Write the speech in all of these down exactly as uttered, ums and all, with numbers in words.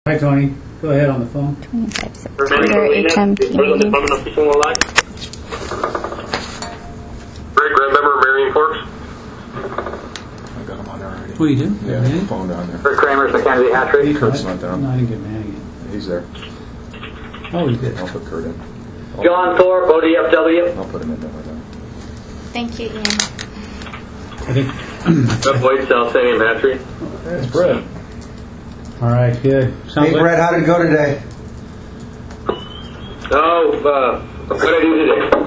Hi, Tony. Go ahead on the phone. twenty-five September H M P meeting. Great grandmember Marion Forks. I got him on there already. What do you do? Yeah, Manny? the phone down there. Rick Kramer's Mackenzie Hatchery. Kurt's not down. No, I didn't get Manny yet. He's there. Oh, he did. I'll put Kurt in. I'll, John Thorpe, O D F W. I'll put him in there right now. Thank you, Ian. I think. Brett White, South Stadium Hatchery. That's Brett. All right, good. Sounds Hey, like Brett, how did it go today? Oh, uh, what did I do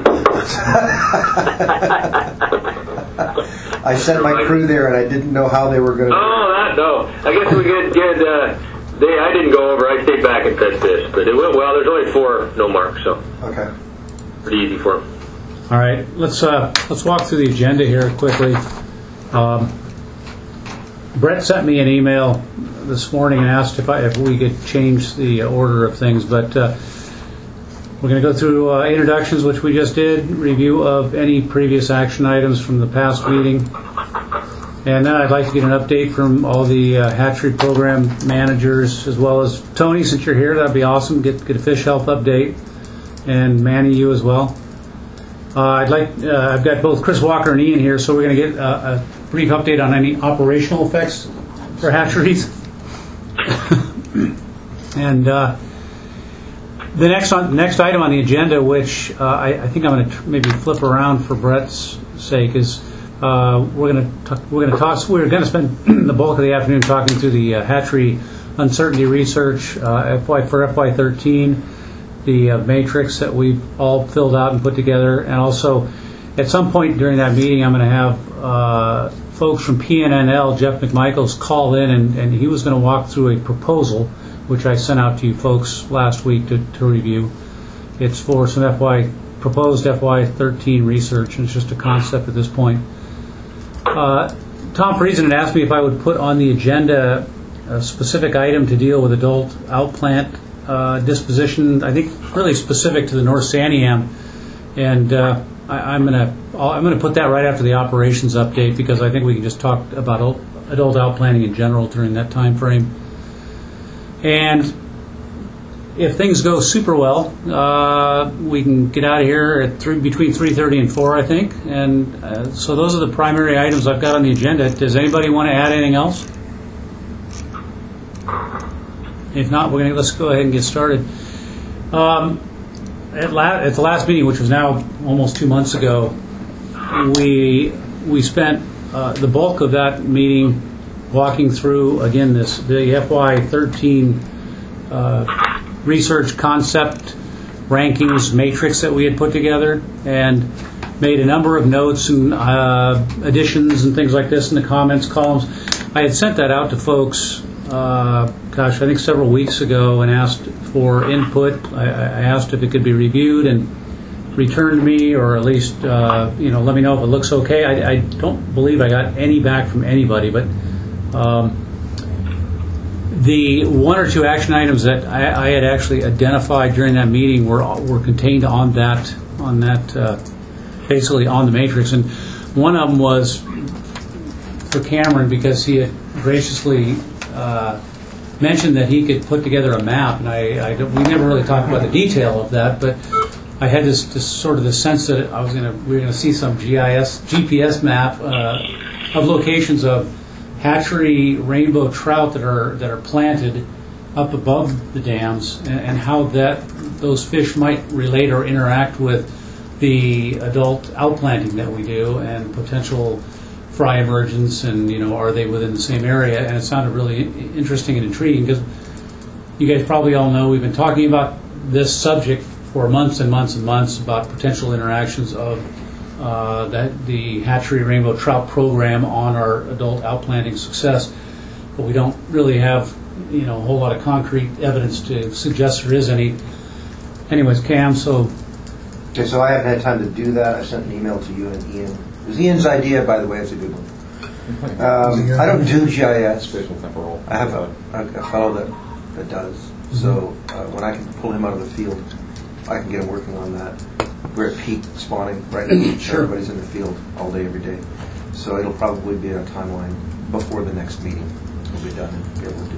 today? I sent my crew there, and I didn't know how they were going to. Oh, that, no. I guess we could get, uh, they, I didn't go over. I stayed back and fed fish. But it went well. There's only four no marks, so Okay. pretty easy for them. all right. Let's uh, let's walk through the agenda here quickly. Um, Brett sent me an email this morning and asked if I if we could change the order of things, but uh, we're going to go through uh, introductions, which we just did, review of any previous action items from the past meeting, and then I'd like to get an update from all the uh, hatchery program managers, as well as Tony, since you're here. That'd be awesome. Get get a fish health update, and Manny, you as well. Uh, I'd like uh, I've got both Chris Walker and Ian here, so we're going to get uh, a brief update on any operational effects for hatcheries. And uh, the next on, next item on the agenda, which uh, I, I think I'm going to maybe flip around for Brett's sake, is uh, we're going to we're going to talk. We're going to spend the bulk of the afternoon talking through the uh, hatchery uncertainty research uh, F Y for F Y thirteen, the uh, matrix that we've all filled out and put together, and also at some point during that meeting, I'm going to have uh, folks from P N N L, Jeff McMichaels, call in, and, and he was going to walk through a proposal which I sent out to you folks last week to, to review. It's for some F Y proposed F Y thirteen research, and it's just a concept at this point. Uh, Tom Friesen had asked me if I would put on the agenda a specific item to deal with adult outplant uh, disposition. I think really specific to the North Santiam, and uh, I, I'm going to I'm going to put that right after the operations update, because I think we can just talk about adult outplanting in general during that time frame. And if things go super well, uh, we can get out of here at three, between three thirty and four, I think. And uh, so those are the primary items I've got on the agenda. Does anybody want to add anything else? If not, we're going to let's go ahead and get started. Um, at, la- at the last meeting, which was now almost two months ago, we we spent uh, the bulk of that meeting walking through, again, this the F Y thirteen uh, research concept rankings matrix that we had put together, and made a number of notes and uh, additions and things like this in the comments columns. I had sent that out to folks, uh, gosh, I think several weeks ago, and asked for input. I, I asked if it could be reviewed and returned to me, or at least uh, you know let me know if it looks okay. I, I don't believe I got any back from anybody, but Um, the one or two action items that I, I had actually identified during that meeting were were contained on that on that uh, basically on the matrix, and one of them was for Cameron, because he had graciously uh, mentioned that he could put together a map, and I, I don't, we never really talked about the detail of that, but I had this, this sort of the sense that I was going to we were going to see some G I S G P S map uh, of locations of hatchery rainbow trout that are that are planted up above the dams, and, and how that those fish might relate or interact with the adult outplanting that we do, and potential fry emergence, and you know are they within the same area? And it sounded really interesting and intriguing, because you guys probably all know we've been talking about this subject for months and months and months about potential interactions of Uh, that the hatchery rainbow trout program on our adult outplanting success, but we don't really have you know a whole lot of concrete evidence to suggest there is any. Anyways, Cam, so Okay, so I haven't had time to do that. I sent an email to you and Ian. It was Ian's idea, by the way. It's a good one. Um, I don't do G I S. Spatial temporal. I have a, a, a fellow that, that does. So uh, when I can pull him out of the field, I can get him working on that. We're at peak spawning right now. Sure. Everybody's in the field all day, every day. So it'll probably be a timeline before the next meeting. We'll be done and be able to do it.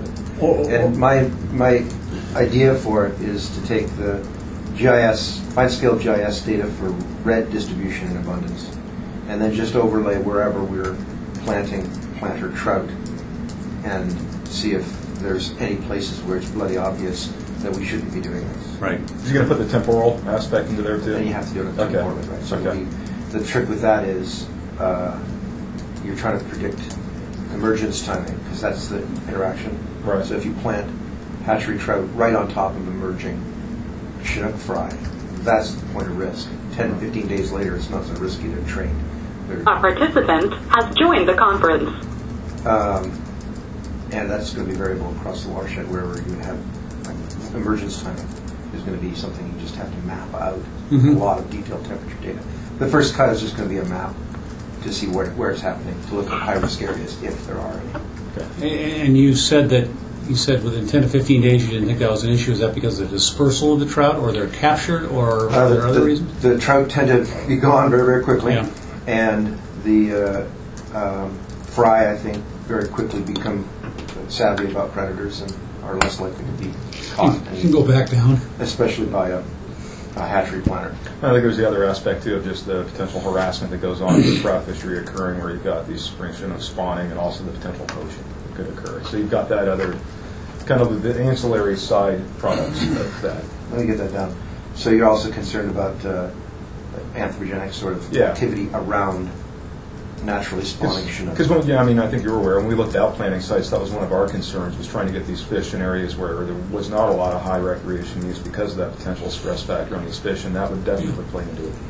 And my my idea for it is to take the G I S, fine scale G I S data for red distribution in abundance, and then just overlay wherever we're planting planter trout, and see if there's any places where it's bloody obvious that we shouldn't be doing this. Right. You're going to put the temporal aspect into there too? And you have to do it Okay. temporally, right? So Okay. the, the trick with that is uh, you're trying to predict emergence timing, because that's the interaction. Right. So if you plant hatchery trout right on top of emerging Chinook fry, that's the point of risk. ten, fifteen days later, it's not so risky. They're trained. They're, A participant has joined the conference. um, and that's going to be variable across the watershed wherever you have like, emergence timing is going to be something you just have to map out. Mhm. A lot of detailed temperature data. The first cut is just going to be a map to see where, where it's happening, to look at high-risk areas if there are any. A- And you said that, you said within ten to fifteen days you didn't think that was an issue. Is that because of the dispersal of the trout, or they're captured, or Uh, are the, there other the- reasons? the trout tend to be gone very, very quickly, Yeah. and the uh, um, fry, I think, very quickly become savvy about predators and are less likely to be caught, You can go back down. especially by a, a hatchery planter. I think there's the other aspect too of just the potential harassment that goes on with the trout fishery occurring, where you've got these spring Chinook spawning and also the potential poaching that could occur. So you've got that other kind of the ancillary side products of that. Let me get that down. So you're also concerned about uh, anthropogenic sort of Yeah. activity around naturally spawning Chinook. Because, yeah, I mean, I think you're aware, when we looked at outplanting sites, that was one of our concerns, was trying to get these fish in areas where there was not a lot of high recreation use because of that potential stress factor on these fish, and that would definitely play into it.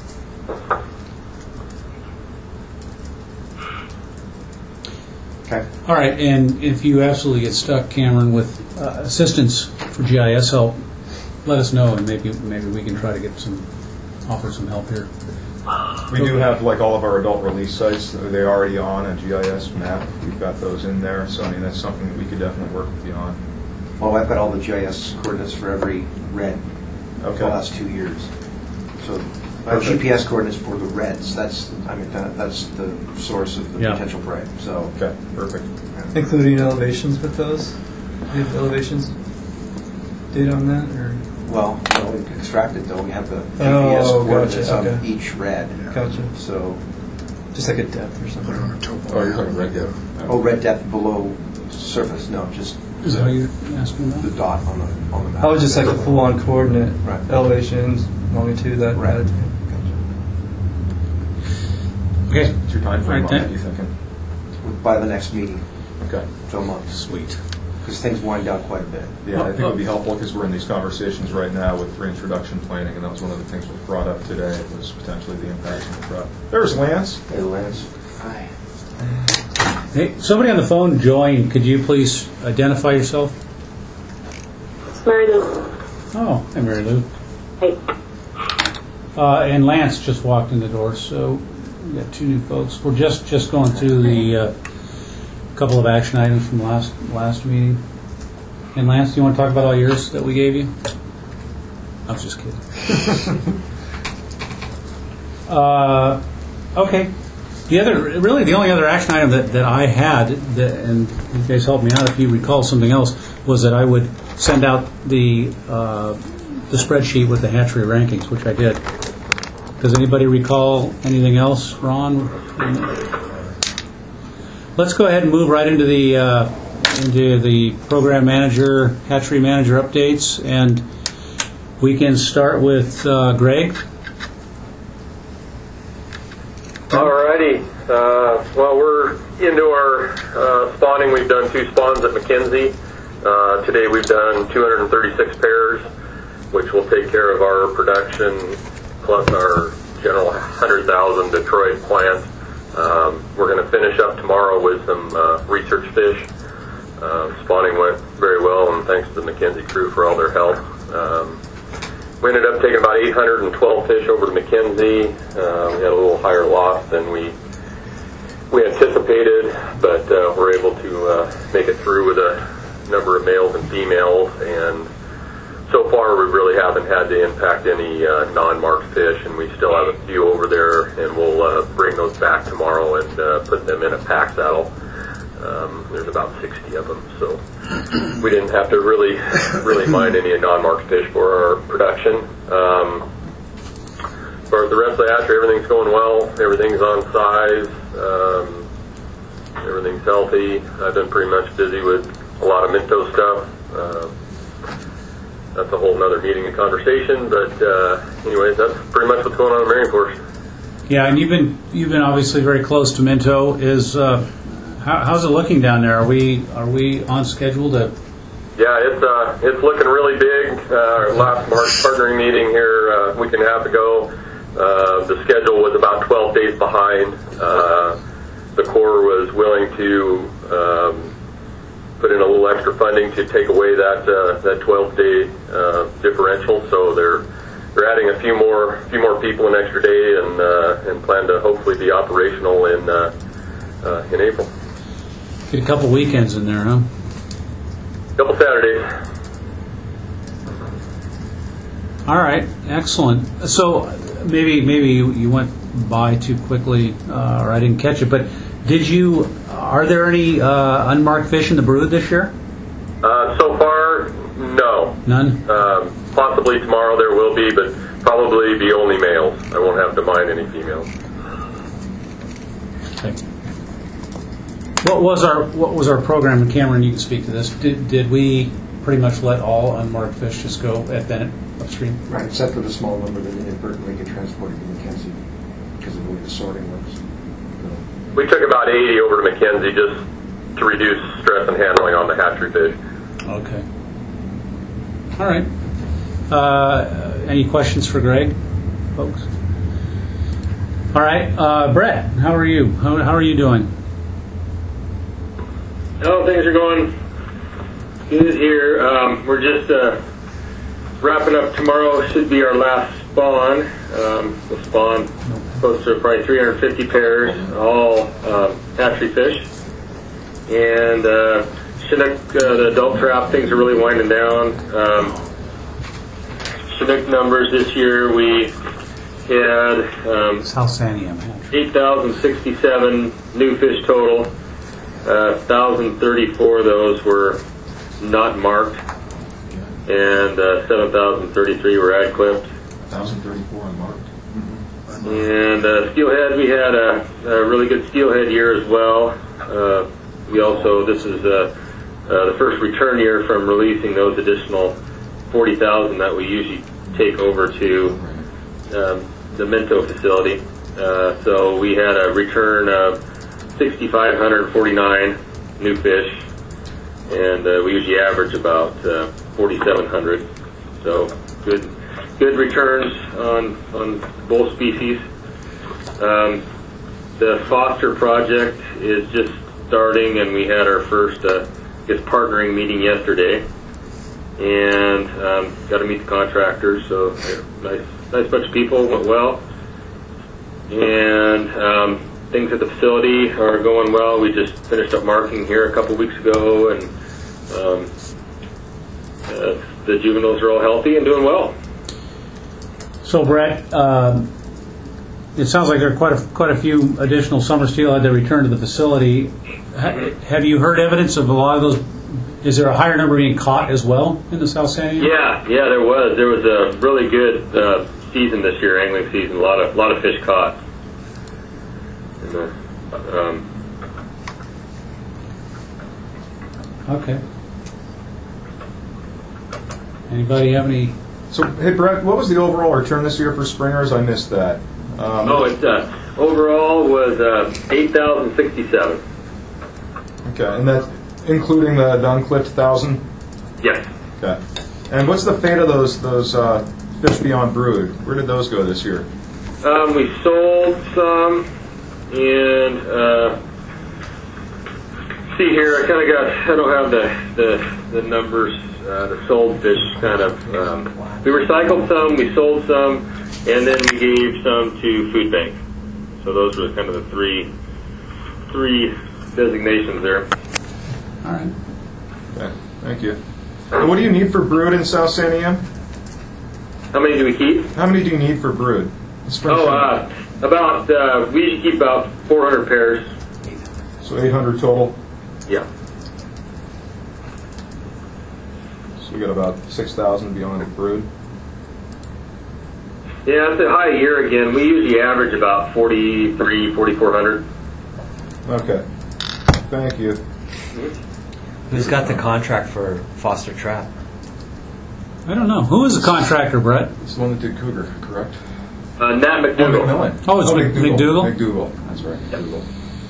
Okay. All right, and if you absolutely get stuck, Cameron, with uh, assistance for G I S help, let us know, and maybe maybe we can try to get some, offer some help here. We do have, like, all of our adult release sites, they're already on a G I S map. We've got those in there, so, I mean, that's something that we could definitely work with you on. Well, I've got all the G I S coordinates for every red for Okay. the last two years. So uh, Perfect. G P S coordinates for the reds. That's I mean that, that's the source of the Yeah. potential prey. So Okay, perfect. Including elevations with those? Do you have elevations data on that, or? well, no, we extract it though. We have the G P S Oh, coordinates gotcha, of okay. each red. Gotcha. So Just like a depth or something? Oh, you're talking red depth. oh, red depth below surface. No, just Is that what you're asking the about? dot on the on the map. I was just like a full-on coordinate, Right. elevations, longitude, that. Right. that- Okay, What's your time frame Right, on then. that, you thinking? By the next meeting, Okay. so a month, sweet. because things wind down quite a bit. Yeah, I think it would be helpful because we're in these conversations right now with reintroduction planning, and that was one of the things that was brought up today, was potentially the impact on the trout. There's Lance. Hey, Lance. Hi. Hey, somebody on the phone joined. Could you please identify yourself? Mary Lou. Oh, hi, Mary Lou. Hey. Uh, and Lance just walked in the door, so we got two new folks. We're just, just going through the uh, couple of action items from last last meeting. And Lance, do you want to talk about all yours that we gave you? I was just kidding. uh, okay. The other, really, the only other action item that, that I had, that, and you guys helped me out if you recall something else, was that I would send out the uh, the spreadsheet with the hatchery rankings, which I did. Does anybody recall anything else, Ron? Let's go ahead and move right into the uh, into the program manager, hatchery manager updates, and we can start with uh, Greg. Alrighty. Uh, well, we're into our uh, spawning. We've done two spawns at McKenzie. Uh, today we've done two hundred thirty-six pairs, which will take care of our production plus our general one hundred thousand Detroit plant. Um, we're going to finish up tomorrow with some uh, research fish. Uh, spawning went very well, and thanks to the McKenzie crew for all their help. Um, We ended up taking about eight hundred twelve fish over to McKenzie. Uh, we had a little higher loss than we we anticipated, but uh, we're able to uh, make it through with a number of males and females. And so far, we really haven't had to impact any uh, non-marked fish, and we still have a few over there, and we'll uh, bring those back tomorrow and uh, put them in a pack saddle. Um, there's about sixty of them, so we didn't have to really, really mind any non-marked fish for our production. Um, as far as the rest of the hatchery, everything's going well. Everything's on size. Um, everything's healthy. I've been pretty much busy with a lot of Minto stuff. Uh, that's a whole nother meeting and conversation, but uh, anyways, that's pretty much what's going on in Marion Force. Yeah, and you've been you've been obviously very close to Minto. Is uh, how, how's it looking down there? Are we are we on schedule to? Yeah, it's uh, it's looking really big. Uh, our last March partnering meeting here uh, a week and a half ago, uh, the schedule was about twelve days behind. Uh, the Corps was willing to um, put in a little extra funding to take away that uh, that twelve day uh, differential. So they're they're adding a few more few more people an extra day, and uh, and plan to hopefully be operational in uh, uh, in April. Get a couple weekends in there, huh? Couple Saturdays. All right, excellent. So maybe maybe you, you went by too quickly, uh, or I didn't catch it. But did you? Are there any uh, unmarked fish in the brood this year? Uh, so far, no. None. Um, possibly tomorrow there will be, but probably be only males. I won't have to mind any females. Okay. What was our What was our program? And Cameron, you can speak to this. Did did we pretty much let all unmarked fish just go at Bennett upstream? Right, except for the small number that inadvertently get transported to Mackenzie because of the way the sorting works. So, We took about eighty over to Mackenzie just to reduce stress and handling on the hatchery fish. Okay. All right. Uh, any questions for Greg, folks? All right, uh, Brett, how are you? How, how are you doing? Oh, things are going good here. Um, we're just uh, wrapping up tomorrow. Should be our last spawn. Um, we'll spawn close to probably three hundred fifty pairs, all uh, hatchery fish. And uh, Chinook, uh, the adult trap, things are really winding down. Um, Chinook numbers this year, we had um, South Santiam. eight thousand sixty-seven new fish total. Uh, one thousand thirty-four of those were not marked, and uh, seven thousand thirty-three were ad clipped. one thousand thirty-four unmarked. And uh, steelhead, we had a, a really good steelhead year as well. Uh, we also, this is uh, uh, the first return year from releasing those additional forty thousand that we usually take over to um, the Minto facility. Uh, so we had a return of six thousand five hundred forty-nine new fish, and uh, we usually average about uh, four thousand seven hundred. So good, good returns on on both species. Um, the Foster project is just starting, and we had our first, uh, I guess, partnering meeting yesterday, and um, got to meet the contractors. So nice, nice bunch of people, went well, and. Um, Things at the facility are going well. We just finished up marking here a couple weeks ago, and um, uh, the juveniles are all healthy and doing well. So, Brett, um, it sounds like there are quite a, quite a few additional summer steelhead that return to the facility. Ha- have you heard evidence of a lot of those? Is there a higher number being caught as well in the South Santiam? Yeah, yeah, there was. There was a really good uh, season this year, angling season. A lot of, lot of fish caught. Um, Okay. Anybody have any? So, hey, Brett, what was the overall return this year for springers? I missed that. Um, oh, it uh, overall was uh, eight thousand sixty-seven. Okay, and that's including the, the unclipped thousand? Yes. Okay. And what's the fate of those those uh, fish beyond brood? Where did those go this year? Um, we sold some. And uh, see here, I kind of got, I don't have the, the, the numbers, uh, the sold fish kind of, um, we recycled some, we sold some, and then we gave some to Food Bank. So those were kind of the three, three designations there. All right. Okay, thank you. And what do you need for brood in South Santiam? How many do we keep? How many do you need for brood? Spring Oh, uh, about, uh, we usually keep about four hundred pairs. So eight hundred total? Yeah. So we got about six thousand beyond the brood. Yeah, it's a high year again. We usually average about forty-three, forty-four hundred. Okay. Thank you. Who's got the contract for Foster Trap? I don't know. Who is the contractor, Brett? It's the one that did Cougar, correct? Uh, Nat Oh, McDougal. McMillan. Oh, it's Mc- McDougal? McDougal. That's right. McDougal.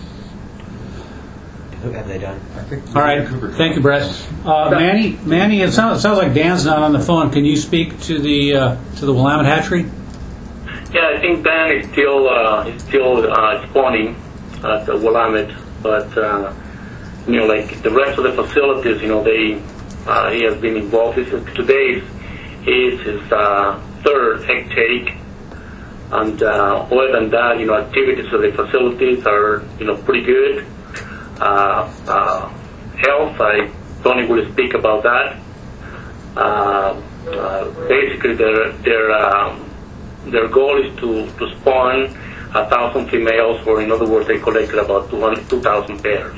Who have they done? I think. All right. Cougar Thank you, Brett. Uh, Manny, Manny, it sounds, it sounds like Dan's not on the phone. Can you speak to the uh, to the Willamette hatchery? Yeah, I think Dan is still uh, is still uh, spawning at the Willamette, but uh, you know, like the rest of the facilities, you know, they uh, he has been involved. This is today is his uh, third egg take, and uh, other than that, you know, activities of the facilities are you know pretty good. Uh, uh, health, I don't even will speak about that. Uh, uh, basically, their their um, their goal is to, to spawn a thousand females, or in other words, they collected about two thousand pairs.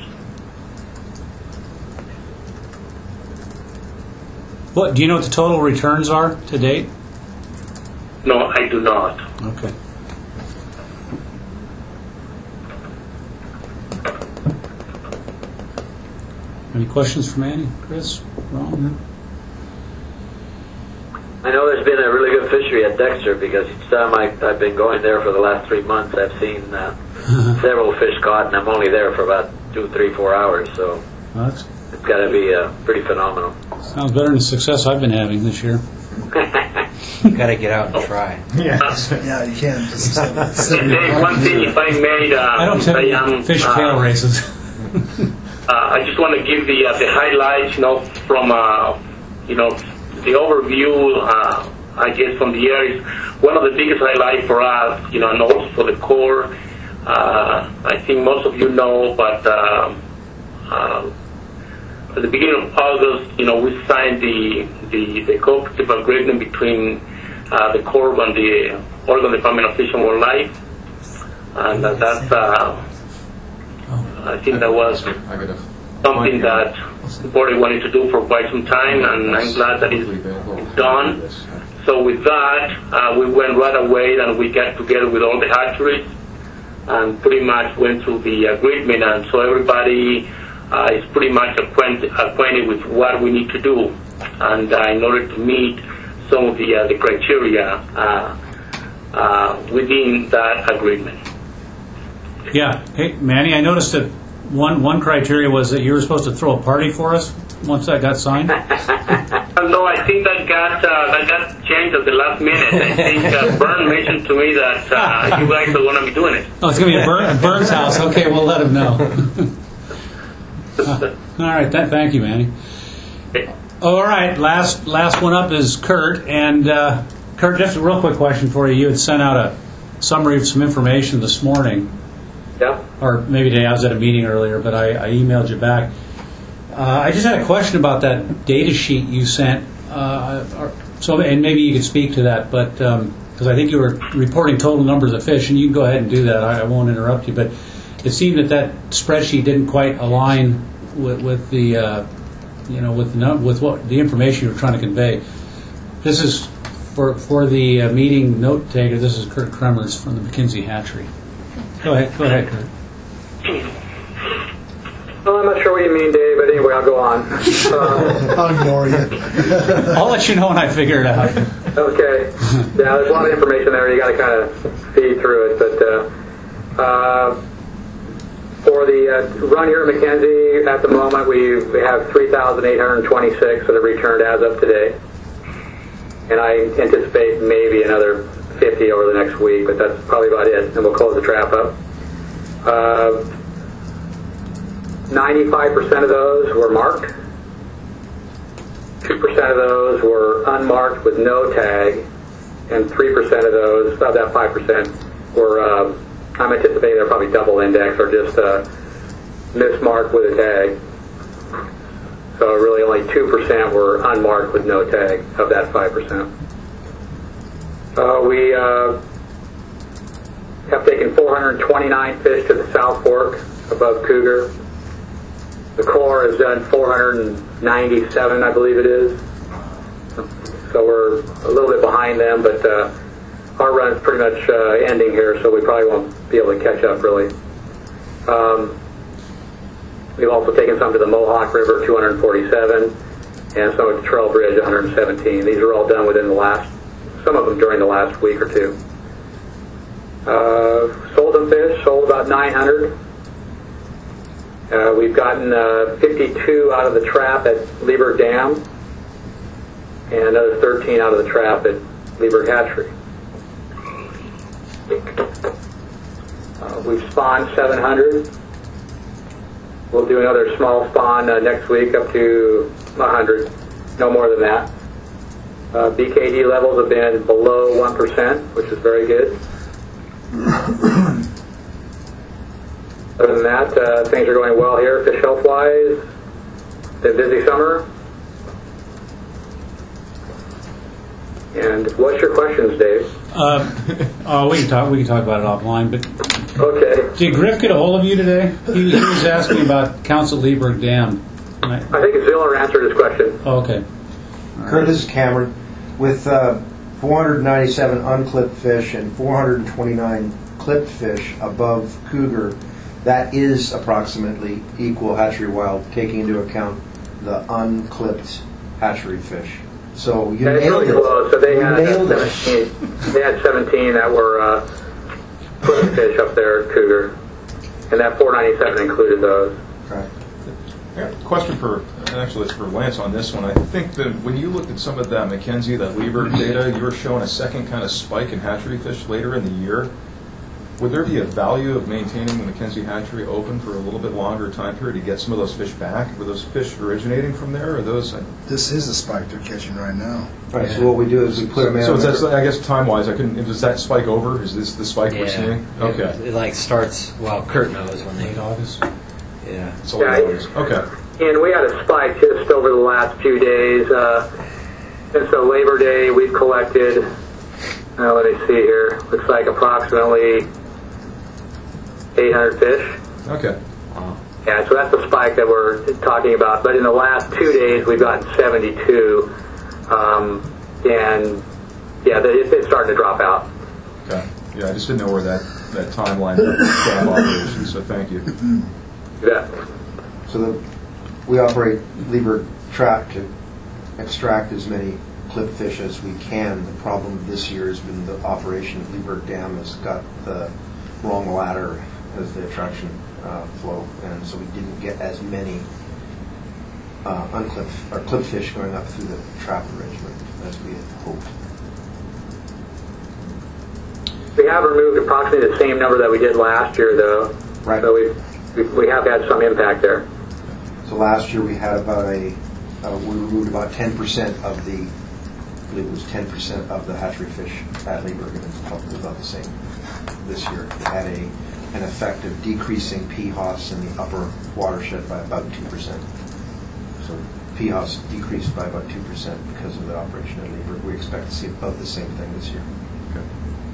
What do you know what the total returns are to date? No, I do not. Okay. Any questions for Manny, Chris, Ron? I know there's been a really good fishery at Dexter because each time I, I've been going there for the last three months, I've seen uh, several fish caught, and I'm only there for about two, three, four hours. So Well, that's, it's got to be uh, pretty phenomenal. sounds better than the success I've been having this year. You got to get out and try. Yes. Yeah, you can. Just, uh, Dave, one thing, if I may, uh, I don't say, tell um, fish uh, tail races. Uh, I just want to give the uh, the highlights, you know, from uh, you know the overview. Uh, I guess from the year is one of the biggest highlights for us, you know, and also for the Corps. Uh, I think most of you know, but uh, uh, at the beginning of August, you know, we signed the the, the cooperative agreement between uh, the Corps and the Oregon Department of Fish and Wildlife, and uh, that's. Uh, I think that was something that the board wanted to do for quite some time, and I'm glad that it's done. So with that, uh, we went right away and we got together with all the hatcheries and pretty much went through the agreement, and so everybody uh, is pretty much acquainted, acquainted with what we need to do, and uh, in order to meet some of the, uh, the criteria uh, uh, within that agreement. Yeah. Hey, Manny, I noticed that one one criteria was that you were supposed to throw a party for us once that got signed. No, I think that got uh, that got changed at the last minute. I think uh, Bern mentioned to me that uh, you guys are going to be doing it. Oh, it's going to be at Bern, Bern's house. Okay, we'll let him know. Uh, all right. Th- thank you, Manny. All right. Last last one up is Kurt. And uh, Kurt, just a real quick question for you. You had sent out a summary of some information this morning. Yeah. Or maybe today. I was at a meeting earlier, but I, I emailed you back. Uh, I just had a question about that data sheet you sent. Uh, or, so, and maybe you could speak to that, but because um, I think you were reporting total numbers of fish, and you can go ahead and do that. I, I won't interrupt you, but it seemed that that spreadsheet didn't quite align with, with the, uh, you know, with the, with what the information you were trying to convey. This is for for the uh, meeting note taker. This is Kurt Kremers from the McKinsey Hatchery. Go ahead, go ahead, Kurt. Well, I'm not sure what you mean, Dave, but anyway, I'll go on. Uh, I'll ignore you. I'll let you know when I figure it out. okay. Yeah, there's a lot of information there. You got to kind of feed through it. But uh, uh, for the uh, run here at McKinsey, at the moment, we, we have three thousand eight hundred twenty-six that have returned as of today. And I anticipate maybe another fifty over the next week, but that's probably about it. And we'll close the trap up. Uh, ninety-five percent of those were marked. two percent of those were unmarked with no tag. And three percent of those, of that five percent, were, uh, I'm anticipating they're probably double indexed or just uh, mismarked with a tag. So really only two percent were unmarked with no tag of that five percent. Uh, we uh, have taken four hundred twenty-nine fish to the South Fork above Cougar. The Corps has done four hundred ninety-seven, I believe it is. So we're a little bit behind them, but uh, our run's pretty much uh, ending here, so we probably won't be able to catch up, really. Um, we've also taken some to the Mohawk River, two hundred forty-seven, and some at the Trail Bridge, one hundred seventeen. These are all done within the last, some of them during the last week or two. Uh, sold them fish, sold about nine hundred. Uh, we've gotten uh, fifty-two out of the trap at Lieberg Dam, and another thirteen out of the trap at Lieberg Hatchery. Uh, we've spawned seven hundred. We'll do another small spawn uh, next week up to one hundred, no more than that. Uh, B K D levels have been below one percent, which is very good. Other than that, uh, things are going well here, fish health-wise. It's a busy summer. And what's your questions, Dave? Uh, oh, we can talk. We can talk about it offline. But okay. Did Griff get a hold of you today? He, he was asking about Council Lieberg Dam. I, I think Ziller answered his question. Oh, okay. All Kurt, right. This is Cameron. With uh, four hundred ninety-seven unclipped fish and four hundred twenty-nine clipped fish above Cougar, that is approximately equal hatchery wild, taking into account the unclipped hatchery fish. So you That's nailed really it. close. So they you had nailed seventeen. It. They had seventeen that were uh, clipped fish up there at Cougar, and that four ninety-seven included those. Right. Yeah, question for, actually it's for Lance on this one. I think that when you looked at some of that McKenzie, that Lieberg data, you were showing a second kind of spike in hatchery fish later in the year. Would there be a value of maintaining the McKenzie hatchery open for a little bit longer time period to get some of those fish back? Were those fish originating from there, or those? This is the spike they're catching right now. Right. So what we do is we put them in. So is that, I guess time-wise, I couldn't. Does that spike over? Is this the spike yeah. we're seeing? Okay. It, it like starts. Well, Kurt knows when they. Late August. Yeah. It's late August. Okay. And we had a spike just over the last few days. Uh, since the Labor Day, we've collected. Uh, let me see here. Looks like approximately eight hundred fish. Okay. Wow. Yeah, so that's the spike that we're talking about. But in the last two days, we've gotten seventy-two. Um, and, yeah, it's, it's starting to drop out. Okay. Yeah, I just didn't know where that, that timeline of operation, so thank you. Yeah. So the, we operate Lieberg trap to extract as many clipped fish as we can. The problem this year has been the operation of Lieberg Dam has got the wrong ladder as the attraction uh, flow, and so we didn't get as many uh, unclipped or clipped fish going up through the trap arrangement as we had hoped. We have removed approximately the same number that we did last year, though. Right. So we we, we have had some impact there. So last year we had about a uh, we removed about ten percent of the I believe it was ten percent of the hatchery fish at Lieberg, and it's probably about the same this year. It had a an effect of decreasing P H O S in the upper watershed by about two percent. So P H O S decreased by about two percent because of the operation at Lieberg. We expect to see about the same thing this year. Okay.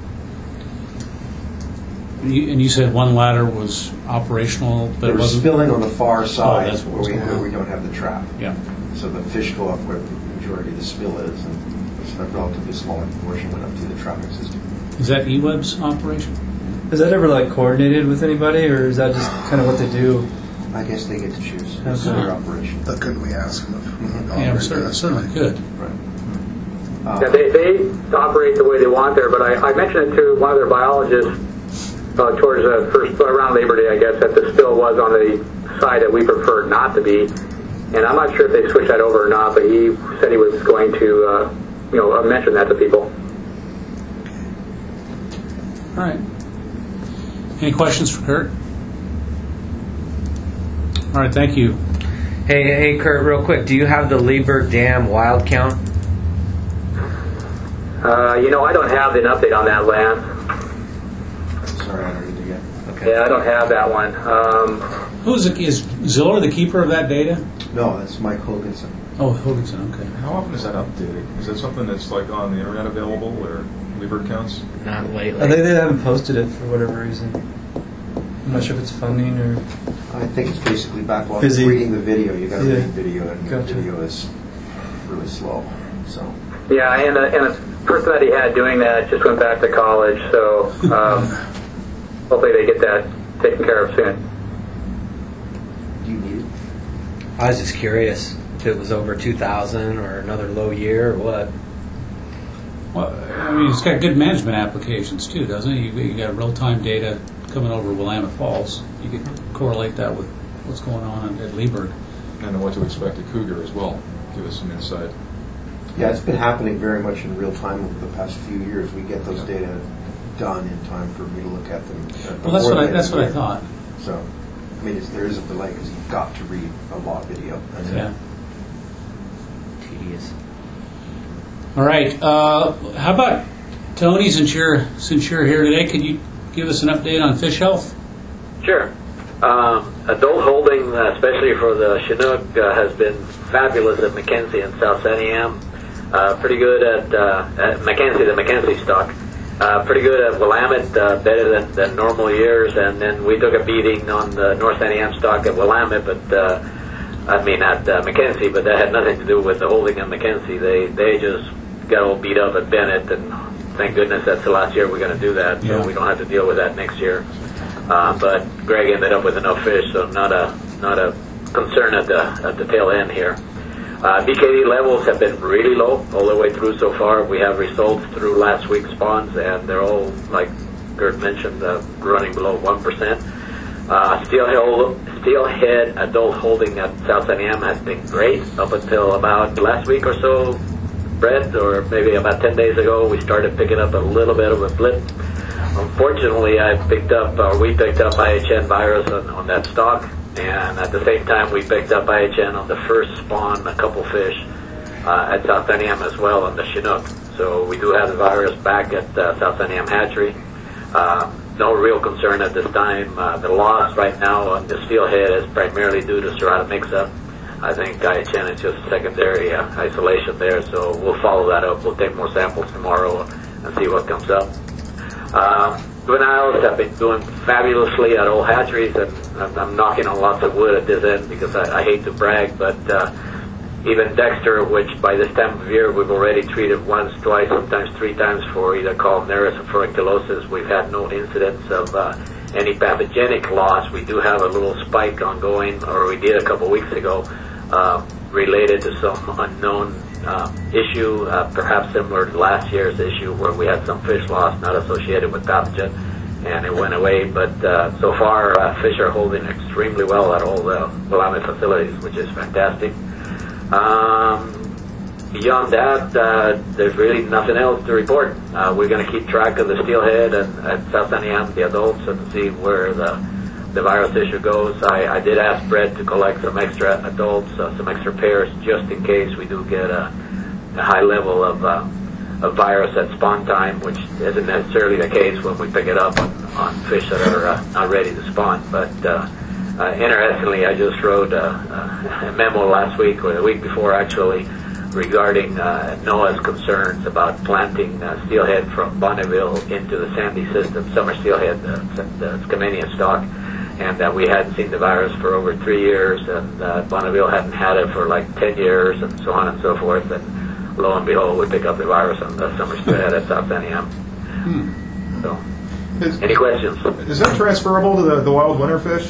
You, and you said one ladder was operational, but It it was wasn't spilling on the far side that's what where, was we, going where on. we don't have the trap. Yeah. So the fish go up where the majority of the spill is, and it's a relatively small portion went up through the trapping system. Is that E W E B's operation? Is that ever like coordinated with anybody, or is that just kind of what they do? I guess they get to choose. Okay. It's their operation. But couldn't we ask them if Mm-hmm. Yeah, certainly, certainly could. Right. Yeah, they, they operate the way they want there, but I, I mentioned it to one of their biologists uh, towards the first, around Labor Day, I guess, that the spill was on the side that we preferred not to be. And I'm not sure if they switched that over or not, but he said he was going to, uh, you know, mention that to people. All right. Any questions for Kurt? All right, thank you. Hey, hey, Kurt, real quick. Do you have the Lieberg Dam wild count? Uh, you know, I don't have an update on that, Lance. Sorry, I don't need to get. Okay. Yeah, I don't have that one. Um, Who's the, is Ziller the keeper of that data? No, that's Mike Hoganson. Oh, Hoganson. Okay. How often is that updated? Is that something that's like on the internet available, or Lieberg counts? Not lately. I think they haven't posted it for whatever reason. I'm not sure if it's funding or. I think it's basically backlog. Busy. Reading the video, you got to Yeah. read video, and Gotcha. the video is really slow. So. Yeah, and a, and a person that he had doing that just went back to college, so um, hopefully they get that taken care of soon. Do you need it? I was just curious if it was over two thousand or another low year or what. Well, I mean, it's got good management applications too, doesn't it? You, you got real-time data coming over Willamette Falls. You can correlate that with what's going on at Leeburg. And what to expect at Cougar as well. Give us some insight. Yeah, it's been happening very much in real time over the past few years. We get those data done in time for me to look at them. Uh, Well, that's before what I, the end that's of the what I year. thought. So, I mean, it's, there is a delay because you've got to read a law video. That's it. Yeah. Tedious. All right. Uh, how about Tony? Since you're since you're here today, could you give us an update on fish health? Sure. Um, adult holding, uh, especially for the Chinook, uh, has been fabulous at Mackenzie and South San Am. Uh, pretty good at, uh, at Mackenzie, the Mackenzie stock. Uh, pretty good at Willamette, uh, better than, than normal years. And then we took a beating on the North San Am stock at Willamette, but uh, I mean at uh, Mackenzie, but that had nothing to do with the holding at Mackenzie. They they just got all beat up at Bennett, and thank goodness that's the last year we're going to do that, so Yeah. we don't have to deal with that next year. Uh, but Greg ended up with enough fish, so not a not a concern at the at the tail end here. Uh, B K D levels have been really low all the way through so far. We have results through last week's spawns, and they're all, like Gert mentioned, uh, running below one percent. Uh, steelhead, steelhead adult holding at South San Am has been great up until about last week or so, Brett, or maybe about ten days ago. We started picking up a little bit of a blip. Unfortunately, I picked up, or we picked up I H N virus on, on that stock, and at the same time we picked up I H N on the first spawn, a couple fish, uh, at South San Am as well on the Chinook. So we do have the virus back at uh, South San Am hatchery. Uh, no real concern at this time. Uh, the loss right now on the steelhead is primarily due to Serrata mix-up. I think I H N is just secondary uh, isolation there, so we'll follow that up. We'll take more samples tomorrow and see what comes up. Uh, juveniles have been doing fabulously at all hatcheries, and I'm, I'm knocking on lots of wood at this end because I, I hate to brag, but uh, even Dexter, which by this time of year we've already treated once, twice, sometimes three times for either columnaris or furunculosis, we've had no incidents of uh, any pathogenic loss. We do have a little spike ongoing, or we did a couple weeks ago, uh, related to some unknown Uh, issue, uh, perhaps similar to last year's issue where we had some fish loss not associated with pathogen, and it went away. But uh, so far, uh, fish are holding extremely well at all the Willamette facilities, which is fantastic. Um, beyond that, uh, there's really nothing else to report. Uh, we're going to keep track of the steelhead and at South San Am, the adults, and see where the the virus issue goes. I, I did ask Brett to collect some extra adults, uh, some extra pairs, just in case we do get a, a high level of, uh, of virus at spawn time, which isn't necessarily the case when we pick it up on, on fish that are uh, not ready to spawn. But uh, uh, interestingly, I just wrote a, a memo last week, or the week before actually, regarding uh, NOAA's concerns about planting uh, steelhead from Bonneville into the Sandy system, summer steelhead, the, the Skamania stock, and that we hadn't seen the virus for over three years, and uh, Bonneville hadn't had it for like ten years, and so on and so forth. And lo and behold, we pick up the virus on the summer steelhead at South San Am. Hmm. So, is, any questions? Is that transferable to the, the wild winter fish?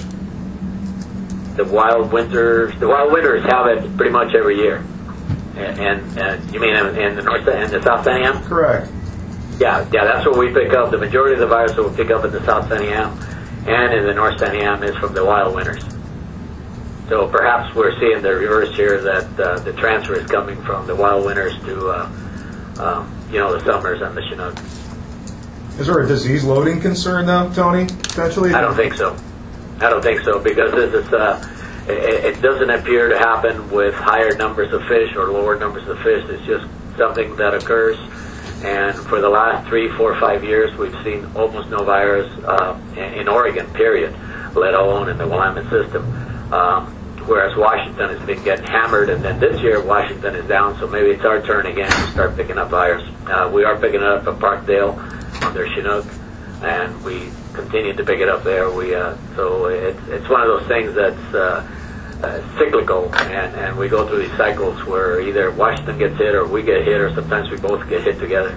The wild winters, the wild winters have it pretty much every year. And, and, and you mean in, in the North and the South San Am? Correct. Yeah, yeah, that's what we pick up. The majority of the virus that we pick up in the South San Am and in the North San Am is from the wild winters. So perhaps we're seeing the reverse here, that uh, the transfer is coming from the wild winters to, uh, um, you know, the summers and the Chinook. Is there a disease loading concern, though, Tony, potentially? I don't think so. I don't think so, because this is, uh, it, it doesn't appear to happen with higher numbers of fish or lower numbers of fish. It's just something that occurs. And for the last three, four, five years, we've seen almost no virus uh, in Oregon, period, let alone in the Willamette system. Um, whereas Washington has been getting hammered, and then this year Washington is down, so maybe it's our turn again to start picking up virus. Uh, we are picking it up at Parkdale on their Chinook. and we continue to pick it up there. We uh, so it's it's one of those things that's uh, uh, cyclical, and, and we go through these cycles where either Washington gets hit or we get hit, or sometimes we both get hit together.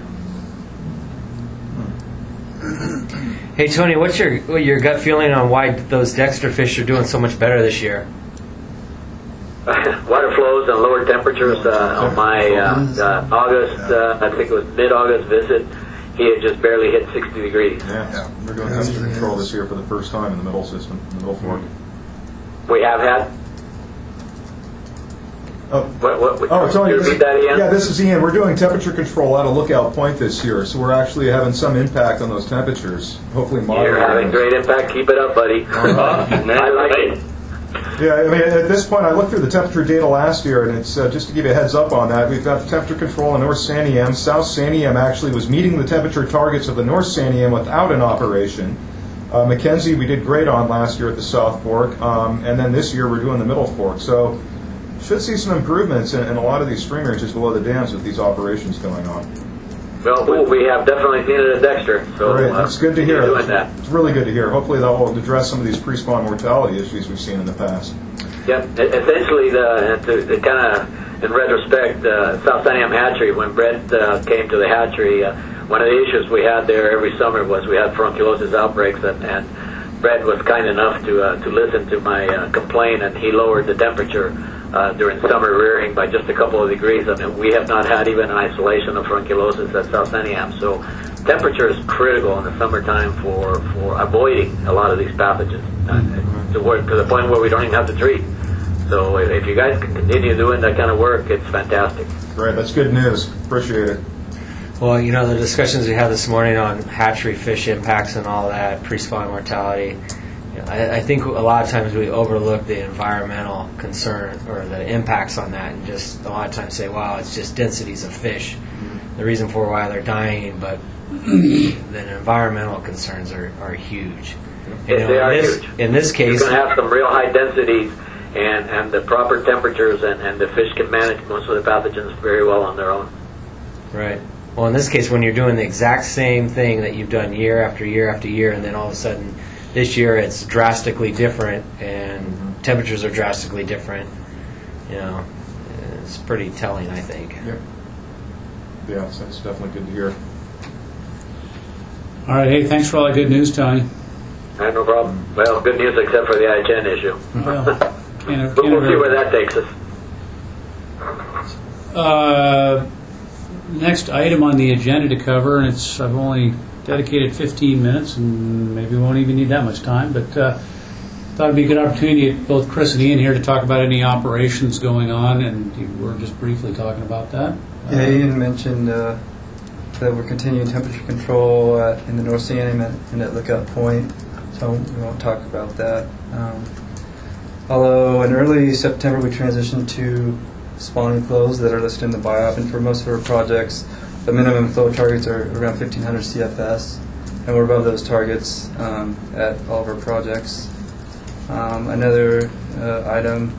Hey Tony, what's your what your gut feeling on why those Dexter fish are doing so much better this year? Water flows and lower temperatures. Uh, on my uh, uh, August, uh, I think it was mid-August visit, he had just barely hit sixty degrees. Yeah, yeah. We're doing temperature control this year for the first time in the middle system, the middle fork. We have had. Oh, what, what, what, oh Tony, repeat that again? Yeah, this is Ian. We're doing temperature control at a Lookout Point this year, so we're actually having some impact on those temperatures. Hopefully, You're having great impact. Keep it up, buddy. I like it. Yeah, I mean, at this point, I looked through the temperature data last year, and it's uh, just to give you a heads up on that. We've got the temperature control in North Santiam. South Santiam actually was meeting the temperature targets of the North Santiam without an operation. Uh, Mackenzie, we did great on last year at the South Fork, um, and then this year we're doing the Middle Fork. So, should see some improvements in, in a lot of these stream ranges below the dams with these operations going on. Well, we have definitely seen it at Dexter. So Great. uh, That's good to hear. Doing that. It's really good to hear. Hopefully that will address some of these pre-spawn mortality issues we've seen in the past. Yep. Essentially, the, to, to kind of, in retrospect, uh, South Santiam Hatchery, when Brett uh, came to the hatchery, uh, one of the issues we had there every summer was we had furunculosis outbreaks, and, and Brett was kind enough to uh, to listen to my uh, complaint, and he lowered the temperature uh, during summer rearing by just a couple of degrees. I mean, we have not had even an isolation of furunculosis at South Santiam, so temperature is critical in the summertime for, for avoiding a lot of these pathogens, uh, to, work, to the point where we don't even have to treat. So if, if you guys can continue doing that kind of work, it's fantastic. Great, that's good news. Appreciate it. Well, you know, the discussions we had this morning on hatchery fish impacts and all that, pre-spawn mortality, you know, I, I think a lot of times we overlook the environmental concern or the impacts on that, and just a lot of times say, wow, it's just densities of fish, the reason for why they're dying, but the environmental concerns are, are huge. You know, they are in this, huge. In this case, you're going to have some real high densities, and, and the proper temperatures, and, and the fish can manage most of the pathogens very well on their own. Right. Well, in this case, when you're doing the exact same thing that you've done year after year after year, and then all of a sudden this year it's drastically different, and mm-hmm. temperatures are drastically different, you know, it's pretty telling, I think. Yep. Yeah, so it's definitely good to hear. All right, hey, thanks for all that good news, Tony. I have no problem. Well, good news except for the I H N issue. Well, can't, but we'll see where that takes us. Uh, next item on the agenda to cover, and it's I've only dedicated fifteen minutes, and maybe we won't even need that much time, but uh, thought it'd be a good opportunity, both Chris and Ian here, to talk about any operations going on, and you were just briefly talking about that. Yeah, uh, Ian mentioned uh, that we're continuing temperature control uh, in the North Santiam and, and at Lookout Point, so we won't talk about that. Um, although in early September we transitioned to spawning flows that are listed in the biop, and for most of our projects the minimum flow targets are around fifteen hundred C F S, and we're above those targets um, at all of our projects. Um, another uh, item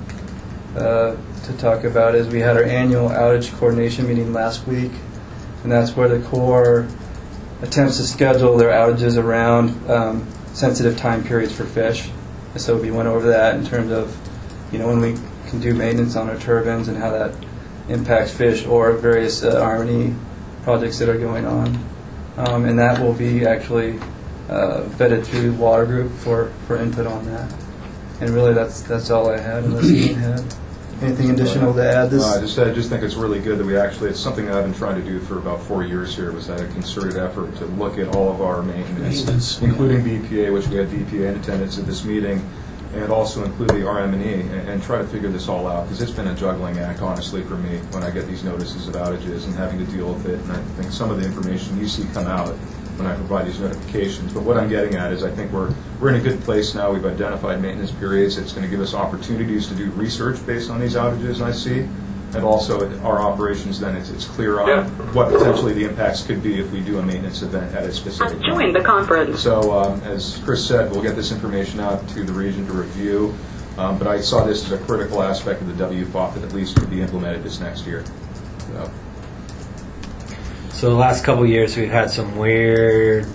uh, to talk about is we had our annual outage coordination meeting last week, and that's where the Corps attempts to schedule their outages around um, sensitive time periods for fish. And so we went over that in terms of, you know, when we can do maintenance on our turbines and how that impacts fish, or various uh, R and E projects that are going on. Um, and that will be actually uh, vetted through Water Group for, for input on that. And really that's that's all I had, unless you had anything additional to add. This uh, I just I just think it's really good that we actually, it's something that I've been trying to do for about four years here, was that a concerted effort to look at all of our maintenance, maintenance including B P A, which we had B P A in attendance at this meeting, and also include the R M and E, and, and try to figure this all out, because it's been a juggling act, honestly, for me, when I get these notices of outages and having to deal with it. And I think some of the information you see come out when I provide these notifications. But what I'm getting at is I think we're we're in a good place now. We've identified maintenance periods. It's going to give us opportunities to do research based on these outages I see. And also our operations, then it's, it's clear on yeah. what potentially the impacts could be if we do a maintenance event at a specific time. Join the conference. So um, as Chris said, we'll get this information out to the region to review. Um, but I saw this as a critical aspect of the W F O P that at least could be implemented this next year. So, so the last couple of years we've had some weird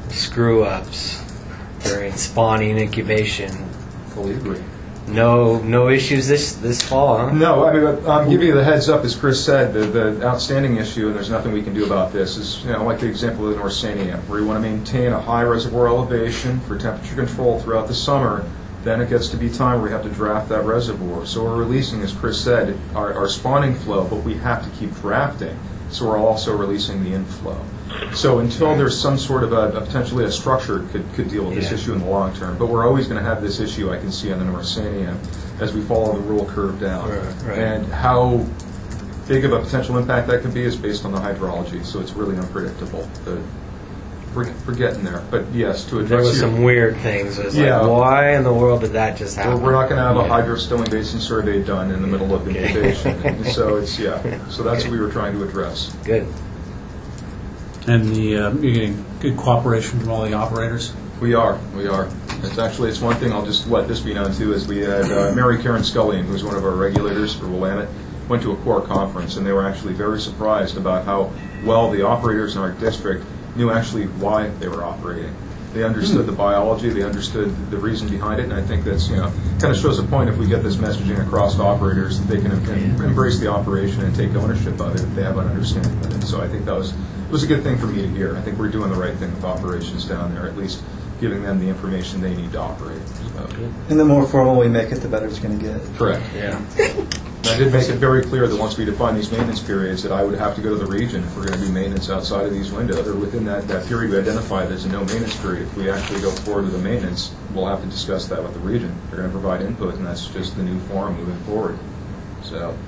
screw-ups during spawning incubation. Fully agree. No, no issues this this fall, huh? No, I mean, I'm giving you the heads up, as Chris said, the, the outstanding issue, and there's nothing we can do about this, is, you know, like the example of the North Saniam, where you want to maintain a high reservoir elevation for temperature control throughout the summer. Then it gets to be time where we have to draft that reservoir. So we're releasing, as Chris said, our, our spawning flow, but we have to keep drafting. So we're also releasing the inflow. So until there's some sort of a, a potentially a structure could, could deal with this Yeah. issue in the long term. But we're always going to have this issue, I can see, on the North Saniam as we follow the rural curve down. Right, right. And how big of a potential impact that could be is based on the hydrology. So it's really unpredictable. The, we're, we're getting there. But yes, to address There was your- some weird things. It was Yeah. like, why in the world did that just happen? Well, we're not going to have a Yeah. hydrostone basin survey done in the middle of Okay. incubation. And so it's, yeah. So that's what we were trying to address. Good. And the uh, you're getting good cooperation from all the operators. We are, we are. It's actually, it's one thing I'll just let this be known too, is we had uh, Mary Karen Scullion, who's one of our regulators for Willamette, went to a core conference, and they were actually very surprised about how well the operators in our district knew actually why they were operating. They understood the biology, they understood the reason behind it, and I think that's, you know, kind of shows a point if we get this messaging across to operators that they can em- embrace the operation and take ownership of it if they have an understanding of it. So I think that was, it was a good thing for me to hear. I think we're doing the right thing with operations down there, at least giving them the information they need to operate. So. And the more formal we make it, the better it's going to get. Correct. Yeah. And I did make it very clear that once we define these maintenance periods, that I would have to go to the region if we're going to do maintenance outside of these windows, or within that, that period we identified as a no maintenance period. If we actually go forward with the maintenance, we'll have to discuss that with the region. They're going to provide input, and that's just the new forum moving forward. So.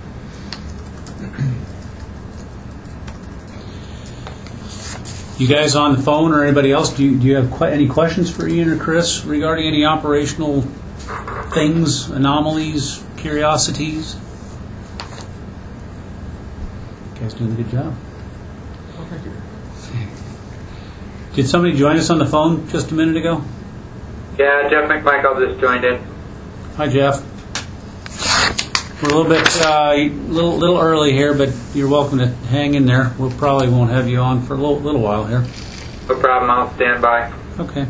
You guys on the phone or anybody else, do you, do you have que- any questions for Ian or Chris regarding any operational things, anomalies, curiosities? You guys doing a good job. Well, thank you. Did somebody join us on the phone just a minute ago? Yeah, Jeff McMichael just joined in. Hi, Jeff. We're a little bit, uh, little, little early here, but you're welcome to hang in there. We probably won't have you on for a little, little while here. No problem, I'll stand by. Okay.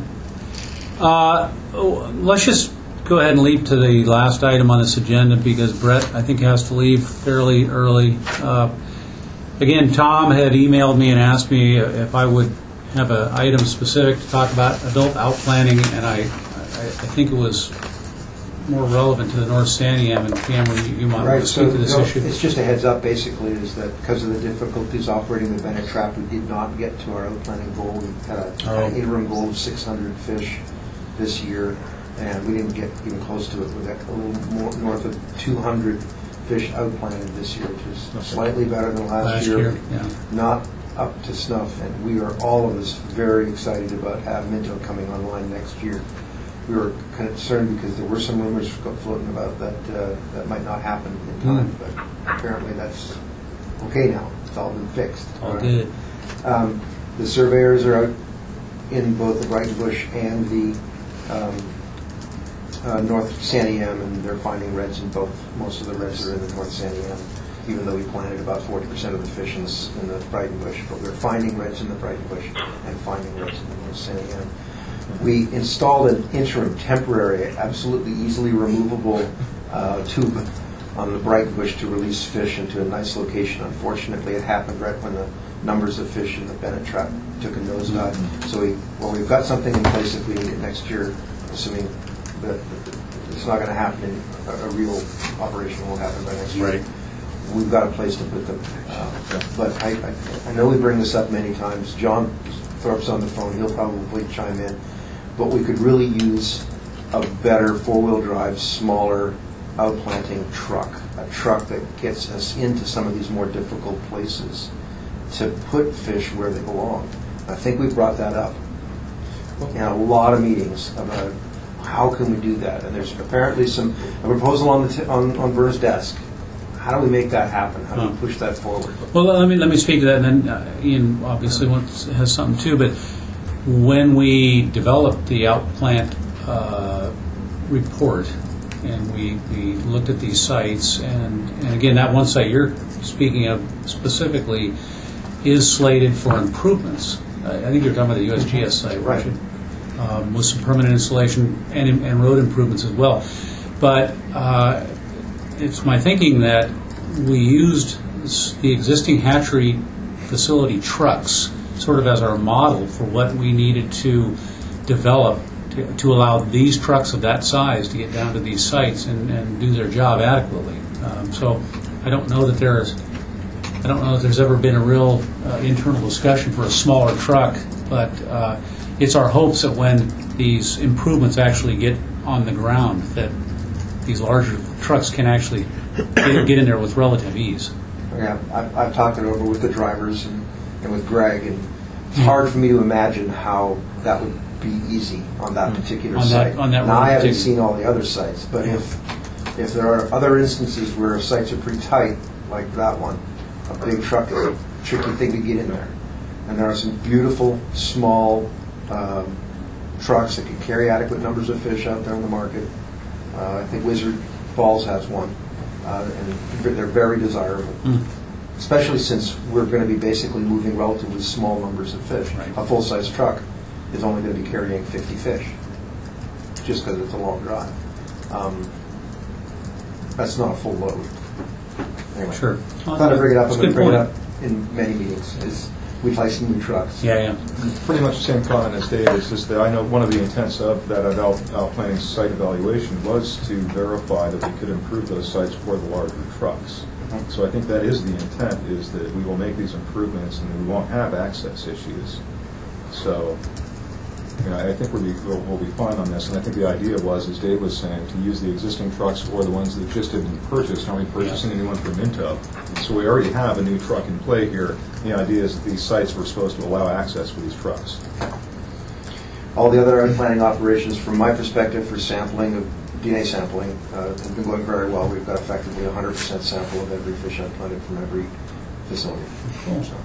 Uh, oh, let's just go ahead and leap to the last item on this agenda because Brett, I think, has to leave fairly early. Uh, again, Tom had emailed me and asked me if I would have an item specific to talk about adult outplanting, and I, I, I think it was more relevant to the North Saniam, and Cameron, you, you might want Right, to so speak to this no, issue. it's just a heads up basically is that because of the difficulties operating the Bennett trap, we did not get to our outplanting goal. We had a, Oh. an interim goal of six hundred fish this year, and we didn't get even close to it. We got a little more north of two hundred fish outplanted this year, which is Okay. slightly better than last, Last year. year, yeah. Not up to snuff, and we are all of us very excited about having Minto coming online next year. We were concerned because there were some rumors floating about that uh, that might not happen in time, Hmm. but apparently that's okay now. It's all been fixed. All good. Um, the surveyors are out in both the Brighton and the um, uh, North Saniam, and they're finding reds in both. Most of the reds are in the North Saniam, even though we planted about forty percent of the fish in, s- in the Brighton Bush. But we're finding reds in the Brighton Bush and finding reds in the North Saniam. We installed an interim, temporary, absolutely easily removable uh, tube on the Brighton Bush to release fish into a nice location. Unfortunately, it happened right when the numbers of fish in the Bennett trap took a nosedive. So we, well, we've got something in place if we need it next year, assuming that it's not going to happen. In, a, a real operation won't happen by next year. Right. We've got a place to put them. Uh, but I, I, I know we bring this up many times. John Thorpe's on the phone. He'll probably chime in. But we could really use a better four-wheel drive, smaller outplanting truck, a truck that gets us into some of these more difficult places to put fish where they belong. I think we brought that up in a lot of meetings about how can we do that. And there's apparently some a proposal on the t- on, on Vern's desk. How do we make that happen? How do we push that forward? Well, let me let me speak to that, and then uh, Ian obviously wants, has something too. But when we developed the outplant uh, report, and we, we looked at these sites, and, and again, that one site you're speaking of specifically is slated for improvements. I think you're talking about the U S G S site, Right. weren't you? Um, with some permanent installation and, and road improvements as well. But uh, it's my thinking that we used s- the existing hatchery facility trucks sort of as our model for what we needed to develop to, to allow these trucks of that size to get down to these sites and, and do their job adequately. Um, so I don't know that there's I don't know if there's ever been a real uh, internal discussion for a smaller truck, but uh, it's our hopes that when these improvements actually get on the ground, that these larger trucks can actually get, get in there with relative ease. Yeah, I've, I've talked it over with the drivers and, and with Greg, and it's hard for me to imagine how that would be easy on that particular On that- site. on that now, road I haven't particular- seen all the other sites, but if if there are other instances where sites are pretty tight, like that one, a big truck is a tricky thing to get in there. And there are some beautiful, small um, trucks that can carry adequate numbers of fish out there in the market. Uh, I think Wizard Falls has one, uh, and they're very desirable. Mm. Especially since we're going to be basically moving relatively small numbers of fish. Right. A full-size truck is only going to be carrying fifty fish, just because it's a long drive. Um, that's not a full load. Anyway, Sure. I thought I'd bring it up. That's I'm a going to good bring it point. up in many meetings. Is we'd like some new trucks. Yeah, yeah. Pretty much the same comment as Dave. It's just that I know one of the intents of that eval- uh, planning site evaluation was to verify that we could improve those sites for the larger trucks. So I think that is the intent, is that we will make these improvements and we won't have access issues. So, you know, I think we'll be, we'll, we'll be fine on this. And I think the idea was, as Dave was saying, to use the existing trucks or the ones that just had been purchased. Aren't we purchasing a new one from Minto? So we already have a new truck in play here. The idea is that these sites were supposed to allow access for these trucks. All the other planning operations, from my perspective, for sampling of D N A sampling, uh, have been going very well. We've got effectively one hundred percent sample of every fish implanted from every facility. Cool. So,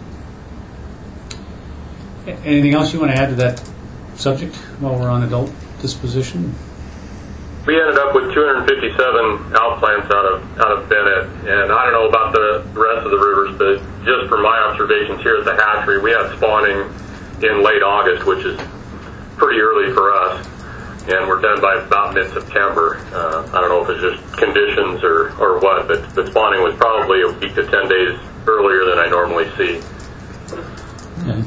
A- Anything else you want to add to that subject while we're on adult disposition? We ended up with two hundred fifty-seven outplants out of out of Bennett, and I don't know about the rest of the rivers, but just from my observations here at the hatchery, we had spawning in late August, which is pretty early for us, and we're done by about mid-September. Uh, I don't know if it's just conditions or, or what, but the spawning was probably a week to ten days earlier than I normally see. Okay.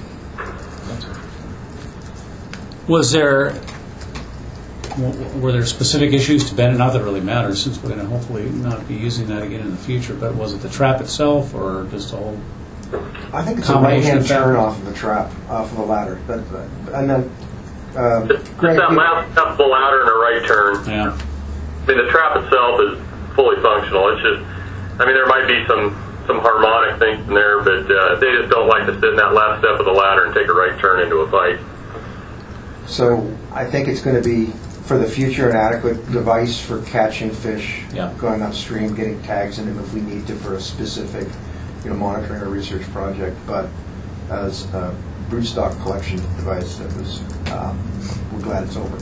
Was there w- were there specific issues to Bennett? Not that it really matters, since we're going to hopefully not be using that again in the future. But was it the trap itself, or just a whole? I think it's a Combination right-hand of turn factors. off of the trap, off of the ladder. But, but, and then, uh, Just Greg, that you- last step of the ladder and a right turn. Yeah. I mean, the trap itself is fully functional. It's just, I mean, there might be some, some harmonic things in there, but uh, they just don't like to sit in that last step of the ladder and take a right turn into a fight. So I think it's going to be, for the future, an adequate device for catching fish, Yeah. going upstream, getting tags in them if we need to for a specific, you know, monitoring or research project. But as a broodstock collection device, that was, um, we're glad it's over.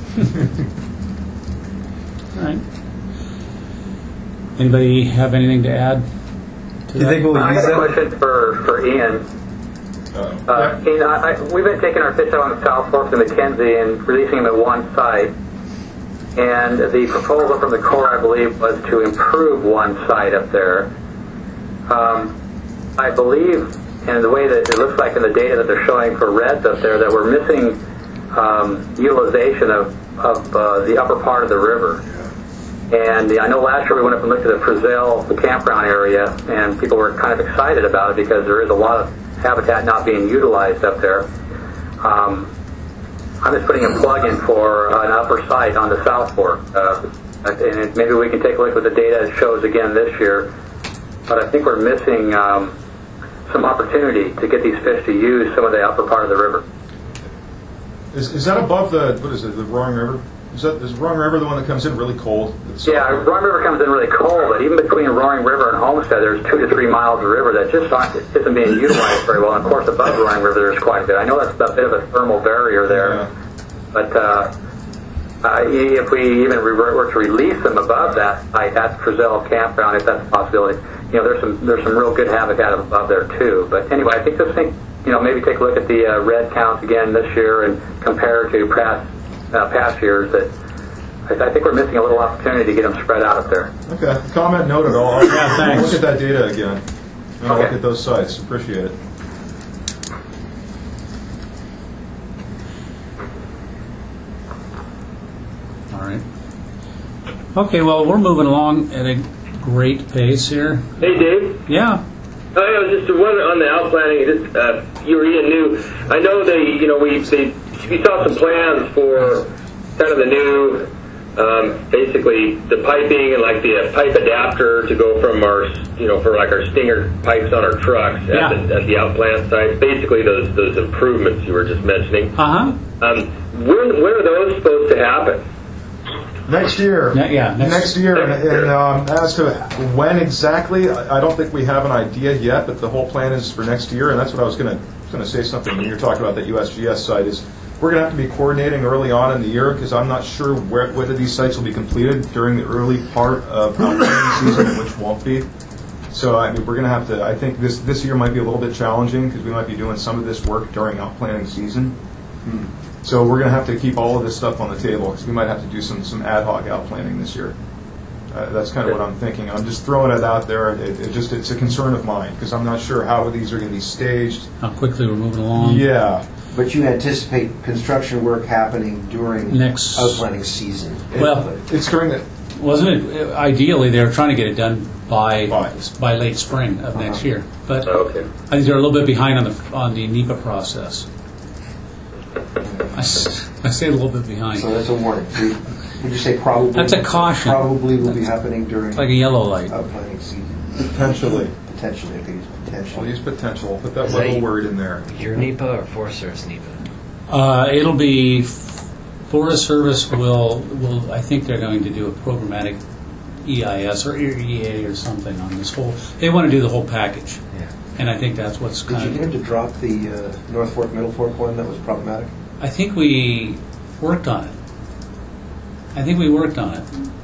All right. Anybody have anything to add? To Do you that? think we'll I use got a that? question for, for Ian. Uh, Uh, Ian, I, I, we've been taking our fish out on the South Fork to Mackenzie and releasing them at one site. And the proposal from the Corps, I believe, was to improve one site up there. Um, I believe, and the way that it looks like in the data that they're showing for reds up there, that we're missing um, utilization of, of uh, the upper part of the river. And I know last year we went up and looked at the Frizzell, the campground area, and people were kind of excited about it because there is a lot of habitat not being utilized up there. Um, I'm just putting a plug in for uh, an upper site on the South Fork. Uh, and it, maybe we can take a look at the data it shows again this year. But I think we're missing um, some opportunity to get these fish to use some of the upper part of the river. Is, is that above the, what is it, the Roaring River? Is that is Roaring River the one that comes in really cold? It's Yeah, Roaring River comes in really cold, but even between Roaring River and Homestead, there's two to three miles of river that just aren't, isn't being utilized very well. And of course, above Roaring River, there's quite a bit. I know that's a bit of a thermal barrier there, Yeah. but uh, uh, if we even re- were to release them above that site at Frizzell Campground, if that's a possibility, you know, there's some there's some real good habitat above there too. But anyway, I think this thing you know, maybe take a look at the uh, red counts again this year and compare to past uh, past years. That I, I think we're missing a little opportunity to get them spread out up there. Okay. Comment noted. I'll Yeah, thanks. look at that data again. And I'll Okay. look at those sites. Appreciate it. All right. Okay, well, we're moving along at a great pace here. Hey, Dave. Yeah. Oh, yeah, I was just wondering on the outplanting, just, uh, urea new. I know they, you know, we they, we saw some plans for kind of the new, um, basically the piping and like the uh, pipe adapter to go from our, you know, for like our Stinger pipes on our trucks at, Yeah. the, at the outplant sites. Basically, those those improvements you were just mentioning. Uh huh. Um, when when are those supposed to happen? Next year. Ne- yeah, next- Next, year. And, and um, as to when exactly, I I don't think we have an idea yet, but the whole plan is for next year, and that's what I was going to going to say something when you're talking about that U S G S site is we're going to have to be coordinating early on in the year because I'm not sure where, whether these sites will be completed during the early part of outplanting season and which won't be. So I mean, we're going to have to, I think this, this year might be a little bit challenging because we might be doing some of this work during outplanting season. Hmm. So we're going to have to keep all of this stuff on the table because we might have to do some, some ad hoc outplanting this year. Uh, that's kind of what I'm thinking. I'm just throwing it out there. It, it just it's a concern of mine because I'm not sure how these are going to be staged. How quickly we're moving along. Yeah. But you anticipate construction work happening during Next- outplanting season? Well, It's during the wasn't it? Ideally, they were trying to get it done by By. by late spring of next year. But Okay. I think they're a little bit behind on the on the NEPA process. I, s- I say a little bit behind. So that's a warning. So you- would you say probably? That's a caution. Probably will be happening during Like a yellow light. outplanting season. potentially. Potentially, I think it's I'll potentially. use potential. Put that Is little that- word in there. Your NEPA or Forest Service NEPA? Uh, it'll be Forest Service will will I think they're going to do a programmatic E I S or E A or something on this whole. They want to do the whole package, Yeah. and I think that's what's Did you kind get him of. to drop the uh, North Fork, Middle Fork one that was problematic? I think we worked on it. I think we worked on it.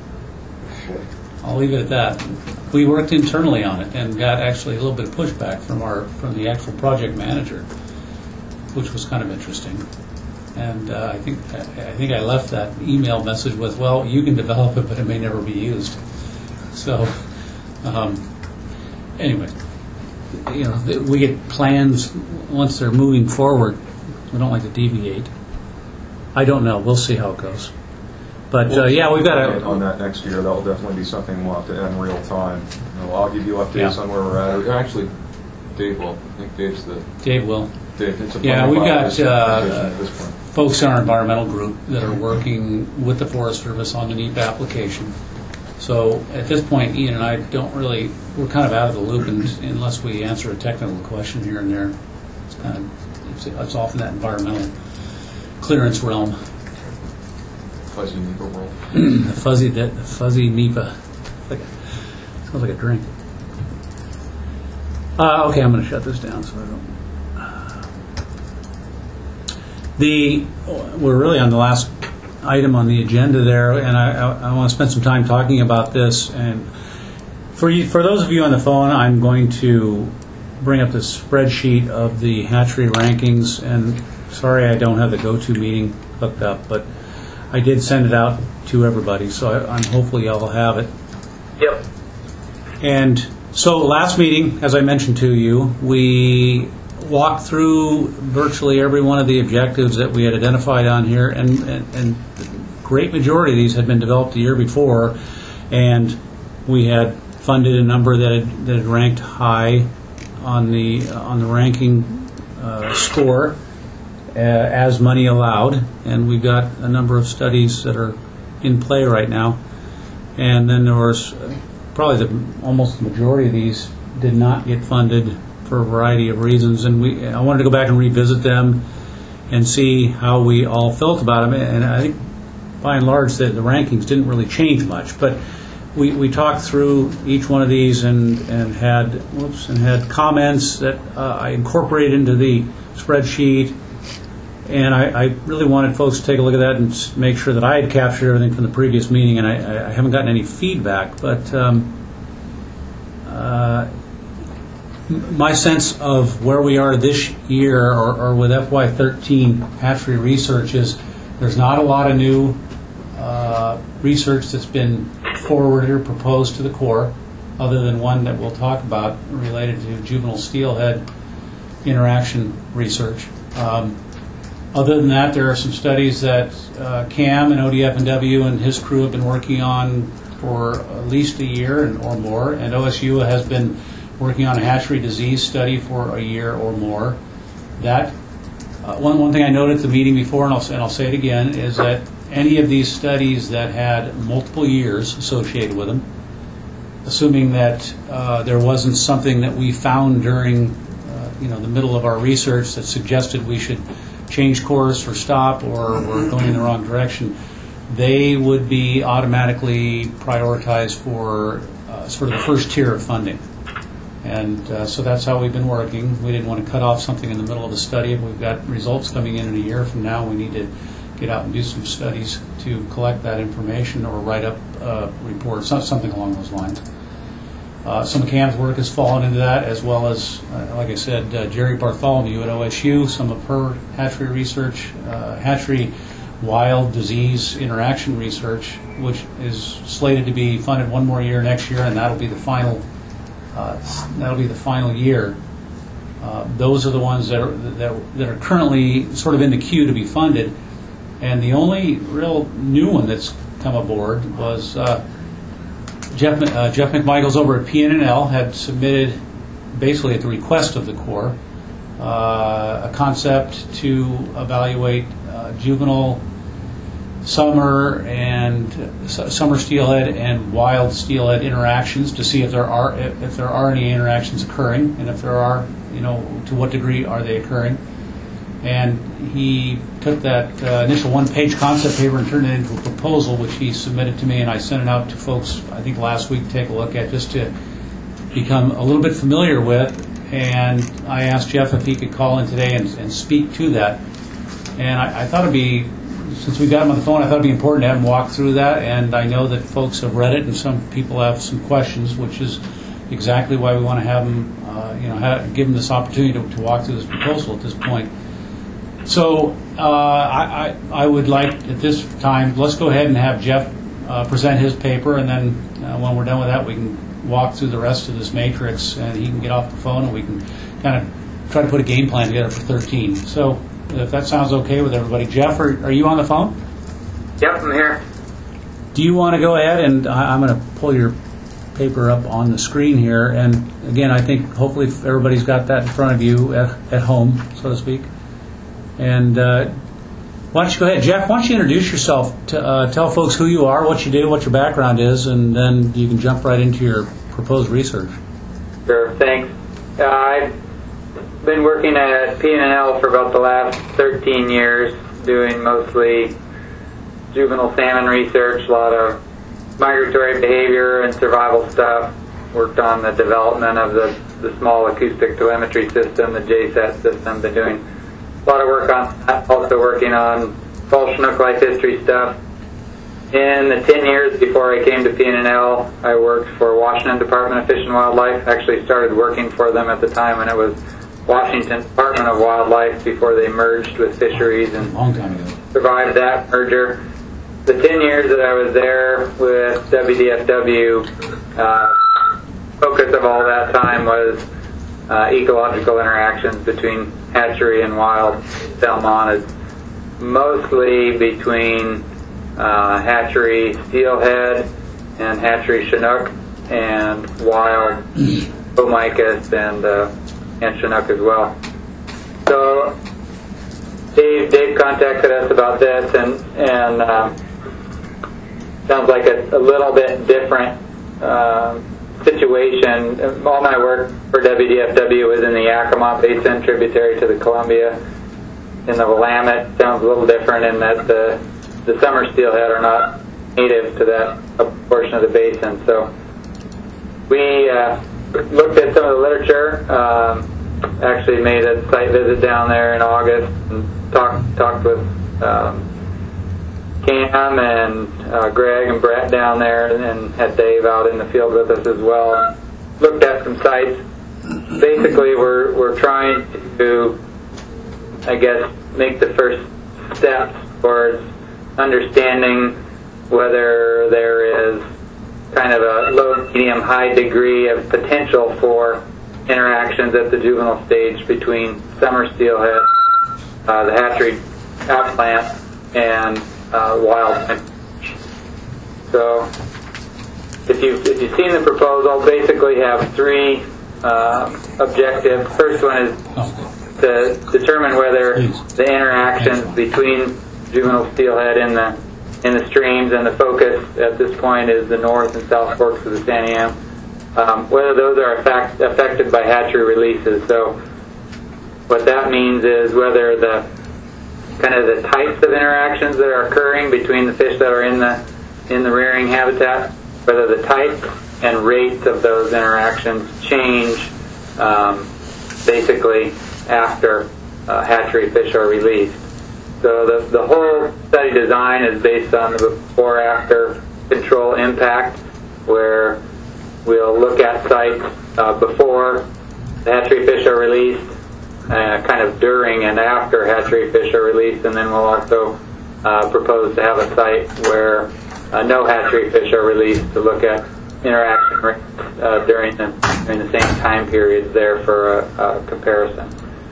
I'll leave it at that. We worked internally on it and got actually a little bit of pushback from our from the actual project manager, which was kind of interesting. And uh, I think I think I left that email message with, "Well, you can develop it, but it may never be used." So, um, anyway, you know, th- we get plans once they're moving forward. We don't like to deviate. I don't know. We'll see how it goes. But uh, yeah, we've got on to. that next year. That'll definitely be something we'll have to in real time. You know, I'll give you updates Yeah. on where we're at. Actually, Dave will. I think Dave's the Dave will. Dave. It's a Yeah, final we've got presentation uh, at this point. folks in our environmental group that are working with the Forest Service on the NEPA application. So at this point, Ian and I don't really, we're kind of out of the loop and, unless we answer a technical question here and there. It's kind of, it's, it's off in that environmental clearance realm. Fuzzy NEPA world. the fuzzy, the fuzzy NEPA. Like a, sounds like a drink. Uh, okay, I'm going to shut this down so I don't. The we're really on the last item on the agenda there, and I, I, I want to spend some time talking about this. And for you, for those of you on the phone, I'm going to bring up this spreadsheet of the hatchery rankings. And sorry, I don't have the go-to meeting hooked up, but I did send it out to everybody, so I, I'm hopefully y'all will have it. Yep. And so last meeting, as I mentioned to you, we walked through virtually every one of the objectives that we had identified on here, and, and, and the great majority of these had been developed the year before, and we had funded a number that had, that had ranked high on the on the ranking uh, score uh, as money allowed, and we've got a number of studies that are in play right now, and then there was probably the almost the majority of these did not get funded for a variety of reasons, and we I wanted to go back and revisit them and see how we all felt about them. And I think by and large the, the rankings didn't really change much, but we, we talked through each one of these and, and had whoops and had comments that uh, I incorporated into the spreadsheet. And I, I really wanted folks to take a look at that and s- make sure that I had captured everything from the previous meeting, and I, I haven't gotten any feedback. But um, uh, my sense of where we are this year, or, or with F Y thirteen hatchery research, is there's not a lot of new uh, research that's been forwarded or proposed to the Corps, other than one that we'll talk about related to juvenile steelhead interaction research. Um, other than that, there are some studies that uh, Cam and O D F and W and his crew have been working on for at least a year and, or more, and O S U has been working on a hatchery disease study for a year or more. That uh, one one thing I noted at the meeting before, and I'll, and I'll say it again, is that any of these studies that had multiple years associated with them, assuming that uh, there wasn't something that we found during uh, you know the middle of our research that suggested we should change course or stop or we're going in the wrong direction, they would be automatically prioritized for uh, sort of the first tier of funding. And uh, so that's how we've been working. We didn't want to cut off something in the middle of a study. If we've got results coming in in a year from now, we need to get out and do some studies to collect that information or write up a report, something along those lines. Uh, some of Cam's work has fallen into that, as well as, uh, like I said, uh, Jerry Bartholomew at O S U, some of her hatchery research, uh, hatchery wild disease interaction research, which is slated to be funded one more year next year, and that'll be the final. Uh, that'll be the final year. Uh, those are the ones that are, that, that are currently sort of in the queue to be funded. And the only real new one that's come aboard was uh, Jeff, uh, Jeff McMichaels over at P N N L had submitted, basically at the request of the Corps, uh, a concept to evaluate uh, juvenile summer and uh, summer steelhead and wild steelhead interactions to see if there are if there are any interactions occurring, and if there are, you know, to what degree are they occurring. And he took that uh, initial one-page concept paper and turned it into a proposal, which he submitted to me, and I sent it out to folks, I think, last week to take a look at, just to become a little bit familiar with. And I asked Jeff if he could call in today and, and speak to that. And I, I thought it'd be, since we got him on the phone, I thought it'd be important to have him walk through that. And I know that folks have read it, and some people have some questions, which is exactly why we want to have him, uh, you know, have, give him this opportunity to, to walk through this proposal at this point. So uh, I, I, I would like, at this time, let's go ahead and have Jeff uh, present his paper, and then uh, when we're done with that, we can walk through the rest of this matrix, and he can get off the phone, and we can kind of try to put a game plan together for thirteen. So if that sounds okay with everybody. Jeff, are, are you on the phone? Yep, I'm here. Do you want to go ahead, and I, I'm going to pull your paper up on the screen here, and again, I think hopefully everybody's got that in front of you at, at home, so to speak. And uh, why don't you go ahead, Jeff? Why don't you introduce yourself? To, uh, tell folks who you are, what you do, what your background is, and then you can jump right into your proposed research. Sure, thanks. Uh, I've been working at P N N L for about the last thirteen years, doing mostly juvenile salmon research, a lot of migratory behavior and survival stuff. Worked on the development of the, the small acoustic telemetry system, the J SAT system. Been doing a lot of work on that, also working on fall Chinook life history stuff. In the ten years before I came to P N N L, I worked for Washington Department of Fish and Wildlife. Actually started working for them at the time when it was Washington Department of Wildlife, before they merged with Fisheries, and long time ago. Survived that merger. The ten years that I was there with W D F W, uh, focus of all that time was uh, ecological interactions between hatchery and wild salmonids, mostly between uh, hatchery steelhead and hatchery chinook, and wild Bomicus and uh, and chinook as well. So Dave Dave contacted us about this, and and um, sounds like a, a little bit different uh, situation. All my work for W D F W was in the Yakima Basin, tributary to the Columbia. In the Willamette, sounds a little different in that the the summer steelhead are not native to that portion of the basin. So we uh, looked at some of the literature. Um, actually made a site visit down there in August and talked talked with um, Cam and uh, Greg and Brett down there, and had Dave out in the field with us as well. Looked at some sites basically we're we're trying to, I guess, make the first steps towards understanding whether there is kind of a low, medium, high degree of potential for interactions at the juvenile stage between summer steelhead, uh, the hatchery outplant, and uh, wild. So, if you've, if you've seen the proposal, basically have three uh, objectives. First one is to determine whether the interactions between juvenile steelhead in the in the streams, and the focus at this point is the north and south forks of the Santiam, um, whether those are effect, affected by hatchery releases. So, what that means is whether the kind of the types of interactions that are occurring between the fish that are in the in the rearing habitat, whether the type and rates of those interactions change um, basically after uh, hatchery fish are released. So the, the whole study design is based on the before-after control impact, where we'll look at sites uh, before the hatchery fish are released, uh, kind of during and after hatchery fish are released, and then we'll also uh, propose to have a site where uh, no hatchery fish are released to look at interaction rates uh, during, the, during the same time periods there for a, a comparison.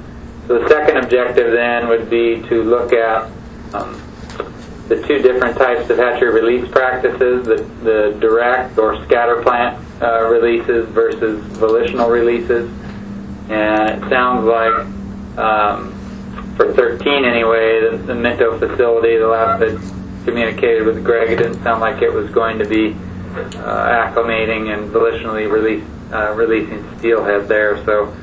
So the second objective then would be to look at um, the two different types of hatchery release practices, the, the direct or scatter plant uh, releases versus volitional releases. And it sounds like, um, for thirteen anyway, the, the Minto facility, the last I communicated with Greg, it didn't sound like it was going to be uh, acclimating and volitionally release, uh, releasing steelhead there. So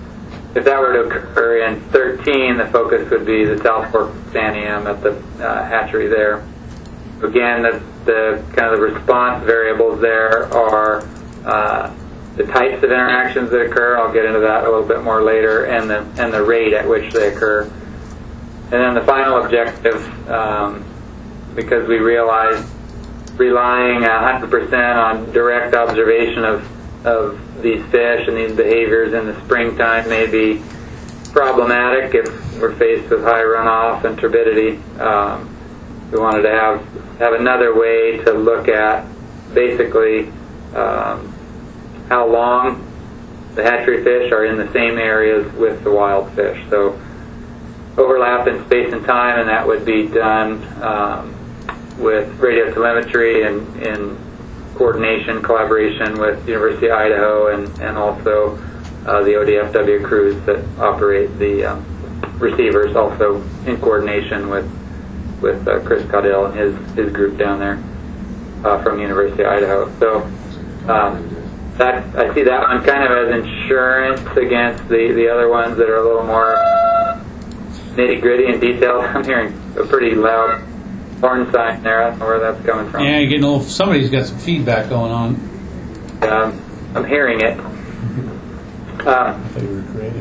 if that were to occur in thirteen, the focus would be the South Fork Santiam at the uh, hatchery there. Again, the, the kind of the response variables there are uh, the types of interactions that occur. I'll get into that a little bit more later, and the and the rate at which they occur. And then the final objective, um, because we realize relying one hundred percent on direct observation of of these fish and these behaviors in the springtime may be problematic if we're faced with high runoff and turbidity. Um, we wanted to have have another way to look at basically um, how long the hatchery fish are in the same areas with the wild fish. So overlap in space and time, and that would be done um, with radio telemetry and in coordination, collaboration with the University of Idaho and, and also uh, the O D F W crews that operate the um, receivers, also in coordination with with uh, Chris Caudill and his, his group down there uh, from the University of Idaho. So um, that I see that one kind of as insurance against the, the other ones that are a little more nitty-gritty and detailed. I'm hearing a pretty loud horn sign there. I don't know where that's coming from. Yeah, you're getting a little, somebody's got some feedback going on. Um, I'm hearing it. Um, I thought you were creating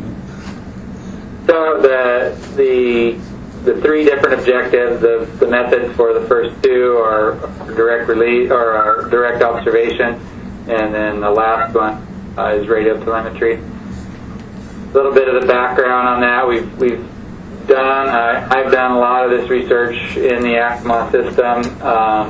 it. So the the the three different objectives of the methods for the first two are direct release or are direct observation, and then the last one uh, is radio telemetry. A little bit of the background on that. We've we've done. Uh, I've done a lot of this research in the Acma system, um,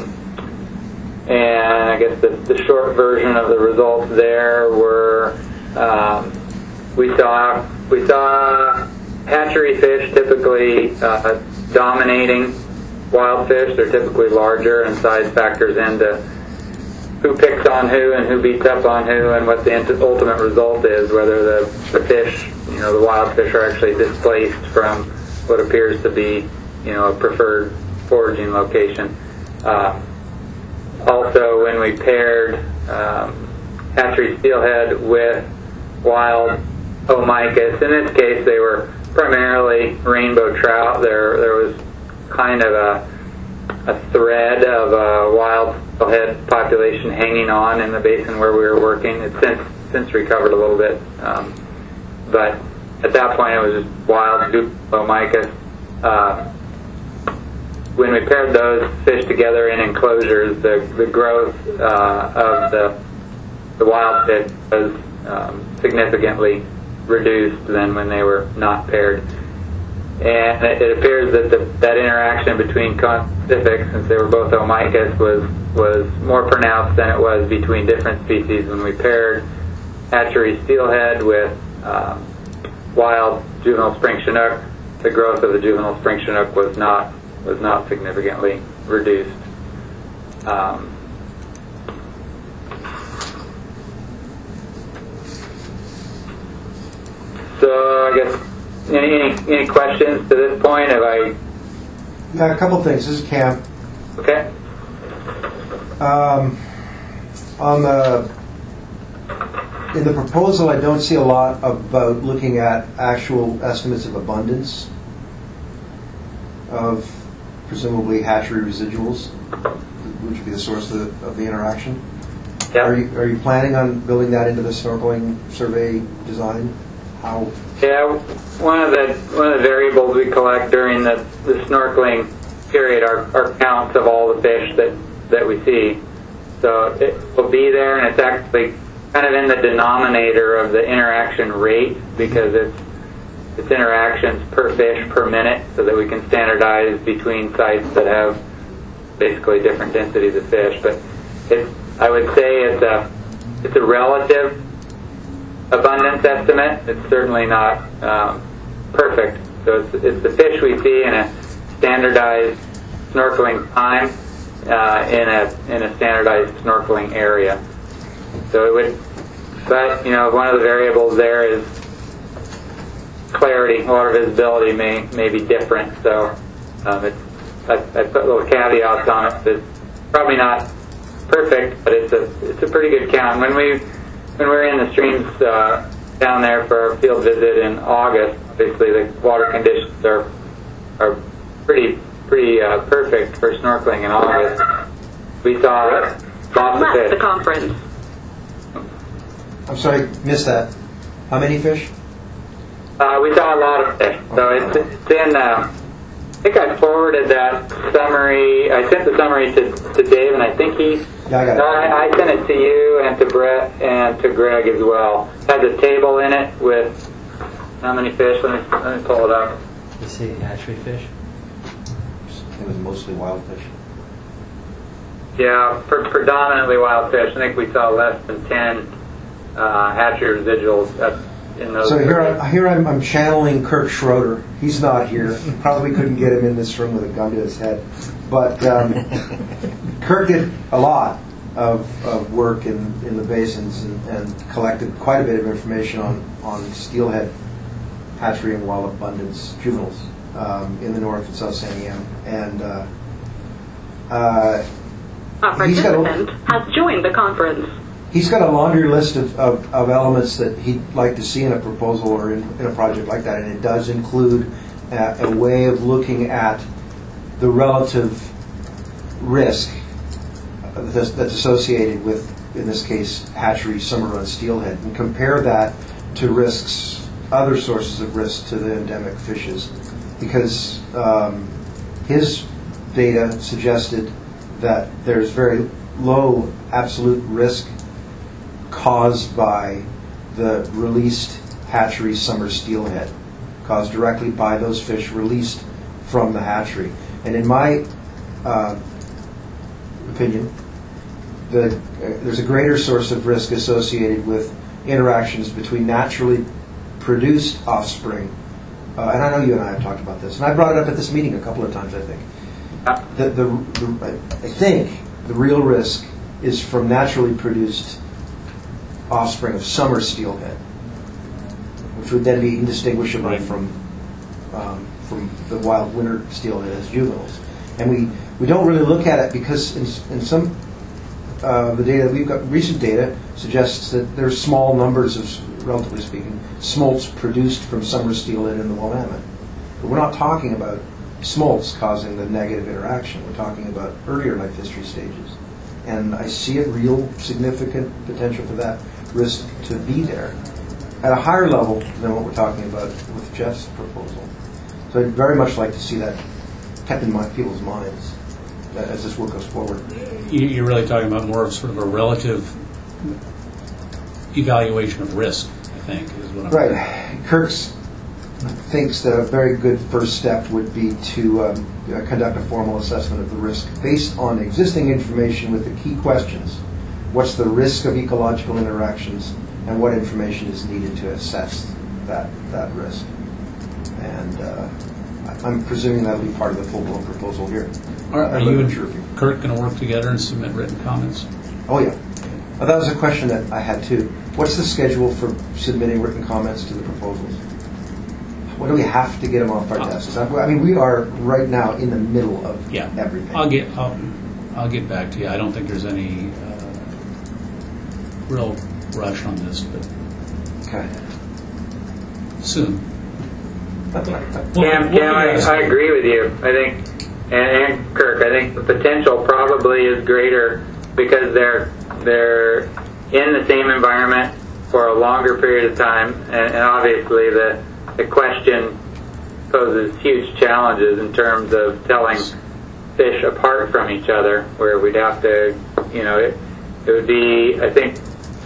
and I guess the, the short version of the results there were um, we saw we saw hatchery fish typically uh, dominating wild fish. They're typically larger, and size factors into who picks on who and who beats up on who, and what the ultimate result is, whether the, the fish, you know, the wild fish are actually displaced from what appears to be, you know, a preferred foraging location. Uh, also, when we paired um, hatchery steelhead with wild Omicus, in this case they were primarily rainbow trout. There, there was kind of a, a thread of a wild steelhead population hanging on in the basin where we were working. It's since since recovered a little bit, um, but at that point it was just wild Omicus. Uh, when we paired those fish together in enclosures, the, the growth uh, of the the wild fish was um, significantly reduced than when they were not paired. And it, it appears that the, that interaction between conspecifics, since they were both Omicus, was was more pronounced than it was between different species when we paired hatchery steelhead with um, wild juvenile spring chinook. The growth of the juvenile spring chinook was not was not significantly reduced. Um, so I guess any, any any questions to this point? Have I? Yeah, a couple things. This is Cam. Okay. Um, on the in the proposal, I don't see a lot about looking at actual estimates of abundance of presumably hatchery residuals, which would be the source of the, of the interaction. Yeah. Are you, are you planning on building that into the snorkeling survey design? How? Yeah, one of the one of the variables we collect during the, the snorkeling period are, are counts of all the fish that, that we see. So it will be there, and it's actually kind of in the denominator of the interaction rate because it's it's interactions per fish per minute, so that we can standardize between sites that have basically different densities of fish. But it's I would say it's a it's a relative abundance estimate. It's certainly not um, perfect. So it's, it's the fish we see in a standardized snorkeling time uh, in a in a standardized snorkeling area. So it would, but you know, one of the variables there is clarity. Water visibility may may be different. So um, it's I, I put little caveats on it. It's probably not perfect, but it's a it's a pretty good count. When we when we were in the streams uh, down there for our field visit in August, obviously the water conditions are are pretty pretty uh, perfect for snorkeling in August. We saw lots of fish. The conference. I'm sorry, missed that. How many fish? Uh, we saw a lot of fish. So it's, it's in. Uh, I think I forwarded that summary. I sent the summary to, to Dave, and I think he. Yeah, I got it. I, I sent it to you and to Brett and to Greg as well. It has a table in it with how many fish. Let me let me pull it up. You see hatchery fish? It was mostly wild fish. Yeah, pre- predominantly wild fish. I think we saw less than ten uh, hatchery residuals at, in those. So here, I, here I'm, I'm channeling Kirk Schroeder. He's not here. Probably couldn't get him in this room with a gun to his head. But um, Kirk did a lot of, of work in, in the basins and, and collected quite a bit of information on, on steelhead hatchery and wild abundance juveniles um, in the North and South Santiam. And uh, uh, A he's got participant a, has joined the conference. He's got a laundry list of, of, of elements that he'd like to see in a proposal or in, in a project like that, and it does include uh, a way of looking at the relative risk that's, that's associated with, in this case, hatchery summer run steelhead, and compare that to risks, other sources of risk to the endemic fishes, because um, his data suggested that there's very low absolute risk caused by the released hatchery summer steelhead, caused directly by those fish released from the hatchery. And in my uh, opinion, the, uh, there's a greater source of risk associated with interactions between naturally produced offspring. Uh, and I know you and I have talked about this, and I brought it up at this meeting a couple of times, I think. The, the, the, I think the real risk is from naturally produced offspring of summer steelhead, which would then be indistinguishable right. from um, from the wild winter steelhead as juveniles. And we, we don't really look at it because in, in some uh, the data we've got, recent data suggests that there's small numbers of, relatively speaking, smolts produced from summer steelhead in the Willamette. But we're not talking about smolts causing the negative interaction. We're talking about earlier life history stages. And I see a real significant potential for that risk to be there at a higher level than what we're talking about with Jeff's proposal. So I'd very much like to see that kept in mind, people's minds as this work goes forward. You're really talking about more of sort of a relative evaluation of risk, I think, is what I'm Right. Kirk's thinks that a very good first step would be to um, uh, conduct a formal assessment of the risk based on existing information with the key questions. What's the risk of ecological interactions, and what information is needed to assess that, that risk? And uh, I'm presuming that'll be part of the full-blown proposal here. Are, are I'm you not and sure if you- Kurt going to work together and submit written comments? Oh, yeah. Uh, that was a question that I had, too. What's the schedule for submitting written comments to the proposals? When do we have to get them off our desks? I mean, we are right now in the middle of Yeah. everything. I'll get I'll, I'll get back to you. I don't think there's any uh, real rush on this, but Okay. soon. Cam, Cam I, I agree with you. I think, and, and Kirk, I think the potential probably is greater because they're they're in the same environment for a longer period of time, and, and obviously the the question poses huge challenges in terms of telling fish apart from each other, where we'd have to, you know, it, it would be, I think,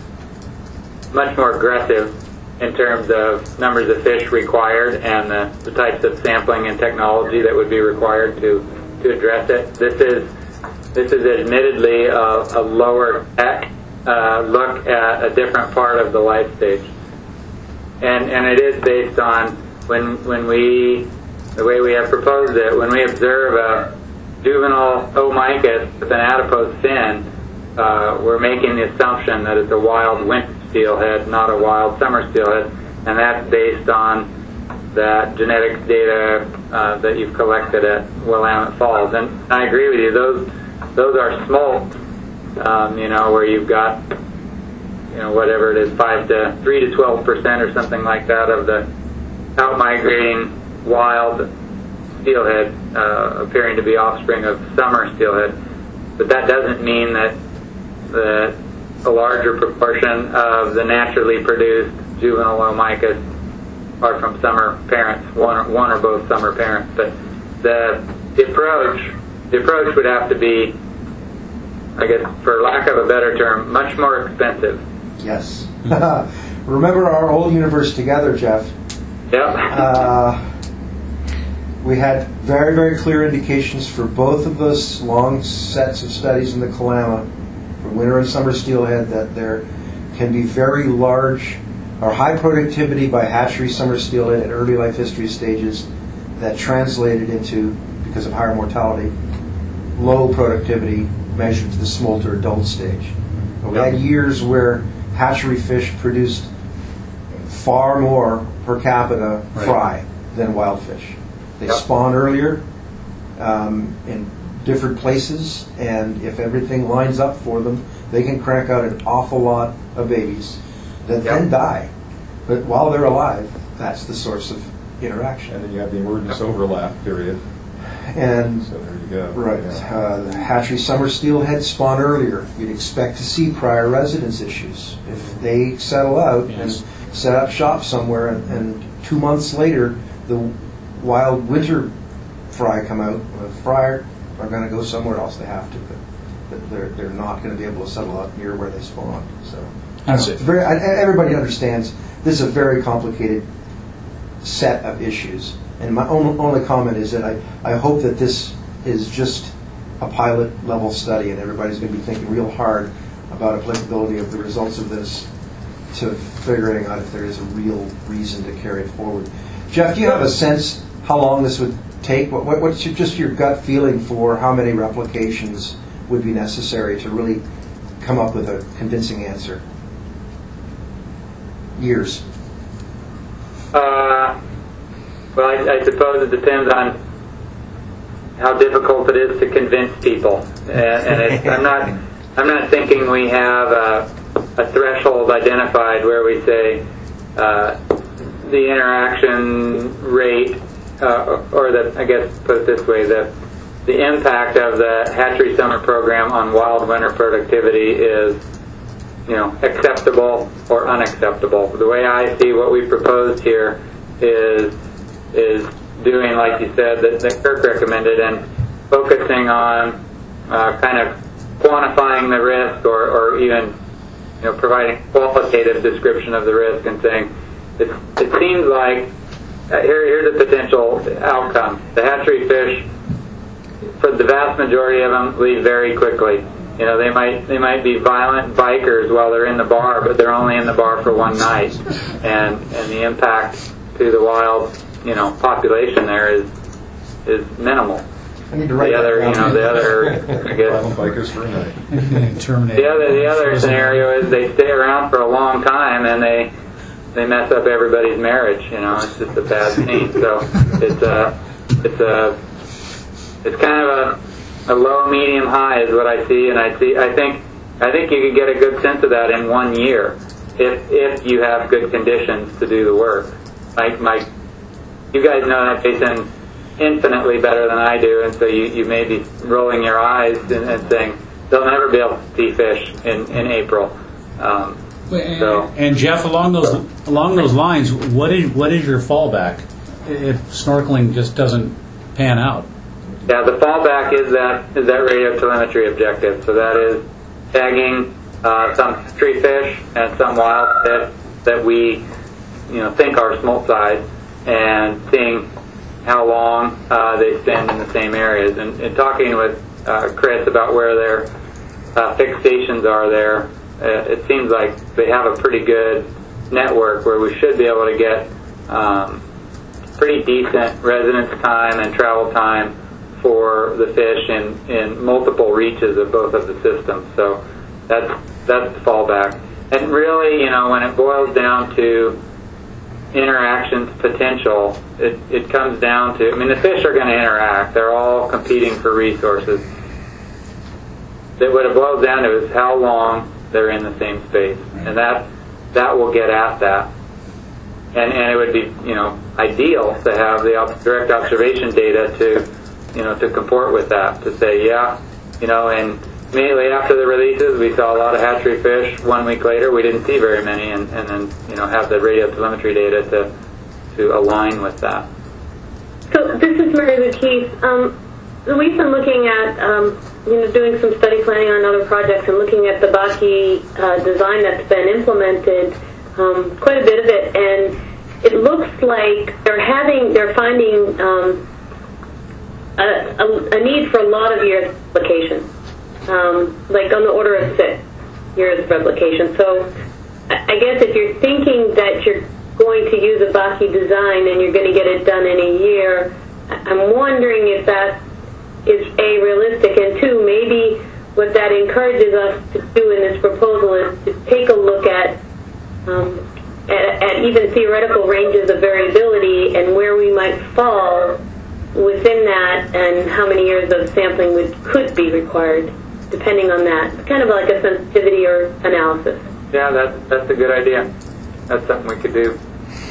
much more aggressive in terms of numbers of fish required and the, the types of sampling and technology that would be required to, to address it. This is this is admittedly a, a lower tech uh, look at a different part of the life stage. And and it is based on when when we the way we have proposed it, when we observe a juvenile Omicus with an adipose fin, uh, we're making the assumption that it's a wild winter steelhead, not a wild summer steelhead, and that's based on that genetics data uh, that you've collected at Willamette Falls. And I agree with you; those those are smolts, um, you know, where you've got, you know, whatever it is, five to three to twelve percent or something like that of the out migrating wild steelhead uh, appearing to be offspring of summer steelhead. But that doesn't mean that that a larger proportion of the naturally produced juvenile Omicus are from summer parents, one or, one or both summer parents. But the, the approach, the approach would have to be, I guess, for lack of a better term, much more expensive. Yes. Remember our old universe together, Jeff? Yep. Uh, we had very, very clear indications for both of those long sets of studies in the Kalama, for winter and summer steelhead, that there can be very large or high productivity by hatchery summer steelhead at early life history stages that translated into, because of higher mortality, low productivity measured to the smolt or adult stage. We had years where hatchery fish produced far more per capita Right. fry than wild fish. They Yep. spawn earlier um, in different places, and if everything lines up for them, they can crank out an awful lot of babies that Yep. then die. But while they're alive, that's the source of interaction. And then you have the emergence overlap period. And So there you go. Right. Yeah. Uh, the hatchery summer steelhead spawn earlier. You'd expect to see prior residence issues. If they settle out Yes. and set up shop somewhere, and, and two months later the wild winter fry come out, the fry are going to go somewhere else. They have to, but, but they're they're not going to be able to settle out near where they spawned. So That's it's it. very. I- Everybody understands this is a very complicated set of issues. And my only, only comment is that I, I hope that this is just a pilot level study, and everybody's going to be thinking real hard about applicability of the results of this to figuring out if there is a real reason to carry it forward. Jeff, do you have a sense how long this would take? What, what, what's your, just your gut feeling for how many replications would be necessary to really come up with a convincing answer? Years. Uh, well, I, I suppose it depends on how difficult it is to convince people, and, and it, I'm not. I'm not thinking we have a, a threshold identified where we say uh, the interaction rate, uh, or the I guess put it this way, the the impact of the hatchery summer program on wild winter productivity is, you know, acceptable or unacceptable. The way I see what we proposed here is is doing, like you said, that, that Kirk recommended, and focusing on uh, kind of quantifying the risk, or, or even you know, providing qualitative description of the risk and saying, it, it seems like, uh, here, here's a potential outcome. The hatchery fish, for the vast majority of them, leave very quickly. You know, they might they might be violent bikers while they're in the bar, but they're only in the bar for one night, and and the impact to the wild, you know, population there is is minimal. I need to write the other, that you know, down. the other, I guess, Violent bikers for a night. Terminator. the other the other scenario is they stay around for a long time and they they mess up everybody's marriage. You know, it's just a bad scene. So it's a it's a it's kind of a a low, medium, high is what I see, and I see. I think I think you can get a good sense of that in one year if if you have good conditions to do the work. Like my, you guys know that basin infinitely better than I do, and so you, you may be rolling your eyes and, and saying they'll never be able to see fish in in April. Um, so And Jeff, along those along those lines, what is what is your fallback if snorkeling just doesn't pan out? yeah, the fallback is that is that radio telemetry objective. So that is tagging uh, some tree fish and some wild fish that we, you know, think are smolt size, and seeing how long uh, they spend in the same areas. And, and talking with uh, Chris about where their uh, fixed stations are there, uh, it seems like they have a pretty good network where we should be able to get um, pretty decent residence time and travel time for the fish in, in multiple reaches of both of the systems. So that's that's the fallback. And really, you know, when it boils down to interactions potential, it, it comes down to, I mean, the fish are going to interact. They're all competing for resources. That what it boils down to is how long they're in the same space. And that that will get at that. And, and it would be, you know, ideal to have the op- direct observation data to, you know, to comport with that, to say, yeah, you know, and immediately after the releases, we saw a lot of hatchery fish. One week later, we didn't see very many, and, and then, you know, have the radio telemetry data to to align with that. So this is Mary Lou Keith. Um, we've been looking at, um, you know, doing some study planning on other projects and looking at the Baki uh, design that's been implemented, um, quite a bit of it, and it looks like they're having, they're finding um, a, a, a need for a lot of years of replication, um, like on the order of six years of replication. So I guess if you're thinking that you're going to use a Baki design and you're going to get it done in a year, I'm wondering if that is A, realistic, and two, maybe what that encourages us to do in this proposal is to take a look at, um, at, at even theoretical ranges of variability and where we might fall within that and how many years of sampling would, could be required depending on that. It's kind of like a sensitivity or analysis. Yeah, that's, that's a good idea. That's something we could do.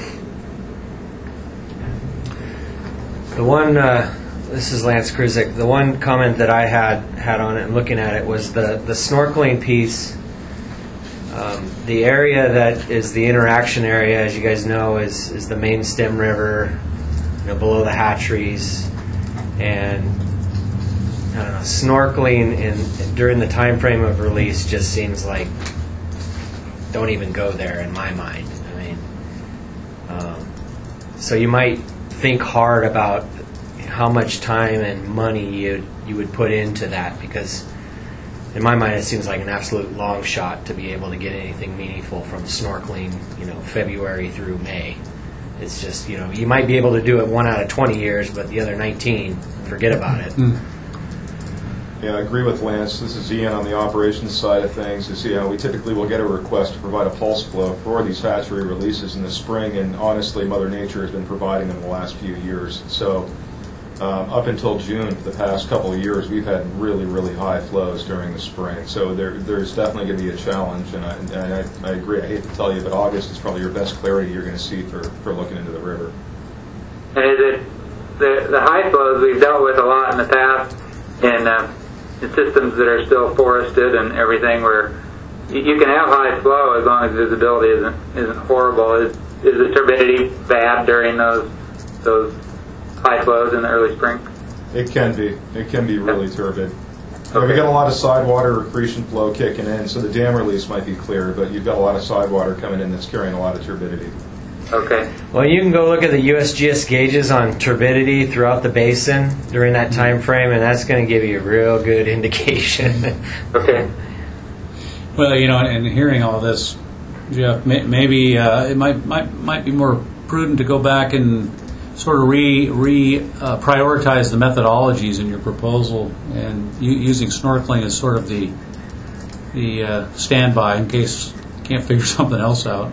The one, uh, this is Lance Krizik. The one comment that I had had on it and looking at it was the, the snorkeling piece. Um, the area that is the interaction area, as you guys know, is, is the main stem river, you know, below the hatcheries, and I don't know, snorkeling in during the time frame of release just seems like don't even go there in my mind. I mean, um, so you might think hard about how much time and money you you would put into that, because in my mind it seems like an absolute long shot to be able to get anything meaningful from snorkeling, you know, February through May. It's just, you know, you might be able to do it one out of twenty years, but the other nineteen, forget about it. Mm. Yeah, I agree with Lance. This is Ian on the operations side of things. You see how we typically will get a request to provide a pulse flow for these hatchery releases in the spring, and honestly, Mother Nature has been providing them the last few years. So um, up until June, for the past couple of years, we've had really, really high flows during the spring. So there, there's definitely going to be a challenge, and, I, and I, I agree. I hate to tell you, but August is probably your best clarity you're going to see for, for looking into the river. And is it the, the high flows we've dealt with a lot in the past, and uh, the systems that are still forested and everything, where you, you can have high flow as long as visibility isn't isn't horrible. Is is the turbidity bad during those those high flows in the early spring? It can be. It can be really turbid. So we've got a lot of side water accretion flow kicking in, so the dam release might be clear, but you've got a lot of side water coming in that's carrying a lot of turbidity. Okay. Well, you can go look at the U S G S gauges on turbidity throughout the basin during that time frame, and that's going to give you a real good indication. Okay. Well, you know, and hearing all this, Jeff, may, maybe uh, it might, might might be more prudent to go back and sort of re re uh, prioritize the methodologies in your proposal, and u- using snorkeling as sort of the the uh, standby in case you can't figure something else out.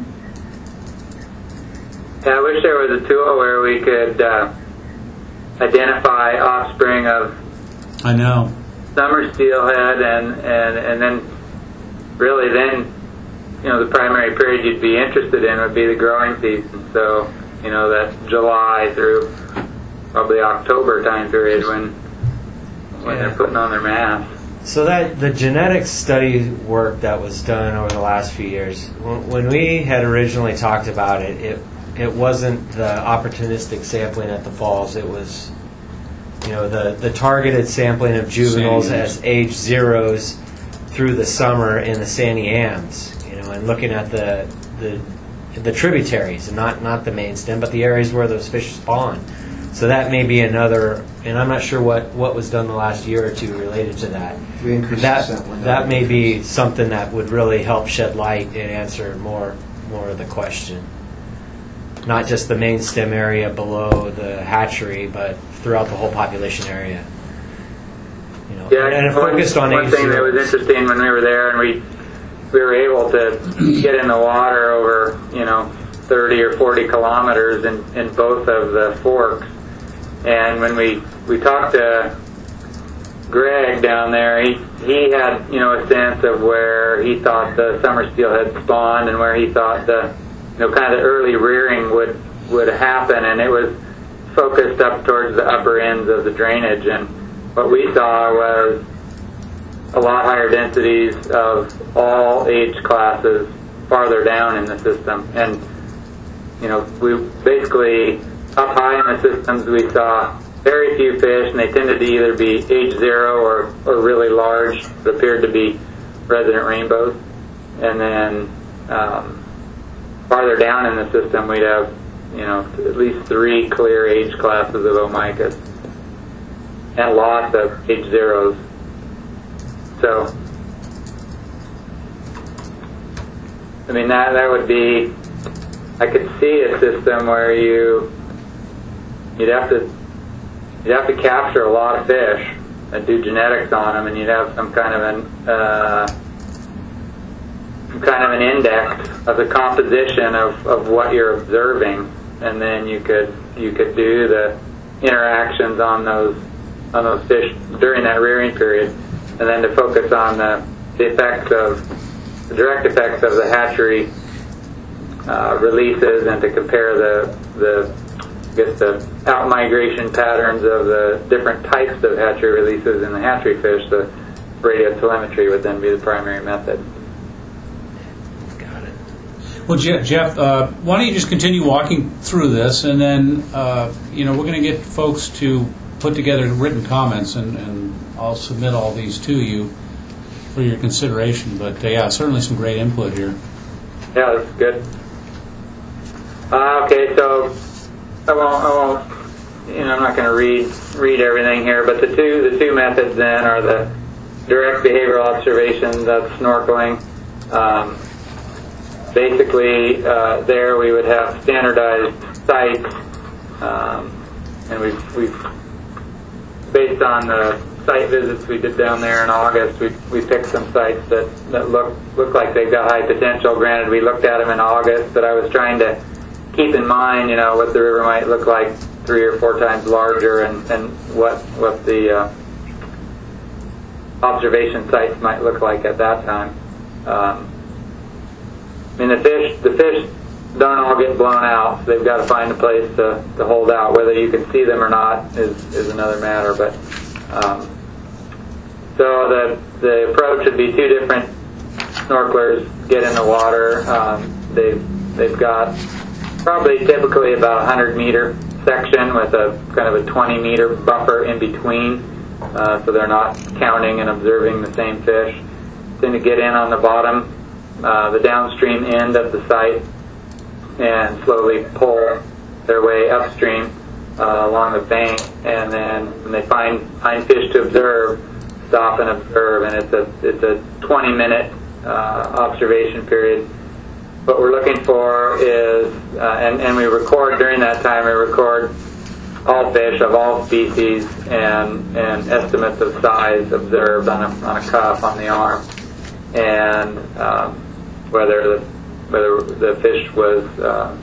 Yeah, I wish there was a tool where we could uh, identify offspring of I know summer steelhead, and, and and then really then, you know, the primary period you'd be interested in would be the growing season. So, you know, that July through probably October time period when when Yeah. they're putting on their mass. So that the genetics study work that was done over the last few years, when, when we had originally talked about it, it it wasn't the opportunistic sampling at the falls. It was, you know, the, the targeted sampling of juveniles Sandy. as age zeros through the summer in the Sandy Ams, you know, and looking at the the the tributaries, and not not the main stem, but the areas where those fish spawn. So that may be another, and I'm not sure what, what was done the last year or two related to that. We increased that the sampling. that may be something that would really help shed light and answer more more of the question. Not just the main stem area below the hatchery, but throughout the whole population area. You know, Yeah, and it one, focused on one age thing that was zeros. interesting when we were there, and we we were able to get in the water over, you know, thirty or forty kilometers in, in both of the forks. And when we we talked to Greg down there, he he had, you know, a sense of where he thought the summer steelhead spawned and where he thought the, you know, kind of the early rearing would would happen, and it was focused up towards the upper ends of the drainage. And what we saw was a lot higher densities of all age classes farther down in the system. And, you know, we basically, up high in the systems, we saw very few fish, and they tended to either be age zero or, or really large, that appeared to be resident rainbows. And then um, farther down in the system, we'd have, you know, at least three clear age classes of Omicus, and lots of age zeros. So, I mean, that that would be, I could see a system where you, you'd have to, you'd have to capture a lot of fish and do genetics on them, and you'd have some kind of an, uh, some kind of an index of the composition of, of what you're observing, and then you could, you could do the interactions on those, on those fish during that rearing period. And then to focus on the, the effects of, the direct effects of the hatchery uh, releases, and to compare the, the, I guess the out-migration patterns of the different types of hatchery releases in the hatchery fish. The radiotelemetry would then be the primary method. Got it. Well, Je- Jeff, uh, why don't you just continue walking through this, and then uh, you know, we're going to get folks to put together written comments, and, and I'll submit all these to you for your consideration. But uh, yeah, certainly some great input here. Yeah, that's good. Uh, okay, so I won't, I won't, you know, I'm not going to read read everything here, but the two the two methods then are the direct behavioral observations, that's snorkeling. Um, basically, uh, there we would have standardized sites, um, and we've we've based on the site visits we did down there in August, we we picked some sites that, that look look like they've got high potential. Granted, we looked at them in August, but I was trying to keep in mind, you know, what the river might look like three or four times larger, and, and what what the uh, observation sites might look like at that time. Um, I mean, the fish the fish don't all get blown out, so they've got to find a place to, to hold out. Whether you can see them or not is, is another matter. But um, so the the approach would be two different snorkelers get in the water. Um, they've they've got probably typically about a hundred meter section with a kind of a twenty meter buffer in between, uh, so they're not counting and observing the same fish. Then to get in on the bottom, uh, the downstream end of the site, and slowly pull their way upstream uh, along the bank, and then when they find find fish to observe, stop and observe, and it's a it's a twenty minute uh, observation period. What we're looking for is, uh, and and we record during that time. We record all fish of all species and and estimates of size observed on a on a cuff on the arm, and um, whether the whether the fish was uh,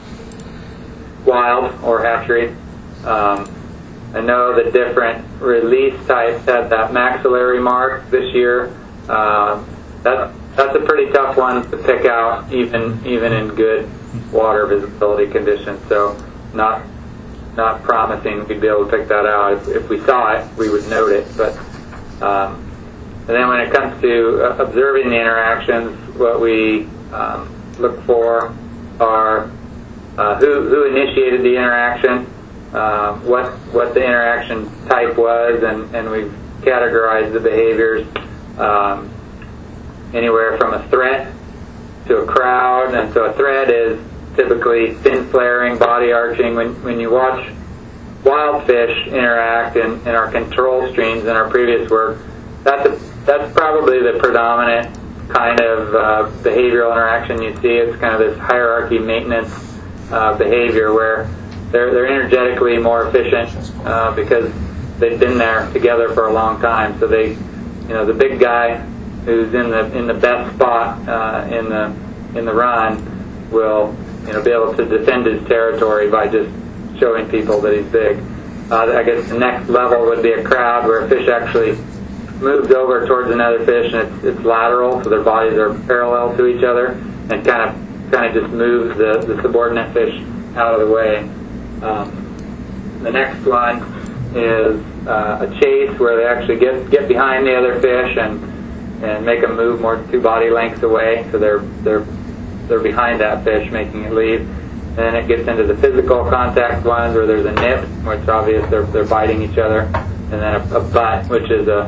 wild or hatchery. Um, I know the different release types had that maxillary mark this year. Uh, that's that's a pretty tough one to pick out, even even in good water visibility conditions. So not not promising we'd be able to pick that out. If, if we saw it, we would note it. But um, and then when it comes to uh, observing the interactions, what we um, look for are uh, who who initiated the interaction. Uh, what what the interaction type was, and, and we've categorized the behaviors um, anywhere from a threat to a crowd. And so a threat is typically fin flaring, body arching. When when you watch wild fish interact in, in our control streams in our previous work, that's a, that's probably the predominant kind of uh, behavioral interaction you see. It's kind of this hierarchy maintenance uh, behavior where They're, they're energetically more efficient uh, because they've been there together for a long time. So they, you know, the big guy who's in the in the best spot uh, in the in the run will, you know, be able to defend his territory by just showing people that he's big. Uh, I guess the next level would be a crowd where a fish actually moves over towards another fish and it's, it's lateral, so their bodies are parallel to each other, and kind of kind of just moves the, the subordinate fish out of the way. Um, the next one is uh, a chase where they actually get get behind the other fish and and make them move more than two body lengths away, so they're they're they're behind that fish, making it leave. And then it gets into the physical contact ones where there's a nip, where it's obvious they're they're biting each other, and then a, a butt, which is a,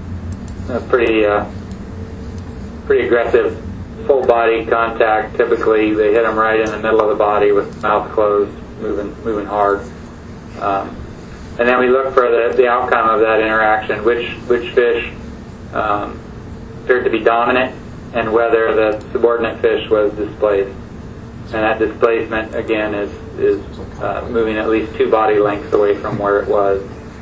a pretty uh, pretty aggressive full body contact. Typically, they hit them right in the middle of the body with mouth closed. Moving, moving hard, um, and then we look for the, the outcome of that interaction. Which which fish um, appeared to be dominant, and whether the subordinate fish was displaced. And that displacement again is is uh, moving at least two body lengths away from where it was.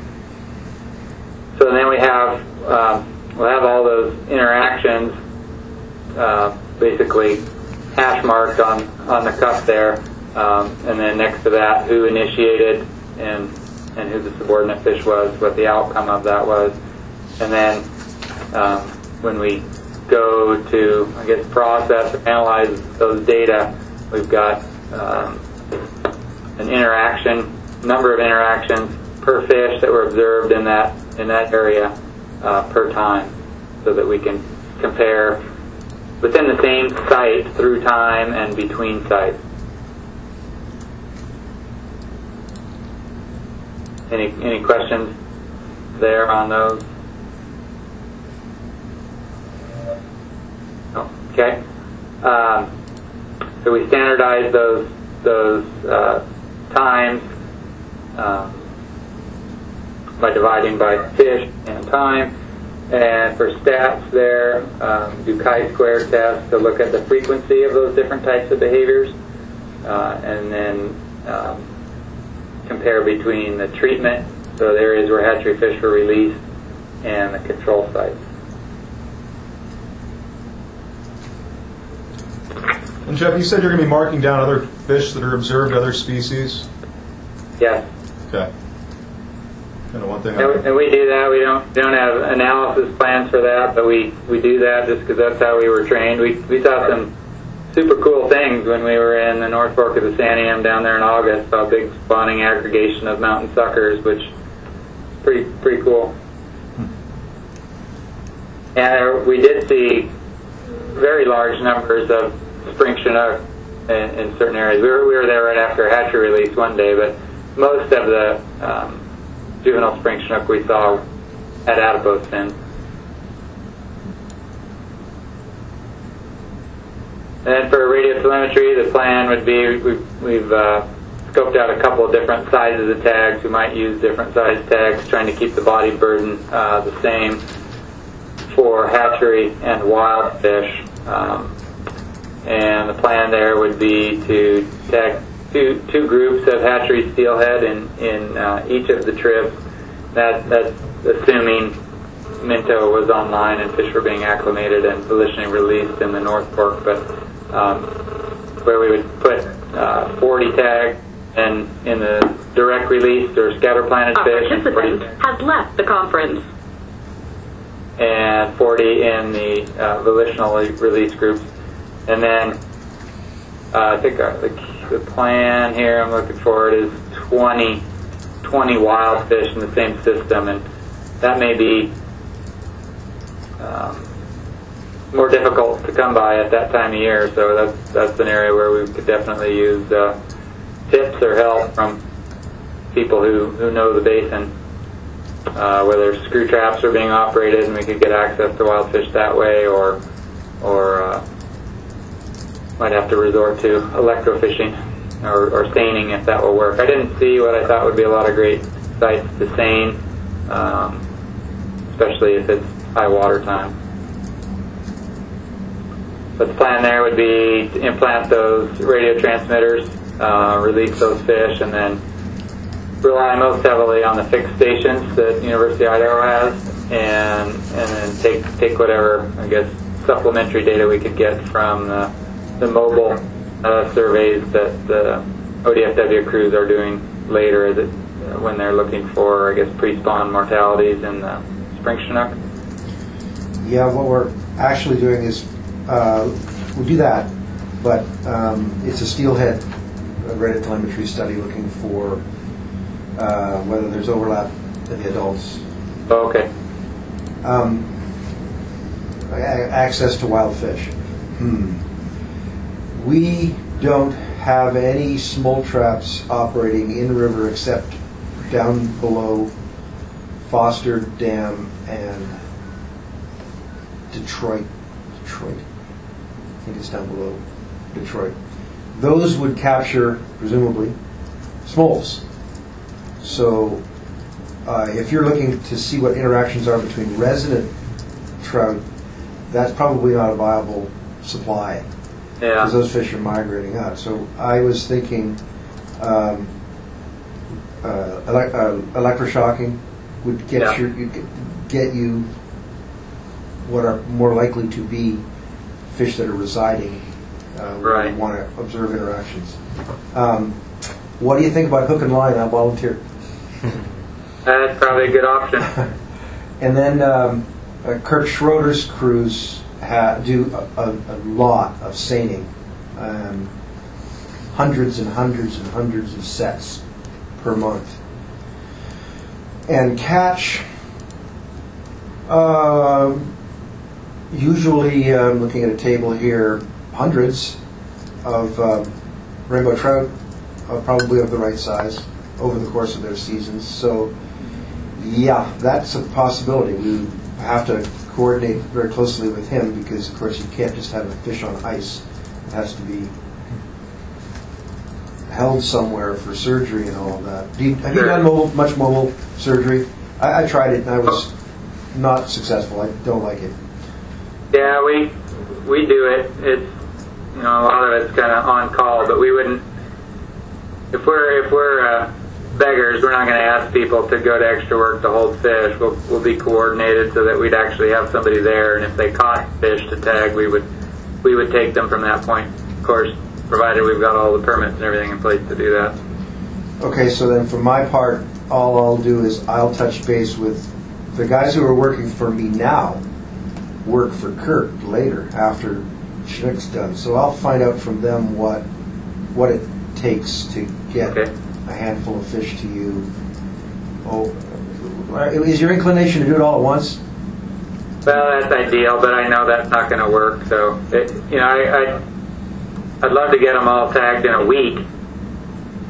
So then we have um, we'll have all those interactions uh, basically hash marked on on the cuff there. Um, and then next to that, who initiated and and who the subordinate fish was, what the outcome of that was. And then um, when we go to, I guess, process or analyze those data, we've got um, an interaction, number of interactions per fish that were observed in that in that area uh, per time, so that we can compare within the same site through time and between sites. Any any questions there on those? No. Okay. Um, so we standardize those those uh, times um, by dividing by fish and time. And for stats there, um, do chi-square tests to look at the frequency of those different types of behaviors, uh, and then um, compare between the treatment, so the areas where hatchery fish were released, and the control sites. And Jeff, you said you're going to be marking down other fish that are observed, other species? Yes. Okay. And one thing. And, we, and we do that. We don't don't have analysis plans for that, but we, we do that just because that's how we were trained. We we saw some super cool things when we were in the North Fork of the Santiam down there in August. Saw a big spawning aggregation of mountain suckers, which is pretty pretty cool. And we did see very large numbers of spring Chinook in, in certain areas. We were we were there right after a hatchery release one day, but most of the um, juvenile spring Chinook we saw at adipose fins. And then for radio telemetry, the plan would be we've, we've uh, scoped out a couple of different sizes of tags. We might use different size tags, trying to keep the body burden uh, the same for hatchery and wild fish. Um, and the plan there would be to tag two two groups of hatchery steelhead in in uh, each of the trips. That that's assuming Minto was online and fish were being acclimated and volitionally released in the North Fork, but um, where we would put uh, forty tags in in the direct release or scatter planted Our fish, and participant forty has left the conference. and forty in the uh, volitional release groups. And then uh, I think our, the, the plan here I'm looking for is twenty, twenty wild fish in the same system, and that may be um, more difficult to come by at that time of year. So that's that's an area where we could definitely use uh, tips or help from people who, who know the basin. Uh, whether screw traps are being operated and we could get access to wild fish that way, or or uh, might have to resort to electrofishing or, or seining if that will work. I didn't see what I thought would be a lot of great sites to seine, um, especially if it's high water time. But the plan there would be to implant those radio transmitters, uh, release those fish, and then rely most heavily on the fixed stations that University of Idaho has, and and then take take whatever, I guess, supplementary data we could get from the, the mobile uh, surveys that the O D F W crews are doing later, as it, uh, when they're looking for, I guess, pre-spawn mortalities in the spring Chinook. Yeah, what we're actually doing is uh, we do that, but um, it's a steelhead radio telemetry study looking for Uh, whether there's overlap in the adults. Oh, okay. Um, a- access to wild fish. Hmm. We don't have any smolt traps operating in river except down below Foster Dam and Detroit. Detroit. I think it's down below Detroit. Those would capture, presumably, smolts. So uh, if you're looking to see what interactions are between resident trout, that's probably not a viable supply, Yeah. because those fish are migrating out. So I was thinking um, uh, ele- uh, electroshocking would get, Yeah. your, you get- get you what are more likely to be fish that are residing uh, where Right. you want to observe interactions. Um, what do you think about hook and line? I'll volunteer. That's probably a good option. And then um, uh, Kirk Schroeder's crews ha- do a, a, a lot of seining, um, hundreds and hundreds and hundreds of sets per month, and catch. Uh, usually, uh, I'm looking at a table here, hundreds of um, rainbow trout, uh, probably of the right size, over the course of their seasons. So, yeah, that's a possibility. We have to coordinate very closely with him because, of course, you can't just have a fish on ice. It has to be held somewhere for surgery and all of that. Do you, have you done mobile, much mobile surgery? I, I tried it and I was not successful. I don't like it. Yeah, we we do it. It's, you know, a lot of it's kind of on call, but we wouldn't. If we're if we're uh, beggars, we're not going to ask people to go to extra work to hold fish. We'll we'll be coordinated so that we'd actually have somebody there, and if they caught fish to tag, we would we would take them from that point. Of course, provided we've got all the permits and everything in place to do that. Okay, so then for my part, all I'll do is I'll touch base with the guys who are working for me now. Work for Kurt later after Chinook's done. So I'll find out from them what what it takes to get Okay. a handful of fish to you. Oh, is your inclination to do it all at once? Well, that's ideal, but I know that's not going to work. So, it, you know, I, I I'd love to get them all tagged in a week.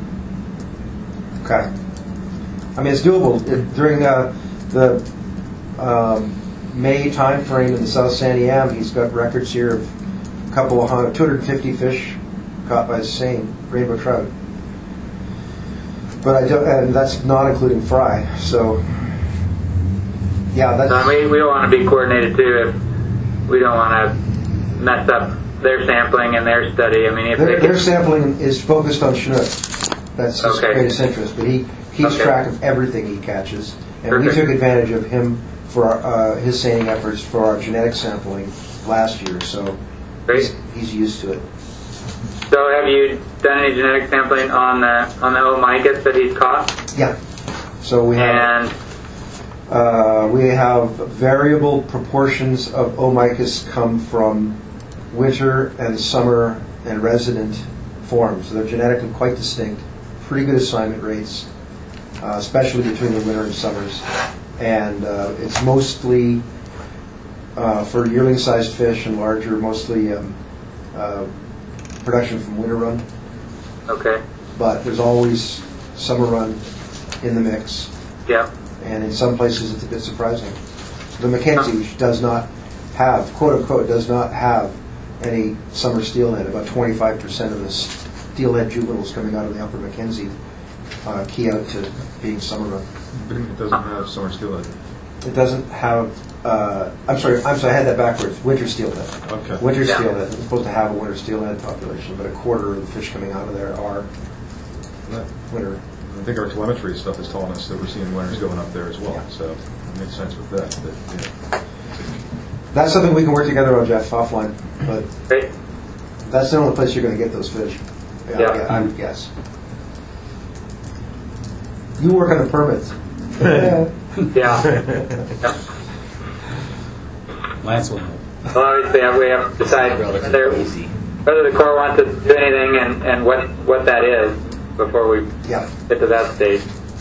Okay. I mean, it's doable. It, during uh, the um, May timeframe in the South Sandy Am, he's got records here of a couple of hundred, two hundred fifty fish caught by the seine, rainbow trout. But I don't, and that's not including fry. So, yeah, that's. Uh, we we don't want to be coordinated too. If we don't want to mess up their sampling and their study. I mean, if their, they their sampling is focused on Chinook. That's his Okay. greatest interest. But he keeps Okay. track of everything he catches, and Perfect. we took advantage of him for our, uh, his seining efforts for our genetic sampling last year. So Great. he's, he's used to it. So, have you done any genetic sampling on the on the Omicus that he's caught? Yeah. So we have. And Uh, we have variable proportions of Omicus come from winter and summer and resident forms. So they're genetically quite distinct, pretty good assignment rates, uh, especially between the winter and summers. And uh, it's mostly uh, for yearling-sized fish and larger, mostly um, uh, production from winter run. okay, But there's always summer run in the mix. yeah, And in some places it's a bit surprising. The Mackenzie, which does not have, quote unquote, does not have any summer steelhead. About twenty-five percent of the steelhead juveniles coming out of the upper Mackenzie uh, key out to being summer run. But it doesn't have summer steelhead. It doesn't have, uh, I'm sorry, I'm sorry, I had that backwards. Winter steelhead. Okay. Winter Yeah. steelhead. It's supposed to have a winter steelhead population, but a quarter of the fish coming out of there are winter. I think our telemetry stuff is telling us that we're seeing winters going up there as well. Yeah. So it makes sense with that. that yeah. That's something we can work together on, Jeff, offline. But great. that's the only place you're going to get those fish. Yeah, Yeah. I, I would guess. You work on the permits. Yeah. Yeah. yeah. Lance will help. Well, obviously, uh, we have to decide whether, whether the Corps wants to do anything and, and what, what that is before we Yeah. get to that stage.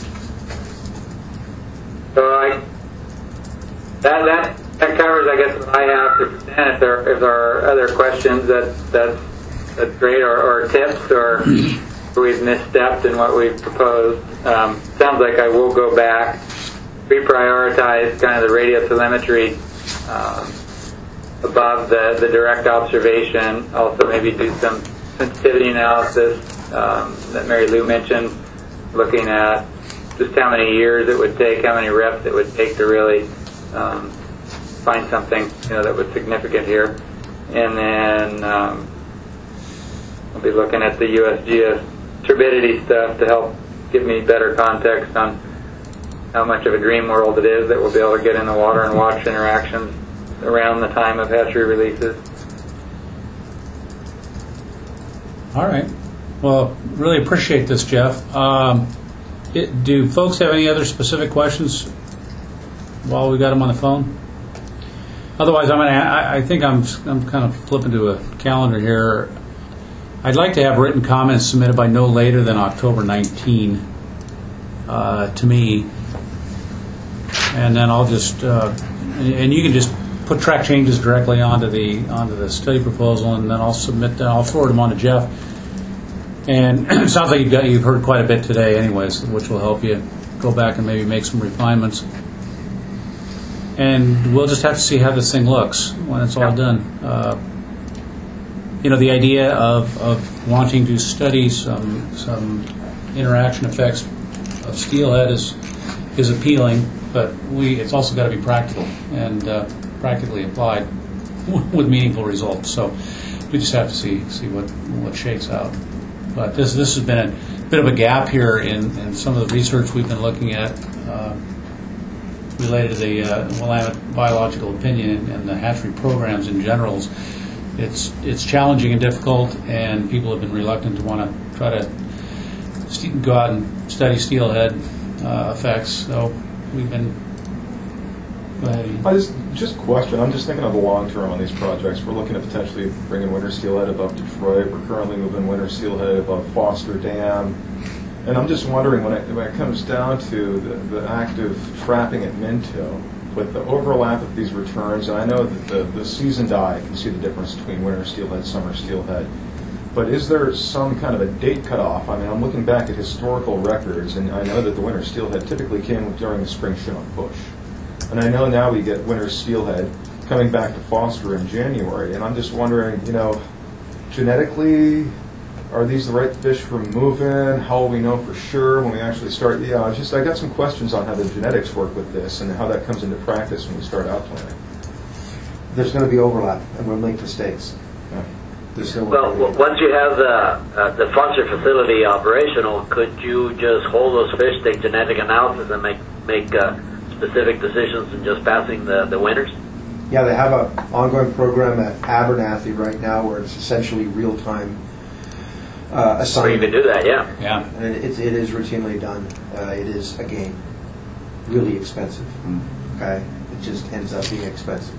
So I, that, that, that covers, I guess, what I have to present. If there, if there are other questions, that, that's, that's great, or, or tips, or we've misstepped in what we've proposed. Um, sounds like I will go back, reprioritize kind of the radio telemetry um, above the, the direct observation. Also maybe do some sensitivity analysis um, that Mary Lou mentioned, looking at just how many years it would take, how many reps it would take to really um, find something, you know, that was significant here. And then um, I'll be looking at the U S G S turbidity stuff to help give me better context on how much of a dream world it is that we'll be able to get in the water and watch interactions around the time of hatchery releases. All right. Well, really appreciate this, Jeff. Um, it, do folks have any other specific questions while we got them on the phone? Otherwise, I'm gonna, I, I think I'm, I'm kind of flipping to a calendar here. I'd like to have written comments submitted by no later than October nineteenth uh, to me. And then I'll just, uh, and, and you can just put track changes directly onto the onto the study proposal, and then I'll submit them. I'll forward them on to Jeff. And it sounds like you've got you've heard quite a bit today, anyways, which will help you go back and maybe make some refinements. And we'll just have to see how this thing looks when it's all done. Uh, you know, the idea of, of wanting to study some some interaction effects of steelhead is is appealing, but we it's also got to be practical and uh, practically applied with meaningful results. So we just have to see see what what shakes out. But this this has been a bit of a gap here in, in some of the research we've been looking at uh, related to the uh, Willamette biological opinion and, and the hatchery programs in general. It's it's challenging and difficult, and people have been reluctant to want to try to st- go out and study steelhead uh, effects. So we've been. Go ahead, Ian. I just just question. I'm just thinking of the long term on these projects. We're looking at potentially bringing winter steelhead above Detroit. We're currently moving winter steelhead above Foster Dam, and I'm just wondering when it when it comes down to the, the active trapping at Minto, with the overlap of these returns. And I know that the the seasoned eye can see the difference between winter steelhead, summer steelhead. But is there some kind of a date cutoff? I mean, I'm looking back at historical records, and I know that the winter steelhead typically came during the spring Chinook bush. And I know now we get winter steelhead coming back to Foster in January, and I'm just wondering, you know, genetically, are these the right fish for moving? How will we know for sure when we actually start? Yeah, I just I got some questions on how the genetics work with this and how that comes into practice when we start outplanting. There's going to be overlap, and we'll make mistakes. Yeah. There's no Well, w- once you have the uh, the Foster facility operational, could you just hold those fish, take genetic analysis, and make make uh, specific decisions in just passing the, the winters? Yeah, they have an ongoing program at Abernathy right now where it's essentially real-time uh, Or assignment. you could do that, yeah. Yeah. And it, it is routinely done. Uh, it is, again, really expensive. Okay? It just ends up being expensive.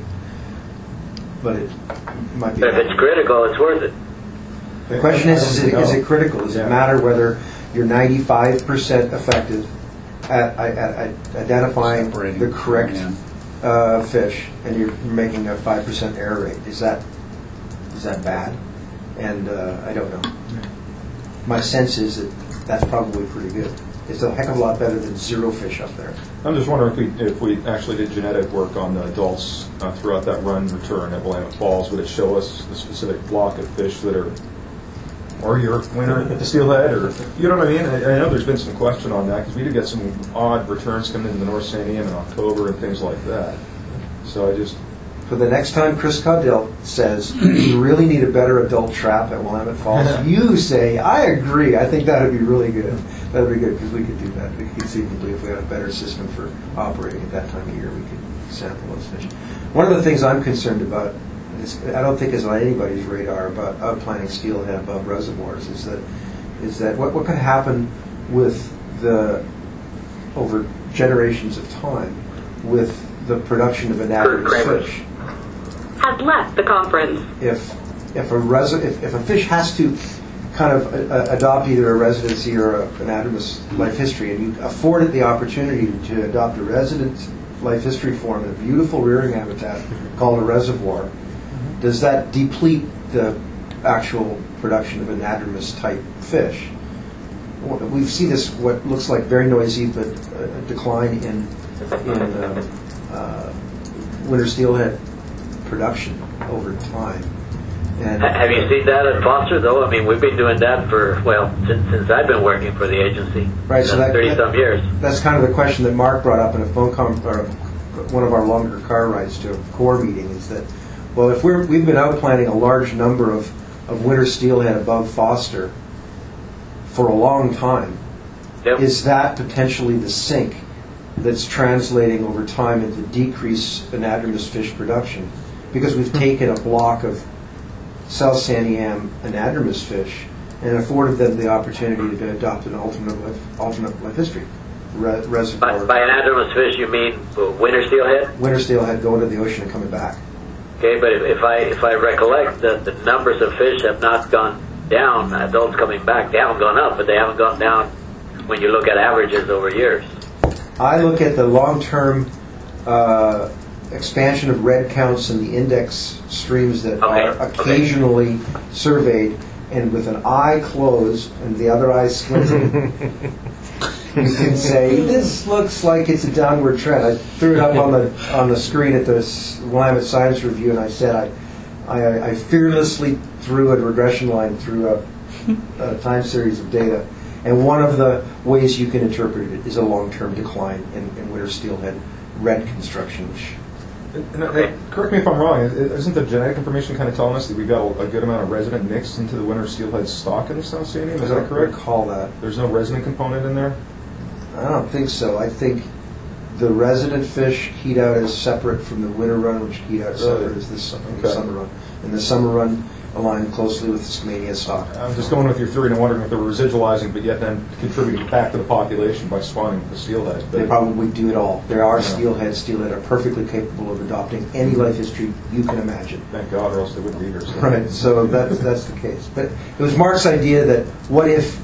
But it might be... But if it's critical, it's worth it. The question is, is it, is it critical? Does it matter whether you're ninety-five percent effective at, at, at identifying the correct uh, fish and you're making a five percent error rate? Is that is that bad? And uh, I don't know. My sense is that that's probably pretty good. It's a heck of a lot better than zero fish up there. I'm just wondering if we if we actually did genetic work on the adults uh, throughout that run return at Willamette Falls, would it show us the specific block of fish that are, or your winter steelhead, or you know what I mean? I, I know there's been some question on that because we did get some odd returns coming into the North Santiam in October and things like that. So I just. For the next time Chris Caudill says, you really need a better adult trap at Willamette Falls, you say, I agree. I think that would be really good. That would be good because we could do that. We could conceivably, if we had a better system for operating at that time of year, we could sample those fish. One of the things I'm concerned about, is, I don't think is on anybody's radar about outplanting steelhead above reservoirs, is that is that what, what could happen with the, over generations of time, with the production of anadromous fish. Has left the conference. If if a resi- if, if a fish has to kind of uh, adopt either a residency or a, an anadromous life history, and you afford it the opportunity to adopt a resident life history form in a beautiful rearing habitat called a reservoir, does that deplete the actual production of anadromous type fish? We've seen this what looks like very noisy but a decline in in um, uh, winter steelhead production over time. And Have you seen that at Foster, though? I mean, we've been doing that for, well, since, since I've been working for the agency. Right, so that, thirty-some years. That's kind of the question that Mark brought up in a phone com- or one of our longer car rides to a core meeting, is that, well, if we're, we've been outplanting a large number of, of winter steelhead above Foster for a long time, yep. is that potentially the sink that's translating over time into decreased anadromous fish production? Because we've taken a block of South Santiam anadromous fish and afforded them the opportunity to adopt an alternate life, alternate life history re- reservoir. By, by anadromous fish, you mean winter steelhead? Winter steelhead going to the ocean and coming back. Okay, but if, if I if I recollect that the numbers of fish have not gone down, adults coming back, they haven't gone up, but they haven't gone down when you look at averages over years. I look at the long-term uh, expansion of red counts in the index streams that okay. are occasionally okay. surveyed, and with an eye closed and the other eye squinting, you can say, this looks like it's a downward trend. I threw it up on the on the screen at the Willamette Science Review, and I said I, I, I fearlessly threw a regression line through a, a time series of data. And one of the ways you can interpret it is a long-term decline in, in winter steelhead red construction. Which, and, and, correct me if I'm wrong, isn't the genetic information kind of telling us that we've got a, a good amount of resident mixed into the winter steelhead stock in the South Santiam? Is that correct? I recall that. There's no resident component in there? I don't think so. I think the resident fish heat out is separate from the winter run, which heat out separate really? is this from okay. the summer run. And the summer run aligned closely with the Skamania stock. I'm just going with your theory and wondering if they were residualizing, but yet then contributing back to the population by spawning the steelhead. But they probably do it all. There are yeah. steelhead. Steelhead are perfectly capable of adopting any life history you can imagine. Thank God, or else they wouldn't be here. So. Right. So that's that's the case. But it was Mark's idea that what if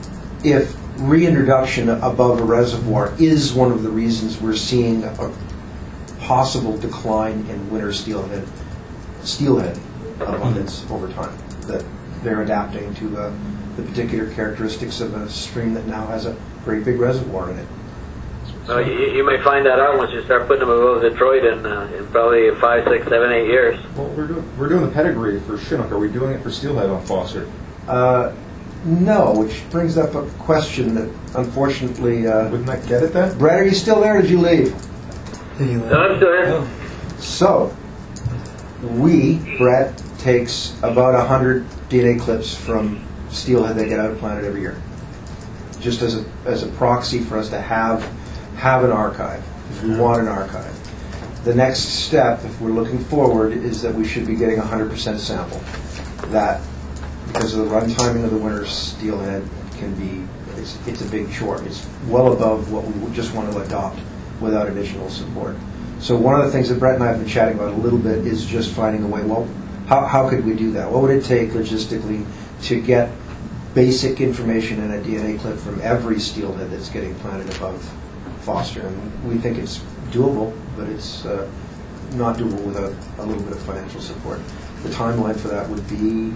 if reintroduction above a reservoir is one of the reasons we're seeing a possible decline in winter steelhead steelhead abundance over time, that they're adapting to uh, the particular characteristics of a stream that now has a great big reservoir in it. Well, you, you may find that out once you start putting them above Detroit in, uh, in probably five, six, seven, eight years. Well, we're doing, we're doing the pedigree for Chinook. Are we doing it for steelhead on Foster? Uh, no, which brings up a question that unfortunately... Uh, Wouldn't that get it then? Brett, are you still there or did you leave? Did you leave? No, I'm still here. Oh. So, we, Brett, takes about one hundred D N A clips from steelhead that get out of planet every year. Just as a, as a proxy for us to have have an archive, if we want an archive. The next step, if we're looking forward, is that we should be getting a one hundred percent sample. That, because of the run timing of the winter steelhead, can be, it's, it's a big chore. It's well above what we would just want to adopt without additional support. So one of the things that Brett and I have been chatting about a little bit is just finding a way, well, how, how could we do that? What would it take logistically to get basic information in a D N A clip from every steelhead that's getting planted above Foster? And we think it's doable, but it's uh, not doable without a little bit of financial support. The timeline for that would be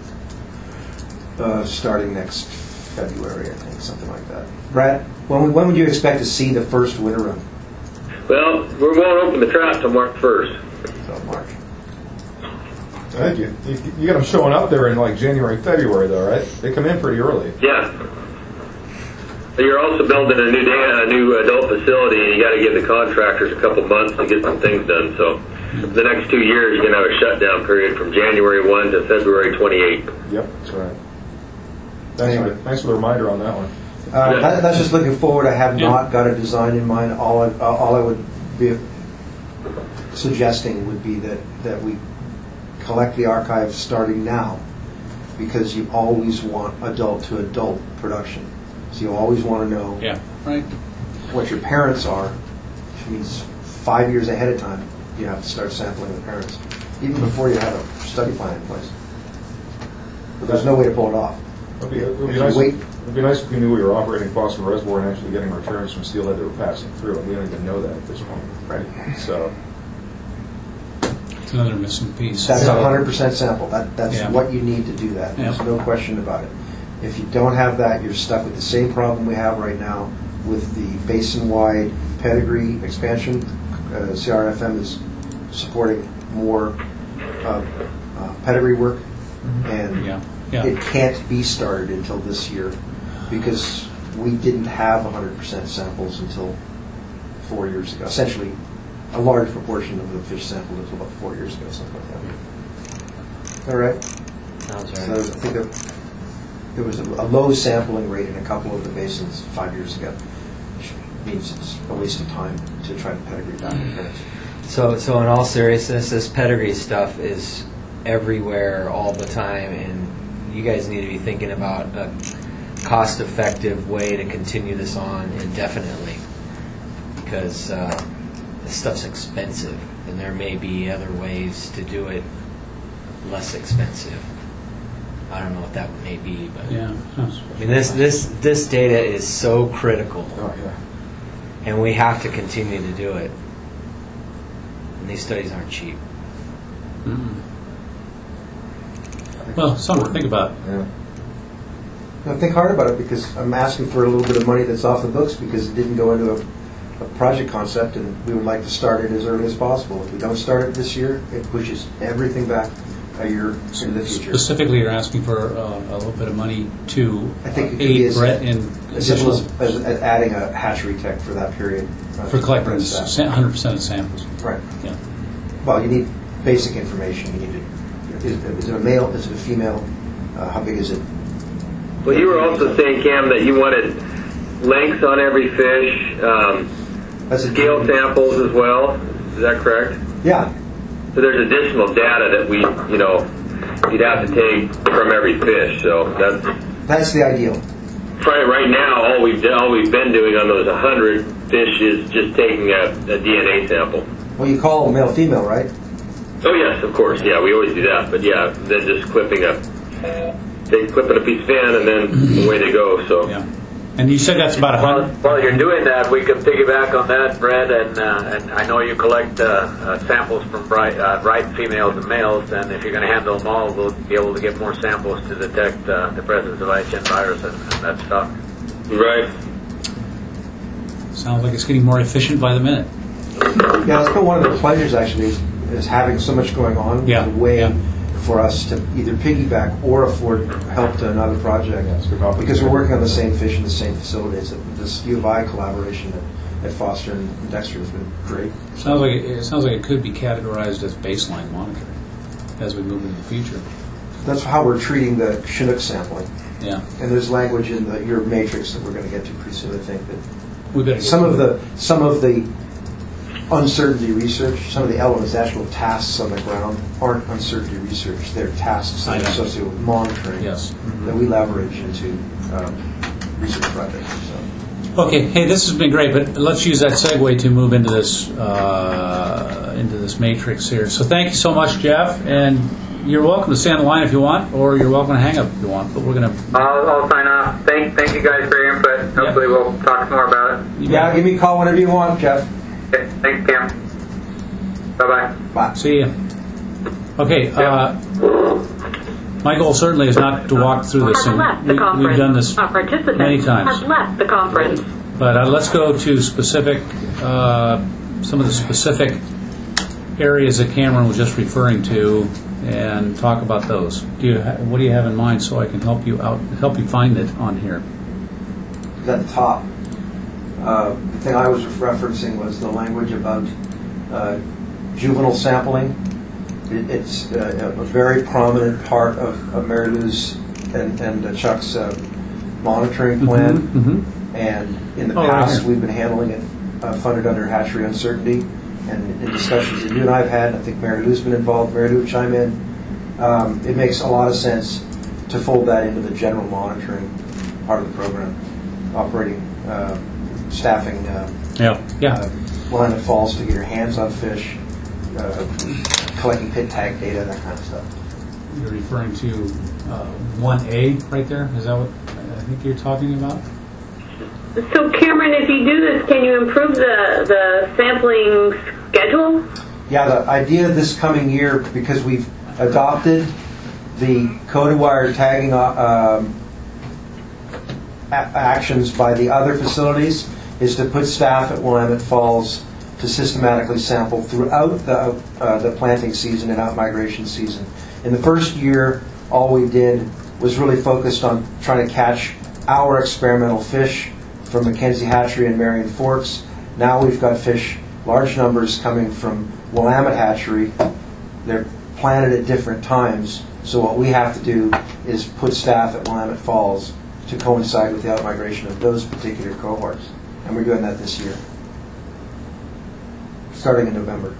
uh, starting next February, I think, something like that. Brad, when, when would you expect to see the first winter run? Well, we won't open the trap till March first. So March. I think you, you, you got them showing up there in like January, February, though, right? They come in pretty early. Yeah. You're also building a new day, a new adult facility, and you got to give the contractors a couple months to get some things done. So, the next two years, you're going to have a shutdown period from January first to February twenty-eighth. Yep, that's right. Thanks, for, thanks for the reminder on that one. Uh, that, that's just looking forward. I have Yeah. not got a design in mind. All I, uh, all I would be suggesting would be that, that we collect the archive starting now, because you always want adult to adult production. So you always want to know Yeah, right. what your parents are, which means five years ahead of time you have to start sampling the parents, even before you have a study plan in place. But there's no way to pull it off. It'd be, it'd, If be you nice, wait- it'd be nice if we knew we were operating Foster Reservoir and actually getting returns from steelhead that were passing through, and we don't even know that at this point. Right. So, It's another missing piece. That's a hundred percent sample. That that's Yeah. what you need to do that. There's Yeah. no question about it. If you don't have that, you're stuck with the same problem we have right now with the basin-wide pedigree expansion. Uh, C R F M is supporting more uh, uh, pedigree work, and Yeah, yeah. it can't be started until this year because we didn't have one hundred percent samples until four years ago. Essentially, a large proportion of the fish sampled until about four years ago, something like that. All right. Sounds So I right. think there, there was a, a low sampling rate in a couple of the basins five years ago, which means it's a waste of time to try to pedigree down the parents. So, so in all seriousness, this pedigree stuff is everywhere all the time, and you guys need to be thinking about a cost-effective way to continue this on indefinitely, because uh, this stuff's expensive, and there may be other ways to do it less expensive. I don't know what that may be, but Yeah. I mean, this this this data is so critical, oh yeah. and we have to continue to do it. And these studies aren't cheap. Mm. Well, something to think about. Yeah. Now think hard about it, because I'm asking for a little bit of money that's off the books because it didn't go into a, a project concept, and we would like to start it as early as possible. If we don't start it this year, it pushes everything back a year into the future. Specifically, you're asking for uh, a little bit of money to I think it uh, could be aid as, Brett in as simple as, additional as adding a hatchery tech for that period. uh, for collecting Brett's staff. sa- one hundred percent of samples. Right. Yeah. Well, you need basic information. You need to, is, is it a male? Is it a female? Uh, how big is it? Well, you were also saying, Cam, that you wanted lengths on every fish, um, That's a scale samples as well. Is that correct? Yeah. So there's additional data that we, you know, you'd have to take from every fish. So that's That's the ideal. right. Right now, all we've done, all we've been doing on those one hundred fish is just taking a, a D N A sample. Well, you call male female, right? Oh yes, of course. Yeah, we always do that. But yeah, then just clipping a, they clipping a piece of fin, and then away they go. So. Yeah. And you said that's about a While, hundred. while you're doing that, we can piggyback on that, Brett, and uh, and I know you collect uh, uh, samples from right, uh, right females and males, and if you're going to handle them all, we'll be able to get more samples to detect uh, the presence of I H N virus and, and that stuff. Right. Sounds like it's getting more efficient by the minute. Yeah, that's been one of the pleasures, actually, is, is having so much going on. Yeah. A way Yeah. for us to either piggyback or afford help to another project. Yeah, because we're working on the same fish in the same facilities. This U of I collaboration at, at Foster and Dexter has been great. Sounds like it, it sounds like it could be categorized as baseline monitoring as we move into the future. That's how we're treating the Chinook sampling. Yeah. And there's language in the, your matrix that we're going to get to pretty soon. I think that We better get some to of it. the some of the uncertainty research, some of the elements, actual tasks on the ground aren't uncertainty research. They're tasks that I are know. associated with monitoring Yes. that we leverage into um, research projects. So. Okay, hey, this has been great, but let's use that segue to move into this uh, into this matrix here. So thank you so much, Jeff, and you're welcome to stay on the line if you want, or you're welcome to hang up if you want. But we're going to. I'll, I'll sign off. Thank, thank you guys for your input. Hopefully we'll talk more about it. Yeah, give me a call whenever you want, Jeff. Okay, thanks, Cam. Bye-bye. Bye. See you. Okay. Uh, my goal certainly is not to walk through this, Has left and the we, conference. we've done this A participant many times. has left the conference. But uh, let's go to specific, uh, some of the specific areas that Cameron was just referring to, and talk about those. Do you ha- what do you have in mind so I can help you out, help you find it on here? At the top. Uh, the thing I was referencing was the language about uh, juvenile sampling. It, it's uh, a very prominent part of, of Mary Lou's and, and uh, Chuck's uh, monitoring plan. Mm-hmm, mm-hmm. And in the Oh, right past, here. we've been handling it uh, funded under hatchery uncertainty. And in discussions that you and I have had, I think Mary Lou's been involved, Mary Lou would chime in, um, it makes a lot of sense to fold that into the general monitoring part of the program, operating, uh, staffing, uh, Yeah, yeah. uh, Willamette Falls to get your hands on fish, uh, collecting pit tag data, that kind of stuff. You're referring to uh, one A right there? Is that what I think you're talking about? So, Cameron, if you do this, can you improve the, the sampling schedule? Yeah, the idea this coming year, because we've adopted the coded wire tagging uh, um, a- actions by the other facilities, is to put staff at Willamette Falls to systematically sample throughout the, uh, the planting season and out-migration season. In the first year, all we did was really focused on trying to catch our experimental fish from Mackenzie Hatchery and Marion Forks. Now we've got fish, large numbers coming from Willamette Hatchery. They're planted at different times, so what we have to do is put staff at Willamette Falls to coincide with the out-migration of those particular cohorts. And we're doing that this year, starting in November.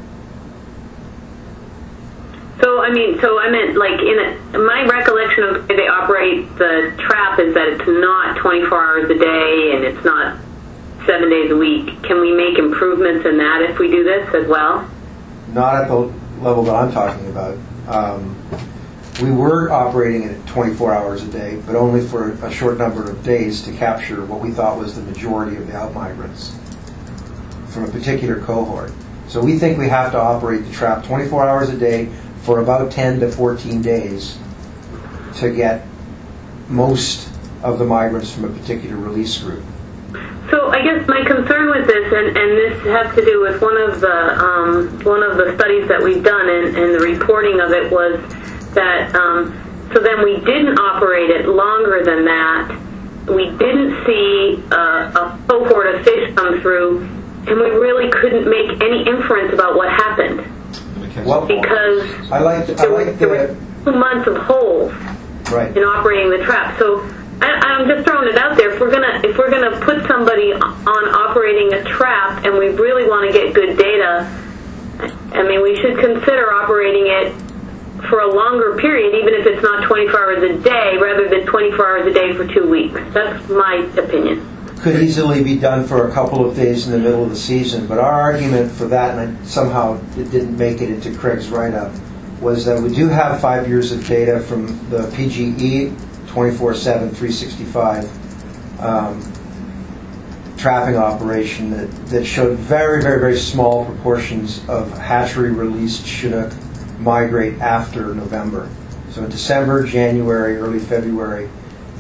So, I mean, so I meant, like, in a, my recollection of the way they operate the trap is that it's not twenty-four hours a day and it's not seven days a week. Can we make improvements in that if we do this as well? Not at the level that I'm talking about. Um, we were operating it at twenty-four hours a day, but only for a short number of days to capture what we thought was the majority of the out-migrants from a particular cohort. So we think we have to operate the trap twenty-four hours a day for about ten to fourteen days to get most of the migrants from a particular release group. So I guess my concern with this, and, and this has to do with one of the um, one of the studies that we've done, and, and the reporting of it was that um, so then we didn't operate it longer than that. We didn't see uh, a cohort of fish come through, and we really couldn't make any inference about what happened. Well, because I like the, I there, were, like there were the two months of holes right. in operating the trap. So I, I'm just throwing it out there. If we're gonna if we're gonna put somebody on operating a trap, and we really want to get good data, I mean, we should consider operating it for a longer period, even if it's not twenty-four hours a day, rather than twenty-four hours a day for two weeks. That's my opinion. Could easily be done for a couple of days in the middle of the season, but our argument for that, and I, somehow it didn't make it into Craig's write-up, was that we do have five years of data from the P G E, twenty-four seven, three sixty-five um, trapping operation that, that showed very, very, very small proportions of hatchery-released Chinook migrate after November. So in December, January, early February,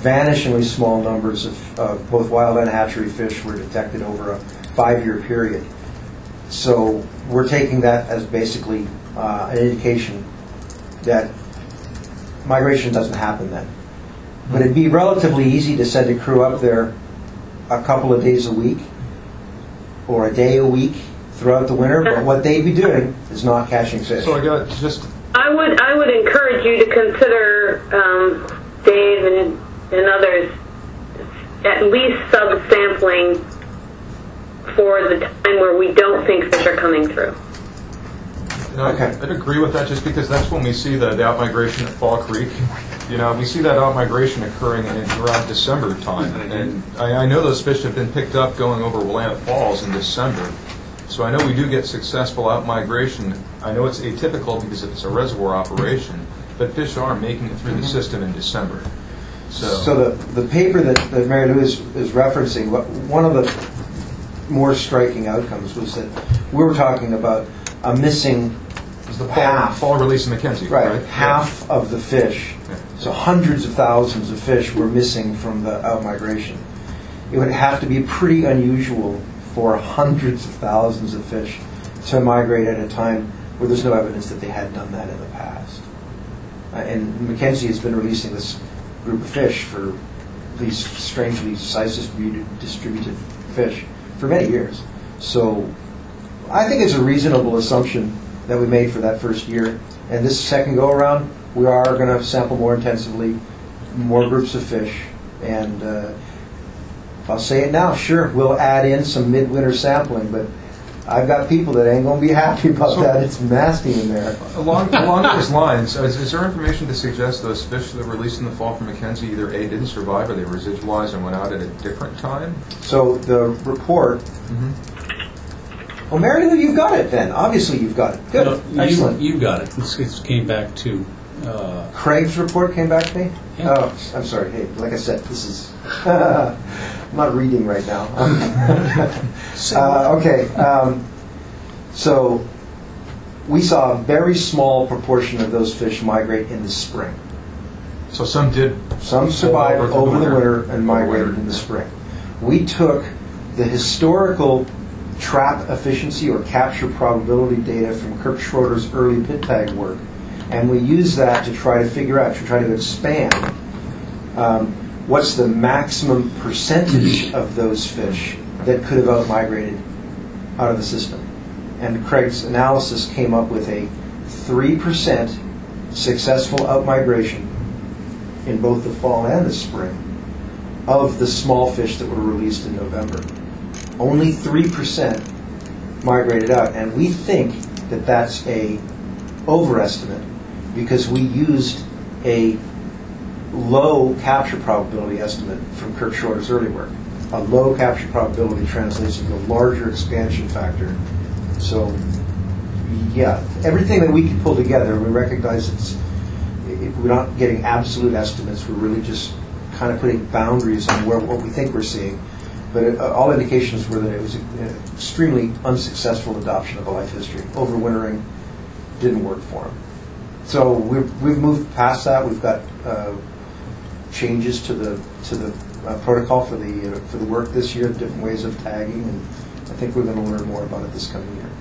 vanishingly small numbers of, of both wild and hatchery fish were detected over a five-year period. So we're taking that as basically uh, an indication that migration doesn't happen then. But it'd be relatively easy to send a crew up there a couple of days a week or a day a week throughout the winter, but what they'd be doing is not catching fish. So I got just... I would I would encourage you to consider, um, Dave and, and others, at least sub-sampling for the time where we don't think fish are coming through. You know, okay. I'd agree with that just because that's when we see the, the outmigration at Fall Creek. You know, we see that outmigration occurring in around December time. And I, I know those fish have been picked up going over Willamette Falls in December. So I know we do get successful outmigration. I know it's atypical because it's a reservoir operation, but fish are making it through the system in December. So, so the, the paper that, that Mary Lou is, is referencing, what, one of the more striking outcomes was that we were talking about a missing the fall, half. fall release in Mackenzie, right? right? Half yeah. of the fish. Yeah. So hundreds of thousands of fish were missing from the outmigration. It would have to be pretty unusual for hundreds of thousands of fish to migrate at a time where there's no evidence that they had done that in the past. Uh, and Mackenzie has been releasing this group of fish for these strangely size-distributed distributed fish for many years. So I think it's a reasonable assumption that we made for that first year. And this second go-around, we are going to sample more intensively, more groups of fish. And uh, I'll say it now, sure, we'll add in some midwinter sampling, but I've got people that ain't going to be happy about so, that. It's nasty in there. Along, along those lines, is, is there information to suggest those fish that were released in the fall from Mackenzie either A, didn't survive, or they residualized and went out at a different time? So the report... Mm-hmm. Well, Mary Lou, you've got it then. Obviously you've got it. Good. No, Excellent. You, you got it. It's, it came back to... Uh, Craig's report came back to me? Yeah. Oh, I'm sorry. Hey, like I said, this is... I'm not reading right now. uh, okay. Um, so we saw a very small proportion of those fish migrate in the spring. So some did... Some survived over, over the winter, winter and migrated winter. in the spring. We took the historical trap efficiency or capture probability data from Kirk Schroeder's early pit tag work, and we used that to try to figure out, to try to expand um, what's the maximum percentage of those fish that could have out-migrated out of the system. And Craig's analysis came up with a three percent successful out-migration in both the fall and the spring of the small fish that were released in November. Only three percent migrated out, and we think that that's a overestimate because we used a low capture probability estimate from Kirk Schroeder's early work. A low capture probability translates into a larger expansion factor. So, yeah, everything that we can pull together, we recognize it's it, we're not getting absolute estimates. We're really just kind of putting boundaries on where what we think we're seeing. But it, uh, all indications were that it was an extremely unsuccessful adoption of a life history. Overwintering didn't work for him. So we've, we've moved past that. We've got uh, changes to the to the uh, protocol for the uh, for the work this year, different ways of tagging, and I think we're going to learn more about it this coming year.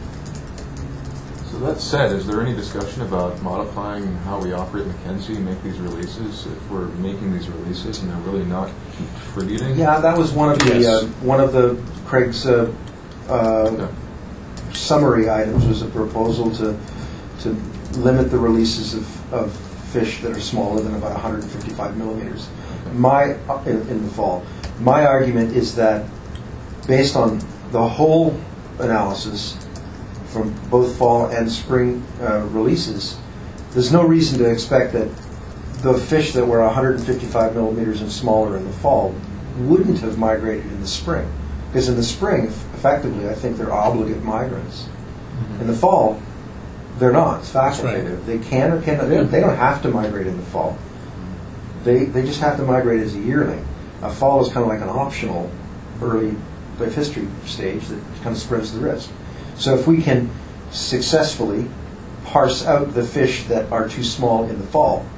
So that said, is there any discussion about modifying how we operate Mackenzie and make these releases if we're making these releases and they're really not contributing? Yeah, that was one of the yes. uh, one of the Craig's uh, uh, yeah. summary items was a proposal to to limit the releases of, of fish that are smaller than about one hundred fifty-five millimeters. Okay. My in, in the fall, my argument is that based on the whole analysis from both fall and spring uh, releases, there's no reason to expect that the fish that were one hundred fifty-five millimeters and smaller in the fall wouldn't have migrated in the spring. Because in the spring, effectively, I think they're obligate migrants. Mm-hmm. In the fall, they're not. It's facultative. Right. They can or cannot. They don't, they don't have to migrate in the fall. They they just have to migrate as a yearling. A fall is kind of like an optional early life history stage that kind of spreads the risk. So if we can successfully parse out the fish that are too small in the fall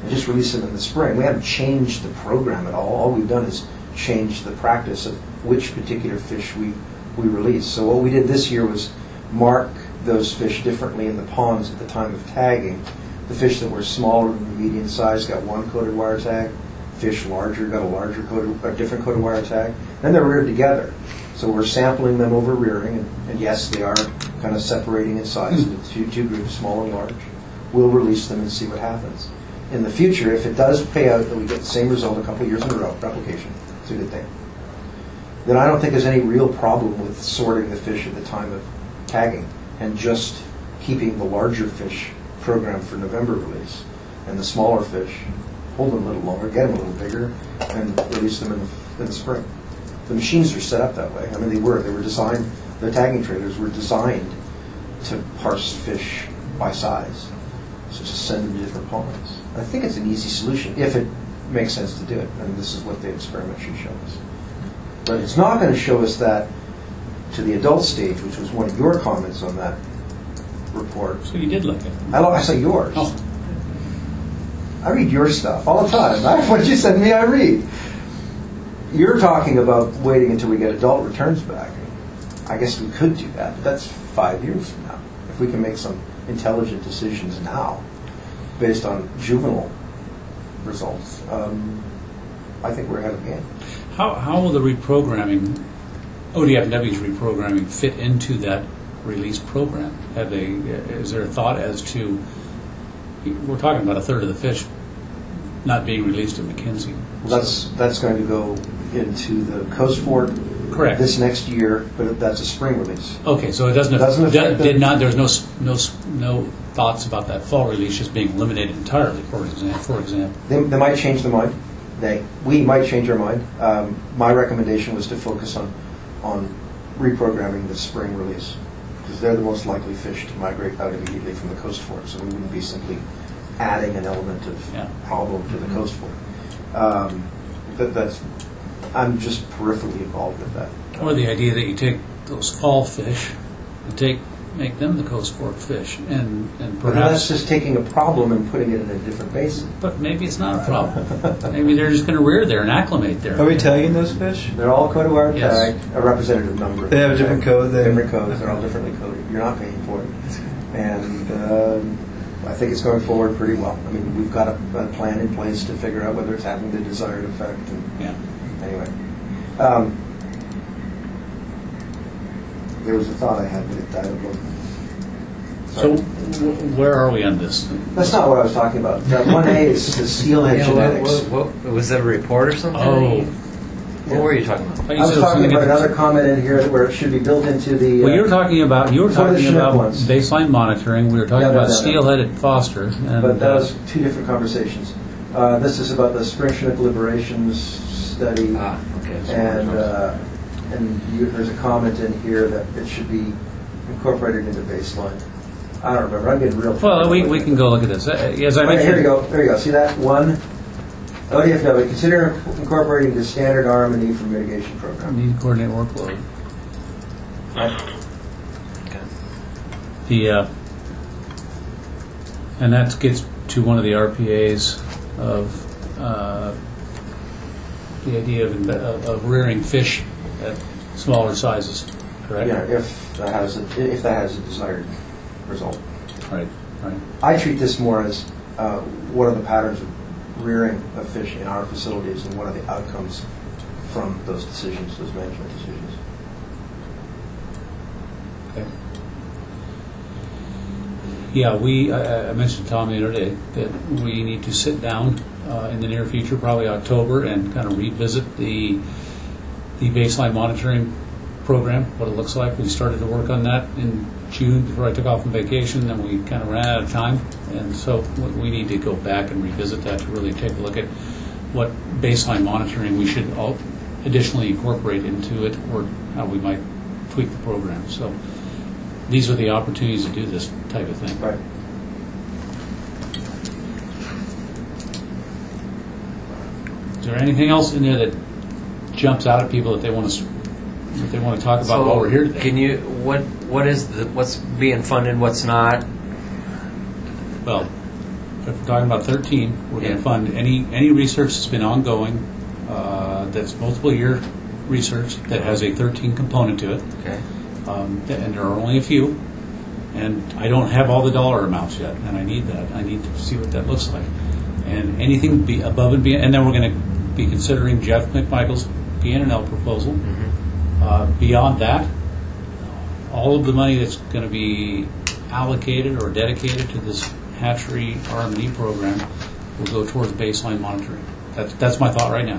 and just release them in the spring. We haven't changed the program at all. All we've done is change the practice of which particular fish we, we release. So what we did this year was mark those fish differently in the ponds at the time of tagging. The fish that were smaller than the median size got one coated wire tag. Fish larger got a larger coated, a different coated wire tag. Then they're reared together. So we're sampling them over rearing, and, and yes, they are kind of separating in size into two, two groups, small and large. We'll release them and see what happens. In the future, if it does pay out that we get the same result a couple of years in a row, replication, it's a good thing, then I don't think there's any real problem with sorting the fish at the time of tagging and just keeping the larger fish programmed for November release and the smaller fish, hold them a little longer, get them a little bigger, and release them in the, in the spring. The machines are set up that way. I mean, they were. They were designed, the tagging trailers were designed to parse fish by size. So just send them to different ponds. I think it's an easy solution if it makes sense to do it. And this is what the experiment should show us. But it's not going to show us that to the adult stage, which was one of your comments on that report. So you did look at it. I, I saw yours. Oh. I read your stuff all the time. I, what you send me, I read. You're talking about waiting until we get adult returns back. I guess we could do that, but that's five years from now. If we can make some intelligent decisions now based on juvenile results, um, I think we're ahead of the game. How, how will the reprogramming, O D F W's reprogramming, fit into that release program? Have they? Is there a thought as to? We're talking about a third of the fish not being released at McKenzie. That's that's going to go into the Coast Fork. Correct. This next year, but that's a spring release. Okay, so it doesn't, doesn't affect did, did the, not. There's no no no thoughts about that fall release just being eliminated entirely. For example, for example, they, they might change their mind. They we might change our mind. Um, my recommendation was to focus on on reprogramming the spring release because they're the most likely fish to migrate out immediately from the Coast Fork. So we wouldn't be simply adding an element of yeah. problem to the Coast Fork. Um, but that's. I'm just peripherally involved with that. Or the idea that you take those fall fish and take make them the Coast Fork fish, and and But perhaps that's just taking a problem and putting it in a different basin. But maybe it's not a problem. Maybe they're just going to rear there and acclimate there. Are we tagging those fish? They're all coated wire Yes. tagged, a representative number. They have a different code. They Different codes. They're all differently coded. You're not paying for it, and um, I think it's going forward pretty well. I mean, we've got a, a plan in place to figure out whether it's having the desired effect. And yeah. Anyway, um, there was a thought I had, but it died of So, w- where are we on this? That's not what I was talking about. one A is the steelhead Yeah, genetics. what, what, what, was that a report or something? Oh. What were you talking about? I was talking about another comment in here where it should be built into the. Uh, Well, you were talking about you were for the talking Chinook about ones. baseline monitoring. We were talking Yeah, no, about no, no. steelheaded Foster, and But that uh, was two different conversations. Uh, this is about the Spring Chinook Liberations study, Ah, okay. So and we're- uh, and you, there's a comment in here that it should be incorporated into baseline. I don't remember. I'm getting real. well, we, we can go look at this. Uh, As I Right, mentioned, here you go. There you go. See that one? O D F W. Consider incorporating the standard R M and E for mitigation program. need to coordinate workload. Right. The uh, and that gets to one of the R P As of uh, the idea of, of, of rearing fish at smaller sizes. Correct. Yeah, if that has a, if that has a desired result. Right. Right. I treat this more as uh, what are the patterns of rearing of fish in our facilities and what are the outcomes from those decisions, those management decisions. Okay. Yeah, we. I, I mentioned to Tom the other day that we need to sit down uh, in the near future, probably October, and kind of revisit the the baseline monitoring program, what it looks like. We started to work on that in June before I took off on vacation, and we kind of ran out of time, and so we need to go back and revisit that to really take a look at what baseline monitoring we should all additionally incorporate into it, or how we might tweak the program. So these are the opportunities to do this type of thing. Right. Is there anything else in there that jumps out at people that they want to that they want to talk about So while we're here today? Can you what what is the what's being funded, what's not? Well, if we're talking about thirteen, we're going Yeah. to fund any any research that's been ongoing, uh, that's multiple year research that has a thirteen component to it. Okay. Um, and there are only a few. And I don't have all the dollar amounts yet, and I need that. I need to see what that looks like. And anything be above and beyond, and then we're going to be considering Jeff McMichael's P N L proposal. Mm-hmm. Uh, beyond that, all of the money that's going to be allocated or dedicated to this hatchery R and D program will go towards baseline monitoring. That's that's my thought right now.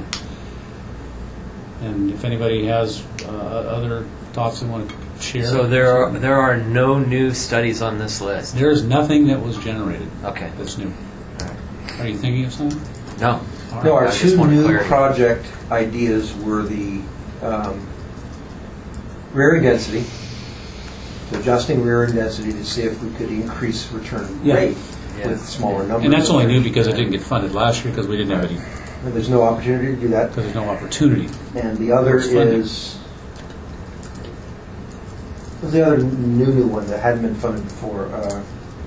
And if anybody has uh, other thoughts they want to share, So there are there are no new studies on this list. there is nothing that was generated Okay. that's new. Are you thinking of something? No. All right. No, our I just two wanted new clarity. project ideas were the um, rearing density, so adjusting rearing density to see if we could increase return Yeah. rate Yeah. with smaller numbers. And that's only new because it didn't get funded last year because we didn't have any, And there's no opportunity to do that. because there's no opportunity. And the other Where's funding? is, what's the other new new one that hadn't been funded before? Uh,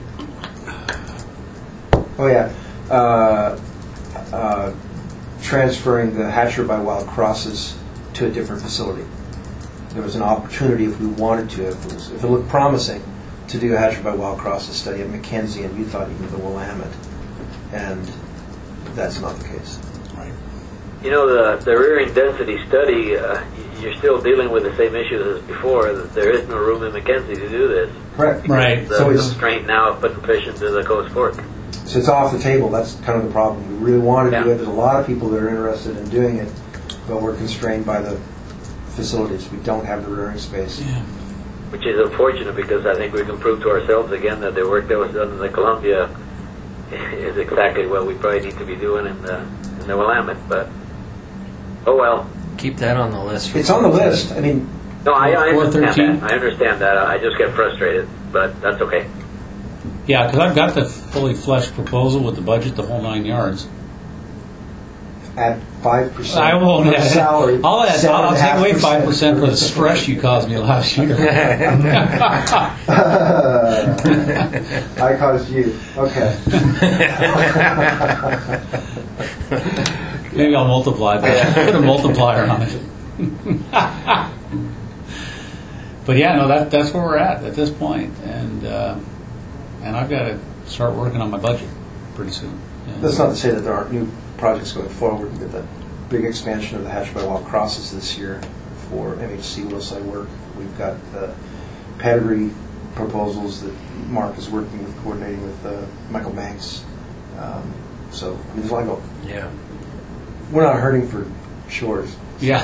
oh yeah, uh, uh, transferring the hatchery by wild crosses to a different facility. There was an opportunity if we wanted to, if it, was, if it looked promising, to do a hatchery by wild crosses study at Mackenzie, and you thought even the Willamette, and that's not the case. You know, the, the rearing density study, uh, you're still dealing with the same issues as before. That there is no room in Mackenzie to do this. Correct. Right. The So it's- constraint now of putting fish into the Coast Fork. So it's off the table. That's kind of the problem. We really want to do Yeah. it. There's a lot of people that are interested in doing it, but we're constrained by the facilities. We don't have the rearing space. Yeah. Which is unfortunate because I think we can prove to ourselves again that the work that was done in the Columbia is exactly what we probably need to be doing in the, in the Willamette. But, oh well. Keep that on the list. For It's on the list. I mean, No, I, I four understand thirteen. that. I understand that. I just get frustrated, but that's okay. Yeah, because I've got the fully fleshed proposal with the budget, the whole nine yards. at five percent. I won't add. salary. I'll add. seven I'll and a take half away five percent for the stress you caused me last year. I caused you. Okay. Maybe I'll multiply that. Put a multiplier on it. But yeah, no, that that's where we're at at this point, and uh, and I've got to start working on my budget pretty soon. And, That's not to say that there aren't new projects going forward. We've got that big expansion of the Hatch by Wild Crosses this year for M H C Willside work. We've got the pedigree proposals that Mark is working with, coordinating with uh, Michael Banks. Um, so I mean, there's a lot going. Yeah. We're not hurting for shores. Yeah.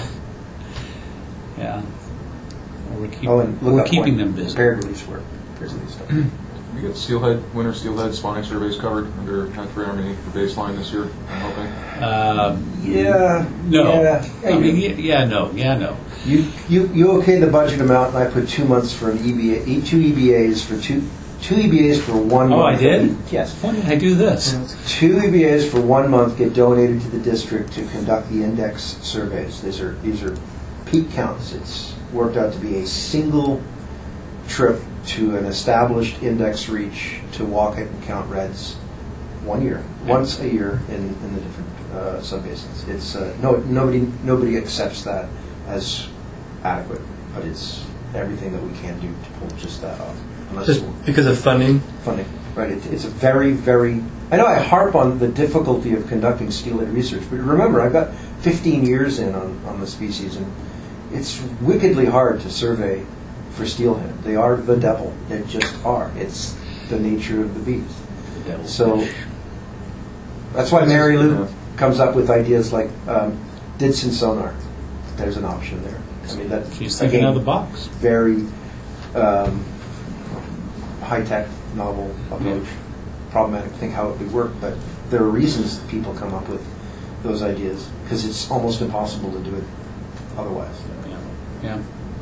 Yeah. Well, we're keep, Oh, and look we're up keeping point. them busy. Paired release work. Paired release stuff. We got steelhead, winter steelhead spawning surveys covered under Hatchery Army for baseline this year, I'm hoping. Uh, Yeah. no. Yeah. I mean, yeah, yeah, no. Yeah, no. You you you okay the budget amount, and I put two months for an E B A, two E B As for two two E B As for one Oh, month. I did? Yes. When did I do this? Two E B As for one month get donated to the district to conduct the index surveys. These are these are peak counts. It's worked out to be a single trip to an established index reach to walk it and count reds one year, once a year in, in the different uh, subbasins. It's uh, no nobody nobody accepts that as adequate, but it's everything that we can do to pull just that off. Unless Just because of funding? Funding, right. It, it's a very, very... I know I harp on the difficulty of conducting steelhead research, but remember, I've got fifteen years in on, on the species, and it's wickedly hard to survey for steelhead. They are the devil. They just are. It's the nature of the beast. So that's why Mary Lou comes up with ideas like um, Didson sonar. There's an option there. I mean, that, She's thinking again, out of the box. very um, high-tech, novel approach. Problematic to think how it would work, but there are reasons that people come up with those ideas because it's almost impossible to do it otherwise. Yeah. Yeah.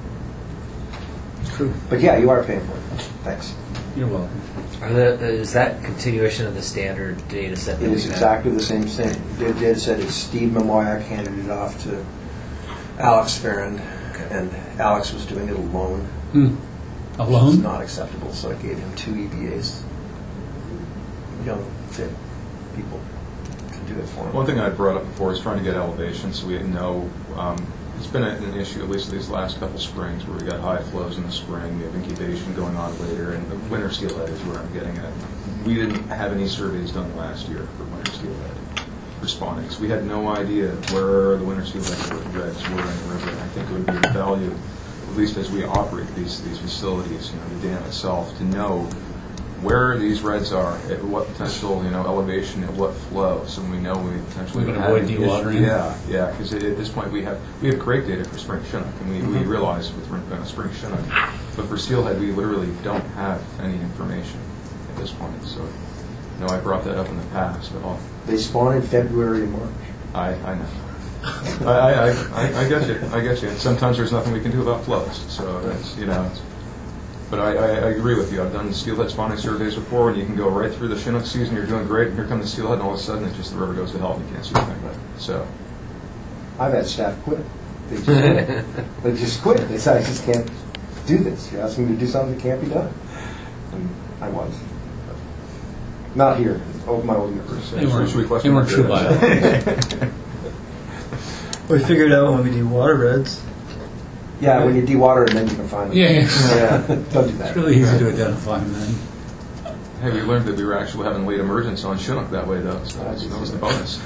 It's true. But yeah, you are paying for it. Thanks. You're welcome. Are the, is that continuation of the standard data set? It that is we've had? exactly the same thing. The data set is Steve Mamoyak handed it off to Alex Farrand, and Alex was doing it alone. Hmm. Which is Alone? not acceptable, so I gave him two E B As. young, fit people to do it for them. One thing I brought up before is trying to get elevation so we know. Um, it's been a, an issue, at least these last couple springs, where we got high flows in the spring, we have incubation going on later, and the winter steelhead is where I'm getting at. We didn't have any surveys done last year for winter steelhead responding, so we had no idea where the winter steelhead reds were in the river. And I think it would be of value, at least as we operate these these facilities, you know, the dam itself, to know where these reds are, at what potential, you know, elevation, at what flow, so we know we potentially We can have avoid any dewatering. issue. Yeah, yeah, because at this point we have we have great data for spring chinook, and we, Mm-hmm. we realize with uh, spring chinook, but for steelhead we literally don't have any information at this point. So, you know, I brought that up in the past, but I'll, They spawn in February and March. I I know. I, I, I, I get you. I get you. And sometimes there's nothing we can do about flows. So that's, you know. It's, but I, I, I agree with you. I've done steelhead spawning surveys before, and you can go right through the Chinook season. You're doing great, and here comes the steelhead, and all of a sudden, it just the river goes to hell, and you can't see anything. So I've had staff quit. They just quit. They just quit. They said, I just can't do this. You're asking me to do something that can't be done. And I was. Not here. Oh, my old universe. They weren't, Should we question they weren't the true data? bio. We figured out when we do water reds. Yeah, when you dewater it, then you can find them. Yeah, yeah. yeah. Don't do that. It's really easy to identify them then. Hey, we learned that we were actually having late emergence on Chinook that way, though. So that was, that was the bonus.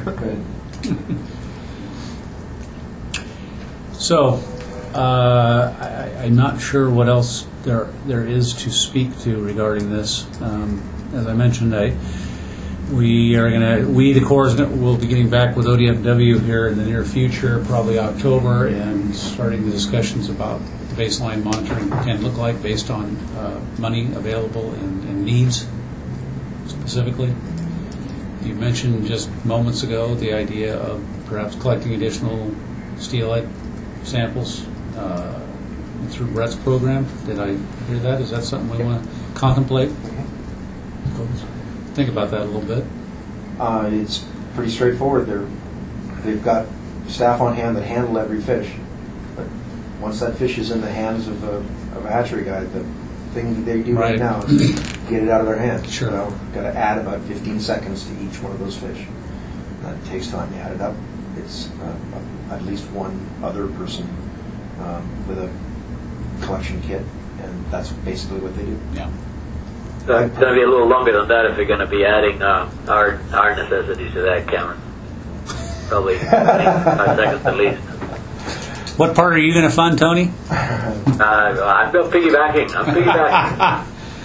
So, uh, I, I'm not sure what else there there is to speak to regarding this. Um, as I mentioned, I we are going to we the Corps is gonna, will be getting back with O D F W here in the near future, probably October, and starting the discussions about the baseline monitoring can look like based on uh, money available and, and needs specifically. You mentioned just moments ago the idea of perhaps collecting additional steelhead samples uh, through Brett's program. Did I hear that? Is that something we want to contemplate? Think about that a little bit. Uh, it's pretty straightforward. They're, they've got staff on hand that handle every fish. But once that fish is in the hands of a, of a hatchery guy, the thing that they do right, Right. now is get it out of their hands. Sure. You know, got to add about fifteen seconds to each one of those fish. That takes time. You add it up. It's uh, at least one other person um, with a collection kit, and that's basically what they do. Yeah. So it's going to be a little longer than that if you're going to be adding uh, our our necessities to that, Cameron. Probably five seconds at least. What part are you going to fund, Tony? Uh, I'm piggybacking. I'm piggybacking.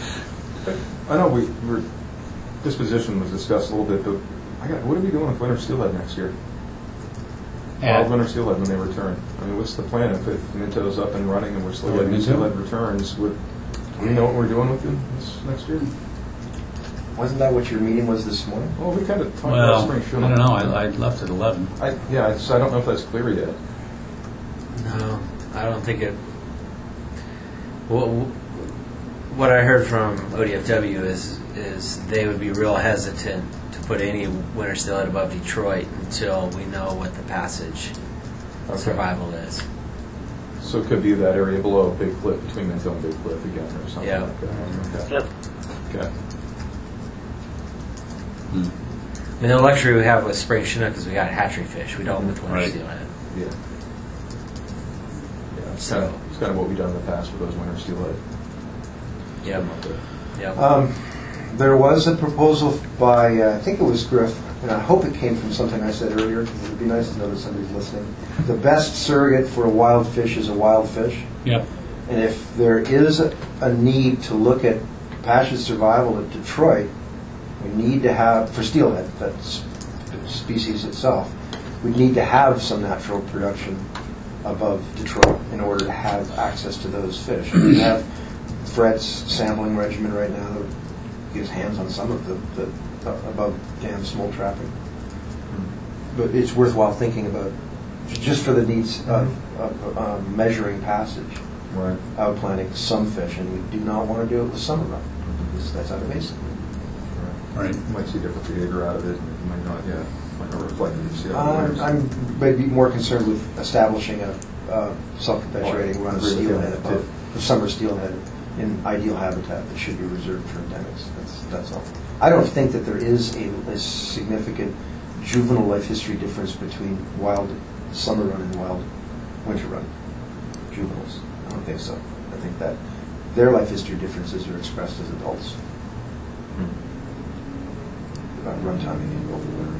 I know we were, disposition was discussed a little bit, but I got, what are we doing with winter steelhead next year? Add- Wild winter steelhead when they return. I mean, what's the plan if, if Minto's up and running and we're still Oh, getting Minto? steelhead returns? Would, do we know what we're doing with them this next year? Wasn't that what your meeting was this morning? Well, we kind of talked Well, about I spring don't chinook. know. I, I left at eleven. I, yeah, I, so I don't know if that's clear yet. No, I don't think it. What, what I heard from O D F W is is they would be real hesitant to put any winter steelhead above Detroit until we know what the passage Okay. survival is. So it could be that area below Big Cliff, between Minto and Big Cliff again, or something Yeah. like that. Okay. Yep. Okay. I mean, the luxury we have with spring chinook is we got hatchery fish. We don't with winter Right. steelhead. Yeah. Yeah. It's So- kind of, it's kind of what we've done in the past with those winter steelhead. Yep. Yep. Um, there was a proposal by, uh, I think it was Griff, and I hope it came from something I said earlier, because it would be nice to know that somebody's listening. The best surrogate for a wild fish is a wild fish. Yep. And if there is a, a need to look at passage survival at Detroit, we need to have, for steelhead, that's the species itself, we need to have some natural production above Detroit in order to have access to those fish. We have Fred's sampling regimen right now that gives hands on some of the, the uh, above dam smolt trapping. But it's worthwhile thinking about, just for the needs of, of um, measuring passage, Right. outplanting some fish, and we do not want to do it with summer run, because that's out of basin. Right. You might see different behavior out of it, and it might not, yeah, might not reflect it. See how it I'm, wears. I'm maybe more concerned with establishing a uh, self-perpetuating Oh, I run of agree with steelhead that, above, of summer steelhead in ideal habitat that should be reserved for endemics. That's, that's all. I don't think that there is a, a significant juvenile life history difference between wild summer run and wild winter run juveniles. I don't think so. I think that their life history differences are expressed as adults. About run timing in over winter.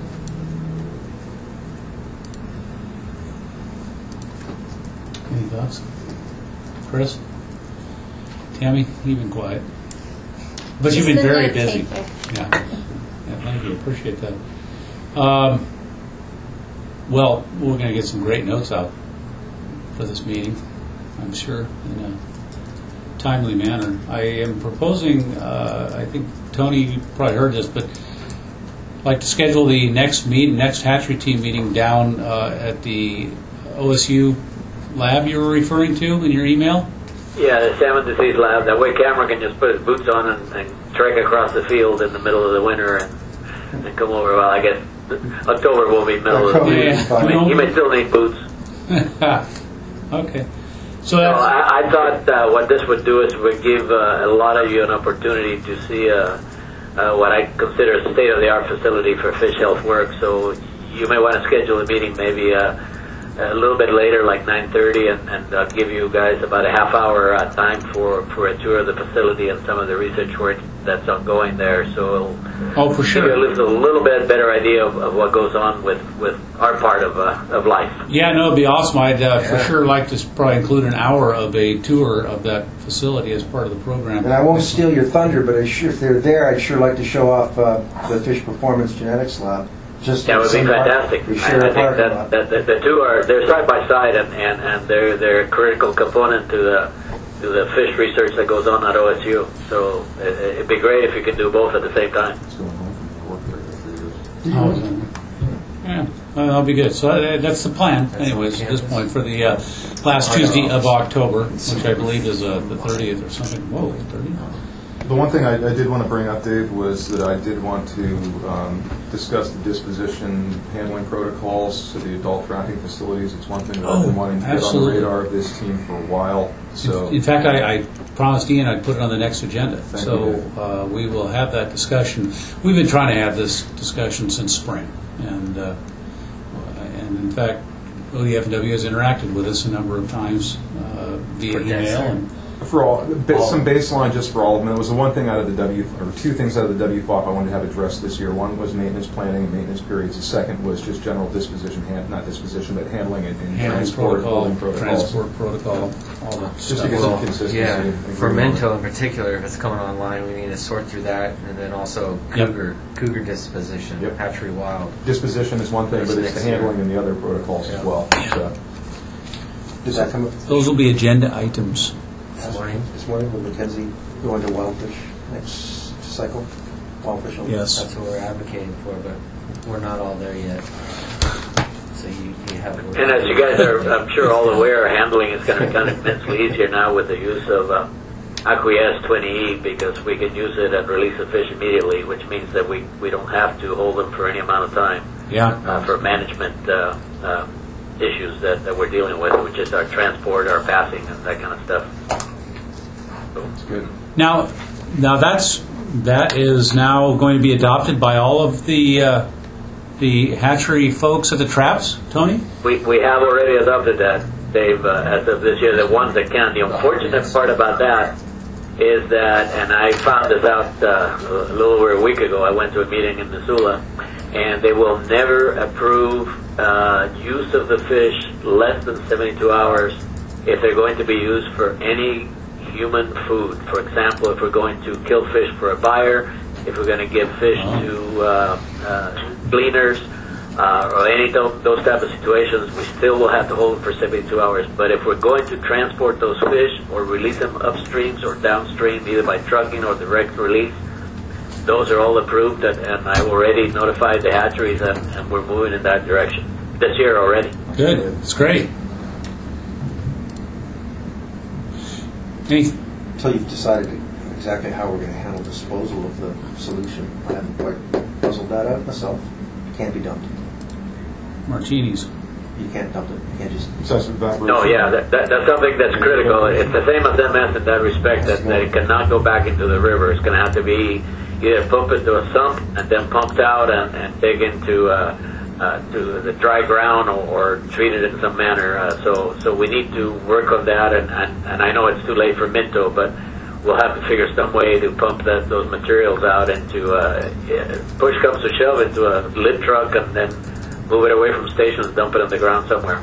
Any thoughts? Chris? Tammy? You've been quiet. But you've been very busy. Yeah. Yeah, thank you. Appreciate that. Um, well, we're going to get some great notes out for this meeting, I'm sure, in a timely manner. I am proposing, uh, I think, Tony, you probably heard this, but I'd like to schedule the next meet, next hatchery team meeting down uh, at the O S U lab you were referring to in your email? Yeah, the salmon disease lab. That way Cameron can just put his boots on and, and trek across the field in the middle of the winter and, and come over. Well, I guess October will be middle of the year. Yeah. He may still need boots. Okay. So, so I, I thought uh, what this would do is would give uh, a lot of you an opportunity to see uh, uh, what I consider a state-of-the-art facility for fish health work. So you may want to schedule a meeting maybe uh, a little bit later, like nine thirty, and, and I'll give you guys about a half hour uh, time for, for a tour of the facility and some of the research work that's ongoing there. So it'll oh, for sure. give you a little bit better idea of, of what goes on with, with our part of uh, of life. Yeah, no, it'd be awesome. I'd uh, yeah. for sure like to probably include an hour of a tour of that facility as part of the program. And I won't steal your thunder, but I sure, if they're there, I'd sure like to show off uh, the Fish Performance Genetics Lab. Just that would be fantastic. We I, I think that, that, that the two are they're side by side, and, and, and they're they're a critical component to the to the fish research that goes on at O S U. So it, it'd be great if you could do both at the same time. Oh, yeah, well, that'll be good. So uh, that's the plan, anyways, at this point for the uh, last Tuesday of October, which I believe is uh, the thirtieth or something. Whoa, thirtieth. The one thing I, I did want to bring up, Dave, was that I did want to um, discuss the disposition handling protocols to the adult trapping facilities. It's one thing that oh, I've been wanting to absolutely. get on the radar of this team for a while. So, in, in fact, I, I promised Ian I'd put it on the next agenda. Thank so you, uh, we will have that discussion. We've been trying to have this discussion since spring, and uh, and in fact, O D F and W has interacted with us a number of times uh, via email. And, For all, some baseline just for all of them. It was the one thing out of the W, or two things out of the W F O P I wanted to have addressed this year. One was maintenance planning and maintenance periods. The second was just general disposition, hand, not disposition, but handling it in transport, protocol, protocols. transport protocol, all that Just stuff. to get well, some consistency. Yeah, and for Mento in particular, if it's coming online, we need to sort through that, and then also cougar, yep. cougar disposition, yep. hatchery wild. Disposition is one thing, but it's the handling and the other protocols yeah. as well. So. Does that come up? Those will be agenda items. This morning, this morning will Mackenzie go into wildfish next cycle? Wildfish only? Yes. That's what we're advocating for, but we're not all there yet. So you, you have. And as you guys are, I'm sure, all aware, handling is going to become immensely easier now with the use of uh, Aqua-S twenty E, because we can use it and release the fish immediately, which means that we, we don't have to hold them for any amount of time. Yeah. Uh, for management uh, uh, issues that, that we're dealing with, which is our transport, our passing, and that kind of stuff. That's good. Now, now that's that is now going to be adopted by all of the uh, the hatchery folks at the traps, Tony? We we have already adopted that, Dave, uh, as of this year. The ones that can. The unfortunate part about that is that, and I found this out uh, a little over a week ago. I went to a meeting in Missoula, and they will never approve uh, use of the fish less than seventy-two hours if they're going to be used for any human food. For example, if we're going to kill fish for a buyer, if we're going to give fish to uh, uh, cleaners, uh, or any th- those type of situations, we still will have to hold them for seventy-two hours. But if we're going to transport those fish or release them upstreams or downstream, either by trucking or direct release, those are all approved, and, and I've already notified the hatcheries, and, and we're moving in that direction this year already. Good. It's great. Any? Until you've decided exactly how we're going to handle disposal of the solution. I haven't quite puzzled that out myself. It can't be dumped. Martinis. You can't dump it. You can't just. Such evaporation. No, yeah, that, that, that's something that's critical. It's the same as M S in that respect, that, that it cannot go back into the river. It's going to have to be either pump into a sump and then pumped out and, and dig into uh, uh, to the dry ground or, or treat it in some manner. Uh, so so we need to work on that, and, and, and I know it's too late for Minto, but we'll have to figure some way to pump that, those materials out into, uh, push comes to shove, into a lift truck and then move it away from stations, dump it on the ground somewhere.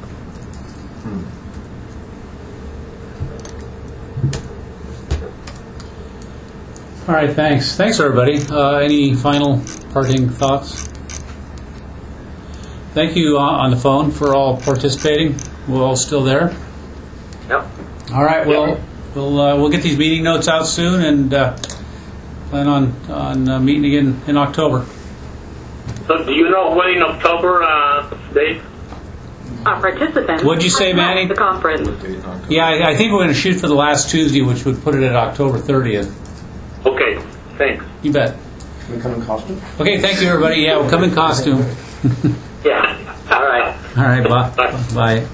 All right, thanks. Thanks, everybody. Uh, any final parting thoughts? Thank you on on the phone for all participating. We're all still there. Yep. All right. Well, we'll uh, we'll get these meeting notes out soon, and uh, plan on on uh, meeting again in October. So do you know when in October, uh, Dave? Our participants. What'd you say, Manny? The conference. Yeah, I, I think we're going to shoot for the last Tuesday, which would put it at October thirtieth. Okay, thanks. You bet. Can we come in costume? Okay, thank you, everybody. Yeah, we'll come in costume. Yeah. All right. All right, bye. Bye.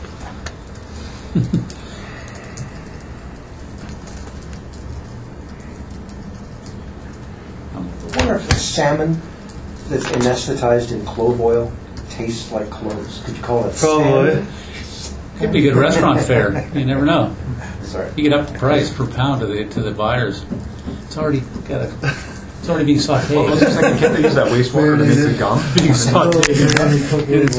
I wonder if the salmon that's anesthetized in clove oil tastes like cloves. Could you call it Probably. salmon? Could be a good restaurant fare. You never know. Sorry. You get up the price per pound to the to the buyers. It's already got a. It's already being sautéed. Well, I was just thinking, can't they use that wastewater to make the gum? Being sautéed.